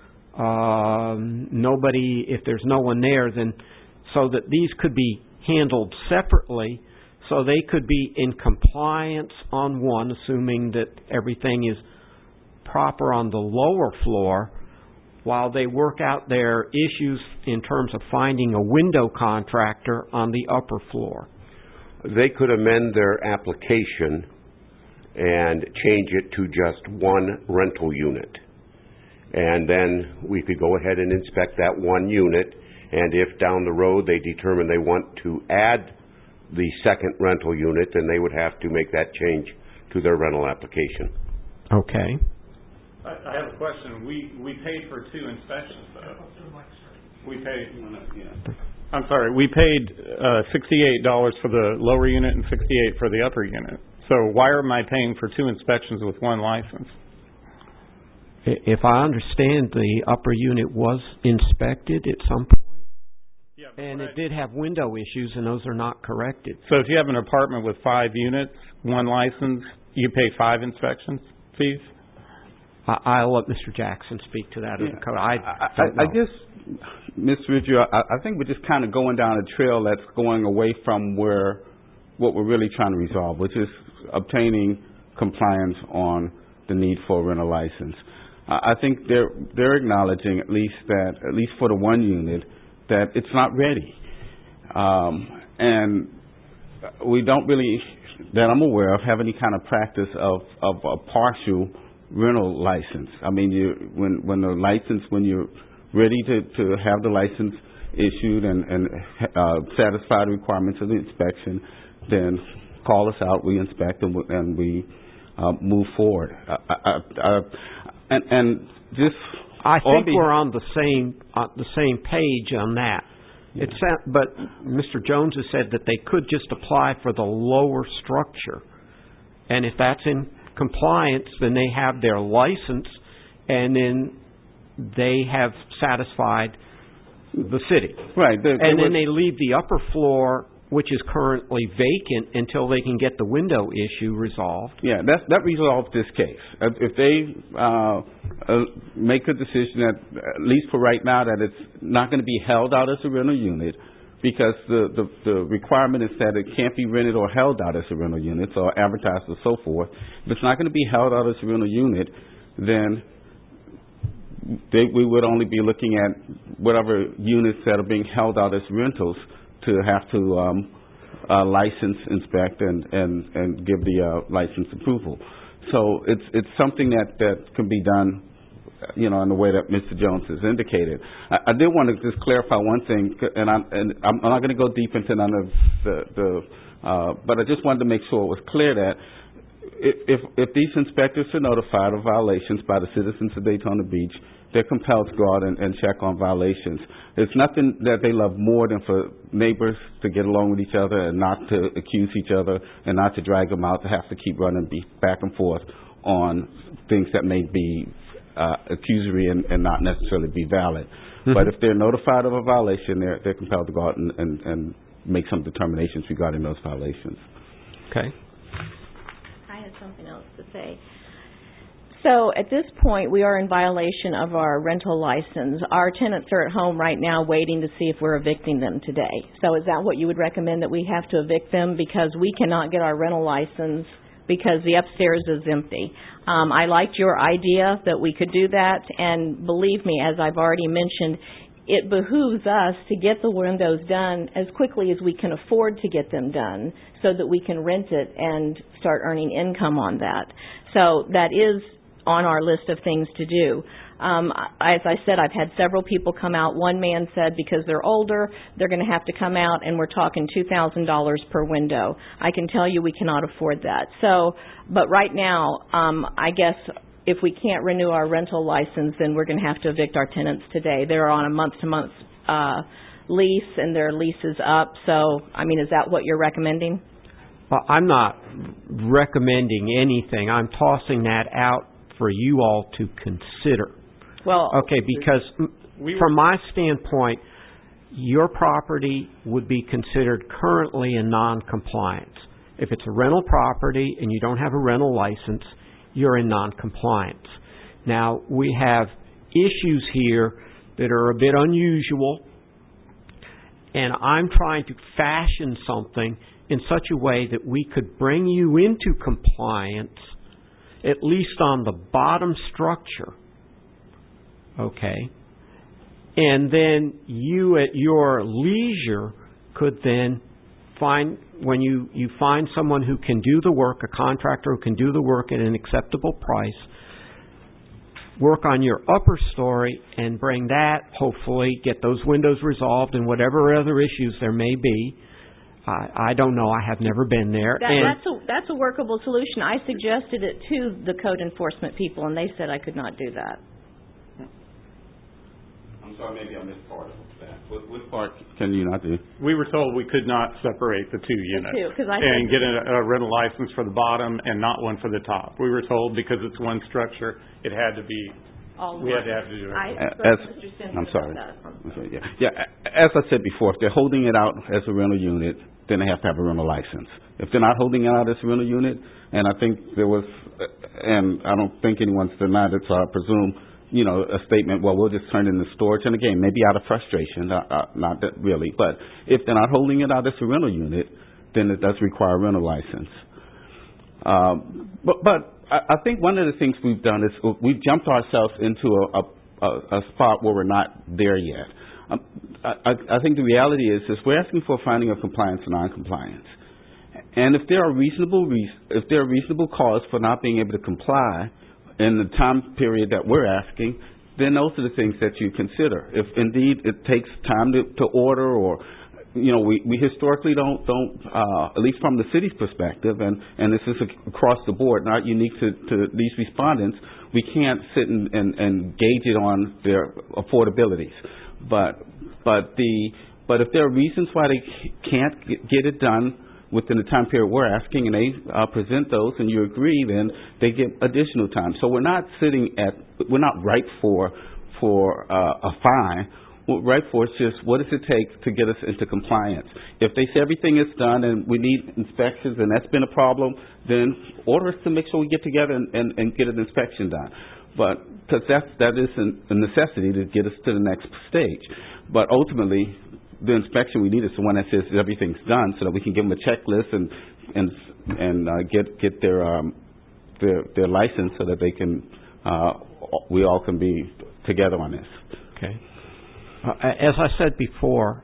Nobody, if there's no one there, then so that these could be handled separately, so they could be in compliance on one, assuming that everything is proper on the lower floor, while they work out their issues in terms of finding a window contractor on the upper floor. They could amend their application and change it to just 1 rental unit. And then we could go ahead and inspect that 1 unit, and if down the road they determine they want to add the second rental unit, then they would have to make that change to their rental application. Okay. I have a question. We paid for 2 inspections, though. We paid. I'm sorry. We paid $68 for the lower unit and $68 for the upper unit. So why am I paying for 2 inspections with 1 license? If I understand, the upper unit was inspected at some point. Yeah, and it did have window issues, and those are not corrected. So if you have an apartment with 5 units, 1 license, you pay 5 inspection fees? I'll let Mr. Jackson speak to that. I guess, Mr. Ridgey, I think we're just kind of going down a trail that's going away from what we're really trying to resolve, which is obtaining compliance on the need for a rental license. I think they're acknowledging at least for the 1 unit, that it's not ready. And we don't really, that I'm aware of, have any kind of practice of a partial rental license. I mean, when you're ready to have the license issued and satisfy the requirements of the inspection, then call us out, we inspect, and we move forward. And just I think we're on the same page on that. But Mr. Jones has said that they could just apply for the lower structure, and if that's in compliance, then they have their license, and then they have satisfied the city. Right. And then they leave the upper floor, which is currently vacant, until they can get the window issue resolved. Yeah, that resolves this case. If they make a decision that, at least for right now, that it's not going to be held out as a rental unit, because the requirement is that it can't be rented or held out as a rental unit, or advertised or so forth. If it's not going to be held out as a rental unit, then we would only be looking at whatever units that are being held out as rentals to have to license, inspect, and give the license approval. So it's something that can be done, in the way that Mr. Jones has indicated. I did want to just clarify one thing, and I'm not going to go deep into none of but I just wanted to make sure it was clear that if these inspectors are notified of violations by the citizens of Daytona Beach, they're compelled to go out and check on violations. There's nothing that they love more than for neighbors to get along with each other and not to accuse each other and not to drag them out to have to keep running back and forth on things that may be accusory and not necessarily be valid. Mm-hmm. But if they're notified of a violation, they're compelled to go out and make some determinations regarding those violations. Okay. I have something else to say. So at this point, we are in violation of our rental license. Our tenants are at home right now waiting to see if we're evicting them today. So is that what you would recommend, that we have to evict them because we cannot get our rental license because the upstairs is empty? I liked your idea that we could do that, and believe me, as I've already mentioned, it behooves us to get the windows done as quickly as we can afford to get them done so that we can rent it and start earning income on that. So that is on our list of things to do. As I said, I've had several people come out. One man said because they're older, they're going to have to come out, and we're talking $2,000 per window. I can tell you we cannot afford that. So, but right now, I guess if we can't renew our rental license, then we're going to have to evict our tenants today. They're on a month-to-month lease, and their lease is up. So, is that what you're recommending? Well, I'm not recommending anything. I'm tossing that out for you all to consider. Well, okay, because from my standpoint, your property would be considered currently in non-compliance. If it's a rental property and you don't have a rental license, you're in non-compliance. Now, we have issues here that are a bit unusual, and I'm trying to fashion something in such a way that we could bring you into compliance, at least on the bottom structure, okay? And then you at your leisure could then find, when you find someone who can do the work, a contractor who can do the work at an acceptable price, work on your upper story and bring that, hopefully, get those windows resolved and whatever other issues there may be. I don't know. I have never been there. That's a workable solution. I suggested it to the code enforcement people, and they said I could not do that. I'm sorry, maybe I missed part of that. What part can you not do? We were told we could not separate the two units and get a rental license for the bottom and not one for the top. We were told because it's one structure, it had to be. We had to have to do it. I'm sorry. Yeah. As I said before, if they're holding it out as a rental unit, then they have to have a rental license. If they're not holding it out as a rental unit, and I think there was, and I don't think anyone's denied it, so I presume, a statement, well, we'll just turn it into storage. And again, maybe out of frustration, not that really, but if they're not holding it out as a rental unit, then it does require a rental license. But I think one of the things we've done is we've jumped ourselves into a spot where we're not there yet. I think the reality is we're asking for a finding of compliance or non-compliance. And if there are reasonable cause for not being able to comply in the time period that we're asking, then those are the things that you consider. If indeed it takes time to order, or we historically don't at least from the city's perspective, and this is across the board, not unique to these respondents, we can't sit and gauge it on their affordabilities. But if there are reasons why they can't get it done within the time period we're asking, and they present those, and you agree, then they get additional time. So we're not ripe for a fine. What we're ripe for is just what does it take to get us into compliance. If they say everything is done and we need inspections, and that's been a problem, then order us to make sure we get together and get an inspection done. But because that is a necessity to get us to the next stage. But ultimately, the inspection we need is the one that says everything's done, so that we can give them a checklist and get their license, so that they can we all can be together on this. Okay. As I said before,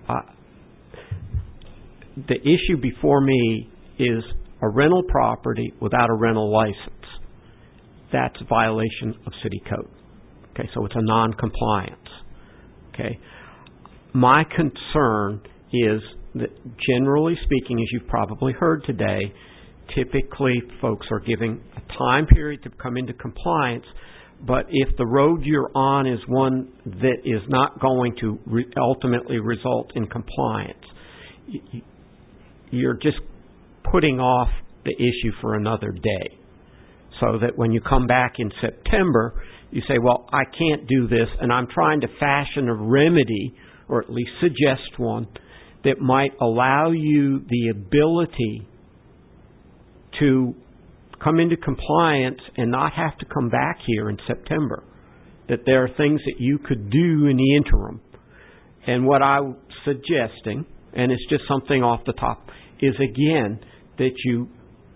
the issue before me is a rental property without a rental license. That's a violation of city code. Okay, so it's a non-compliance. Okay. My concern is that, generally speaking, as you've probably heard today, typically folks are giving a time period to come into compliance, but if the road you're on is one that is not going to ultimately result in compliance, you're just putting off the issue for another day. So that when you come back in September, you say, well, I can't do this, and I'm trying to fashion a remedy, or at least suggest one, that might allow you the ability to come into compliance and not have to come back here in September. That there are things that you could do in the interim. And what I'm suggesting, and it's just something off the top, is again that you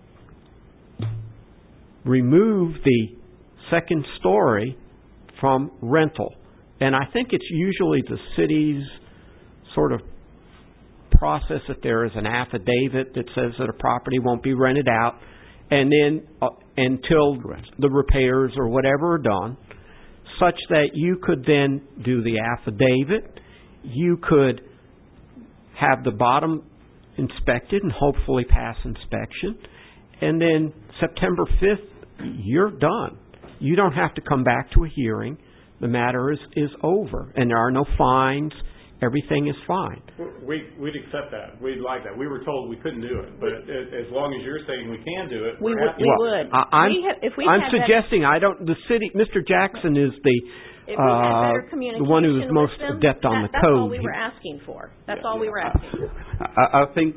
remove the second story from rental. And I think it's usually the city's sort of process that there is an affidavit that says that a property won't be rented out, and then until the repairs or whatever are done, such that you could then do the affidavit, you could have the bottom inspected and hopefully pass inspection, and then September 5th, you're done. You don't have to come back to a hearing. The matter is over, and there are no fines. Everything is fine. We'd accept that. We'd like that. We were told we couldn't do it, but as long as you're saying we can do it, we would. I'm suggesting the city. Mr. Jackson is the one who is most adept on the code. That's all we were asking for. That's all we were asking for. I think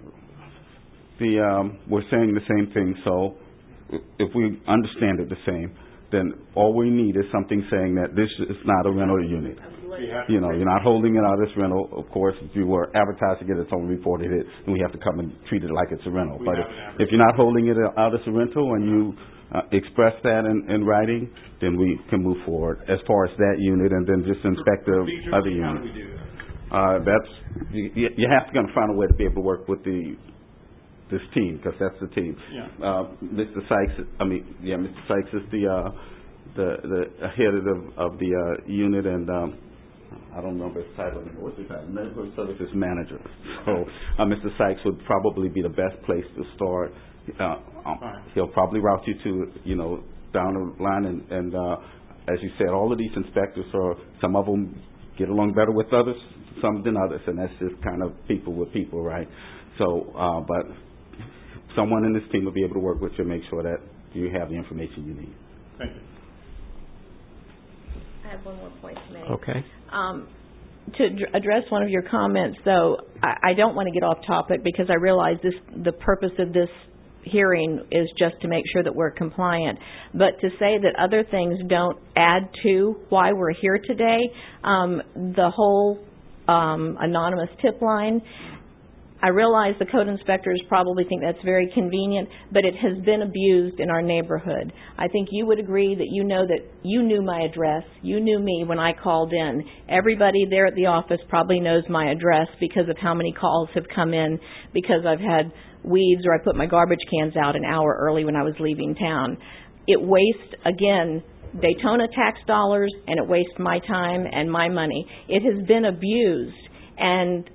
we're saying the same thing. So if we understand it the same, then all we need is something saying that this is not a rental unit. You're not holding it out as rental. Of course, if you were advertising it, it's only reported it, then we have to come and treat it like it's a rental. But if you're not holding it out as a rental and you express that in writing, then we can move forward as far as that unit, and then just inspect the other unit. You have to find a way to be able to work with this team, because that's the team. Mr. Sykes is the head of the unit, and I don't remember his title anymore. What's his title? Medical Services Manager. So Mr. Sykes would probably be the best place to start. He'll probably route you to, down the line, and as you said, all of these inspectors some of them get along better with others, some than others, and that's just kind of people with people, right? So, but someone in this team will be able to work with you and make sure that you have the information you need. Thank you. I have one more point to make. Okay. To address one of your comments, though, I don't want to get off topic, because I realize the purpose of this hearing is just to make sure that we're compliant. But to say that other things don't add to why we're here today, the whole anonymous tip line, I realize the code inspectors probably think that's very convenient, but it has been abused in our neighborhood. I think you would agree that you knew my address, you knew me when I called in. Everybody there at the office probably knows my address because of how many calls have come in because I've had weeds or I put my garbage cans out an hour early when I was leaving town. It wastes, again, Daytona tax dollars, and it wastes my time and my money. It has been abused, and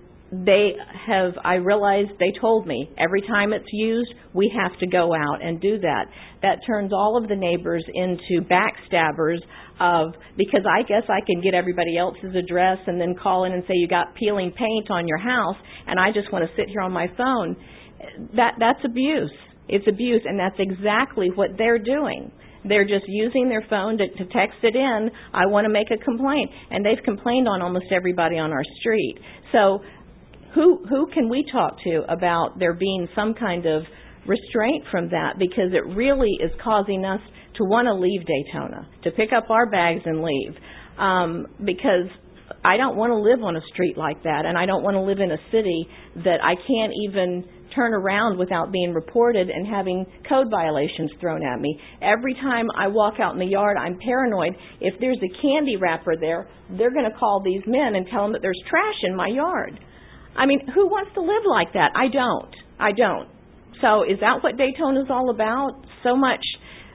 I realized they told me every time it's used, we have to go out and do that. That turns all of the neighbors into backstabbers because I guess I can get everybody else's address and then call in and say you got peeling paint on your house, and I just want to sit here on my phone. That's abuse. It's abuse, and that's exactly what they're doing. They're just using their phone to text it in, I want to make a complaint. And they've complained on almost everybody on our street. So who can we talk to about there being some kind of restraint from that? Because it really is causing us to want to leave Daytona, to pick up our bags and leave. Because I don't want to live on a street like that, and I don't want to live in a city that I can't even turn around without being reported and having code violations thrown at me. Every time I walk out in the yard, I'm paranoid. If there's a candy wrapper there, they're going to call these men and tell them that there's trash in my yard. I mean, who wants to live like that? I don't. So is that what Daytona's all about? So much,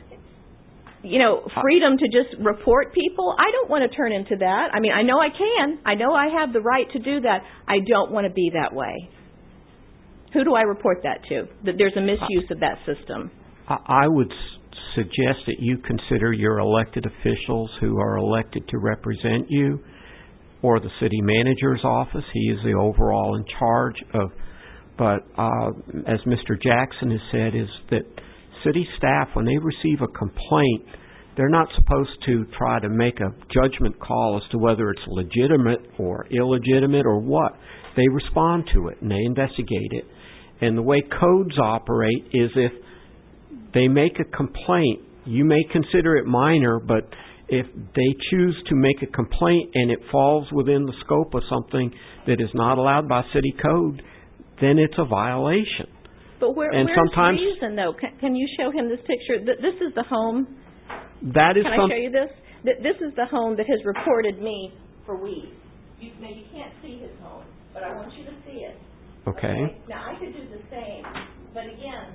freedom to just report people? I don't want to turn into that. I mean, I know I can. I know I have the right to do that. I don't want to be that way. Who do I report that to? That there's a misuse of that system. I would suggest that you consider your elected officials who are elected to represent you, or the city manager's office. He is the overall in charge of. But as Mr. Jackson has said, is that city staff, when they receive a complaint, they're not supposed to try to make a judgment call as to whether it's legitimate or illegitimate or what. They respond to it and they investigate it. And the way codes operate is if they make a complaint, you may consider it minor, but if they choose to make a complaint and it falls within the scope of something that is not allowed by city code, then it's a violation. But where's the reason, though? Can you show him this picture? This is the home. That is. Can I show you this? This is the home that has reported me for weeds. You can't see his home, but I want you to see it. Okay. Now, I could do the same, but again,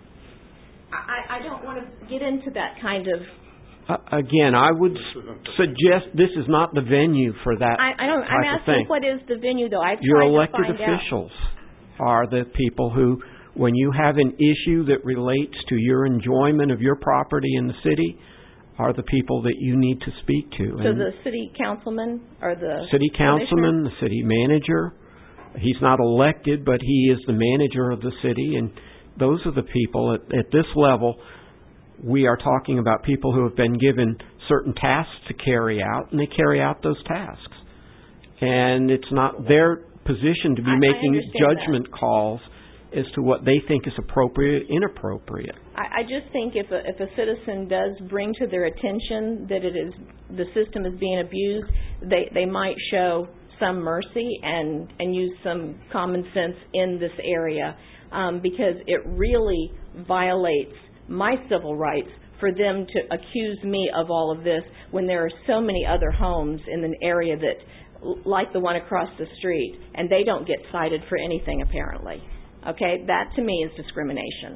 I don't want to get into that kind of... Again, I would suggest this is not the venue for that I'm type of thing. What is the venue, though? Your elected officials are the people who, when you have an issue that relates to your enjoyment of your property in the city, are the people that you need to speak to. So the city councilman or the city councilman, the city manager. He's not elected, but he is the manager of the city, and those are the people at this level. We are talking about people who have been given certain tasks to carry out, and they carry out those tasks. And it's not their position to be making judgment calls as to what they think is appropriate, inappropriate. I just think if a citizen does bring to their attention that the system is being abused, they might show some mercy and use some common sense in this area, because it really violates my civil rights for them to accuse me of all of this when there are so many other homes in an area that, like the one across the street, and they don't get cited for anything apparently. Okay, that to me is discrimination.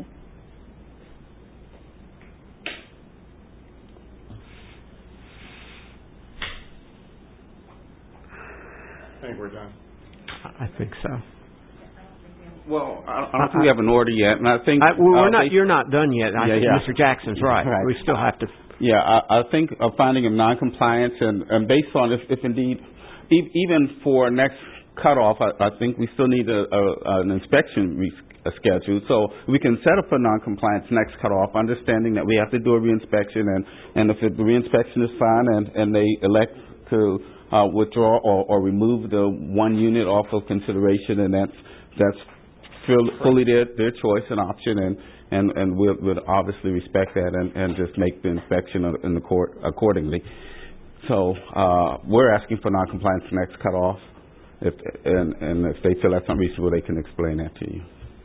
I think we're done. I think so. Well, I don't think we have an order yet, and I think we're not. You're not done yet. I think yeah. Mr. Jackson's right. We still have to. Yeah, I think a finding of noncompliance, and based on if indeed, even for next cutoff, I think we still need an inspection scheduled. So we can set up a noncompliance next cutoff, understanding that we have to do a reinspection, and if the reinspection is fine, and they elect to withdraw or remove the one unit off of consideration, and that's fully their choice and option, and we'll obviously respect that and just make the inspection in the court accordingly. So we're asking for noncompliance next cutoff, and if they feel that's unreasonable, they can explain that to you.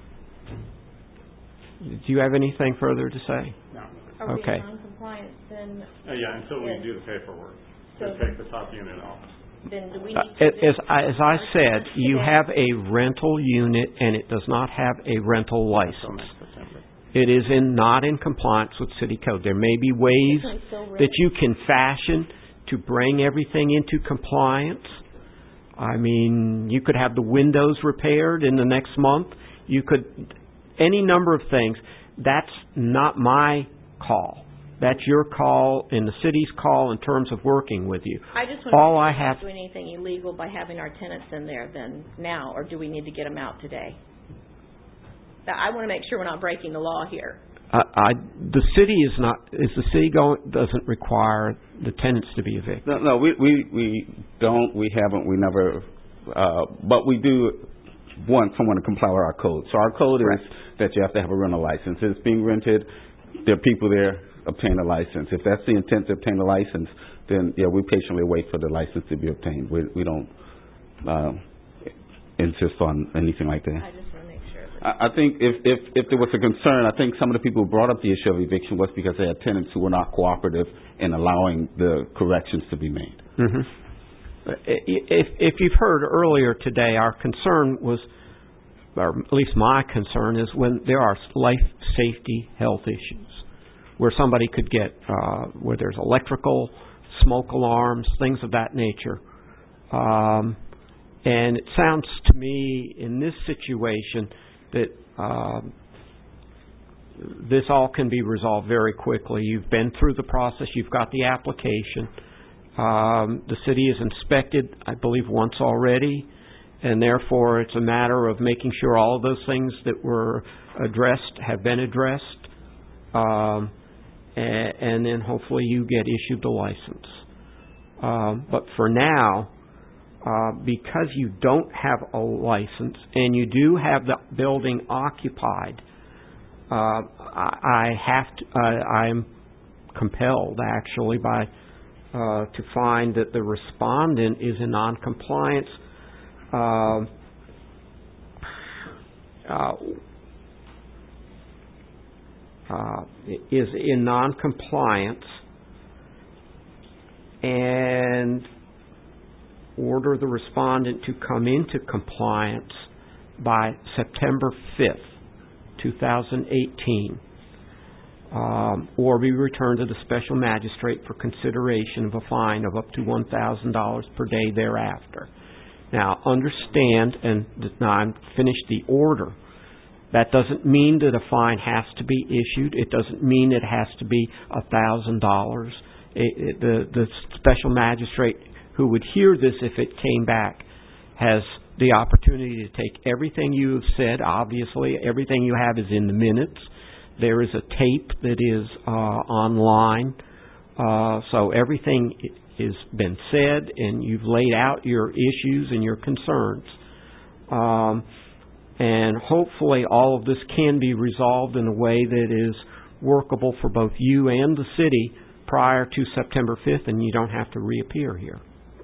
Do you have anything further to say? No. Are okay. we in noncompliance then? Yeah, until we do the paperwork. So take the top unit off. Then do we need to as I said, you have a rental unit, and it does not have a rental license. It is not in compliance with city code. There may be ways that you can fashion to bring everything into compliance. I mean, you could have the windows repaired in the next month. You could, any number of things. That's not my call. That's your call and the city's call in terms of working with you. I just want to make sure we're not doing anything illegal by having our tenants in there then now, or do we need to get them out today? I want to make sure we're not breaking the law here. The city is not. Is the city doesn't require the tenants to be evicted? No, we don't. We haven't. We never. But we do want someone to comply with our code. So our code is that you have to have a rental license. It's being rented. There are people there. Obtain a license. If that's the intent to obtain a license, then yeah, we patiently wait for the license to be obtained. We don't insist on anything like that. I just want to make sure. I think if there was a concern, I think some of the people who brought up the issue of eviction was because they had tenants who were not cooperative in allowing the corrections to be made. Mm-hmm. If you've heard earlier today, our concern was, or at least my concern, is when there are life, safety, health issues, where somebody could get, where there's electrical, smoke alarms, things of that nature. And it sounds to me in this situation that this all can be resolved very quickly. You've been through the process. You've got the application. The city is inspected, I believe, once already, and therefore it's a matter of making sure all of those things that were addressed have been addressed, and then hopefully you get issued the license. But for now, because you don't have a license and you do have the building occupied, I'm compelled actually by to find that the respondent is in noncompliance. Is in noncompliance, and order the respondent to come into compliance by September 5th, 2018, or be returned to the special magistrate for consideration of a fine of up to $1,000 per day thereafter. Now, understand, and now I'm finished the order, that doesn't mean that a fine has to be issued. It doesn't mean it has to be $1,000. The special magistrate who would hear this if it came back has the opportunity to take everything you have said. Obviously, everything you have is in the minutes. There is a tape that is online. So everything has been said, and you've laid out your issues and your concerns. And hopefully all of this can be resolved in a way that is workable for both you and the city prior to September 5th, and you don't have to reappear here.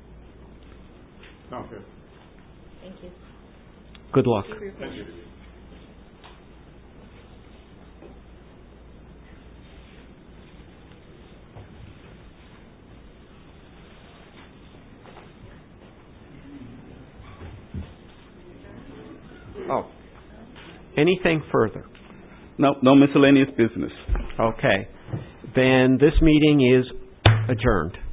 Okay. Thank you. Good luck. Thank you. Oh. Anything further? No miscellaneous business. Okay. Then this meeting is adjourned.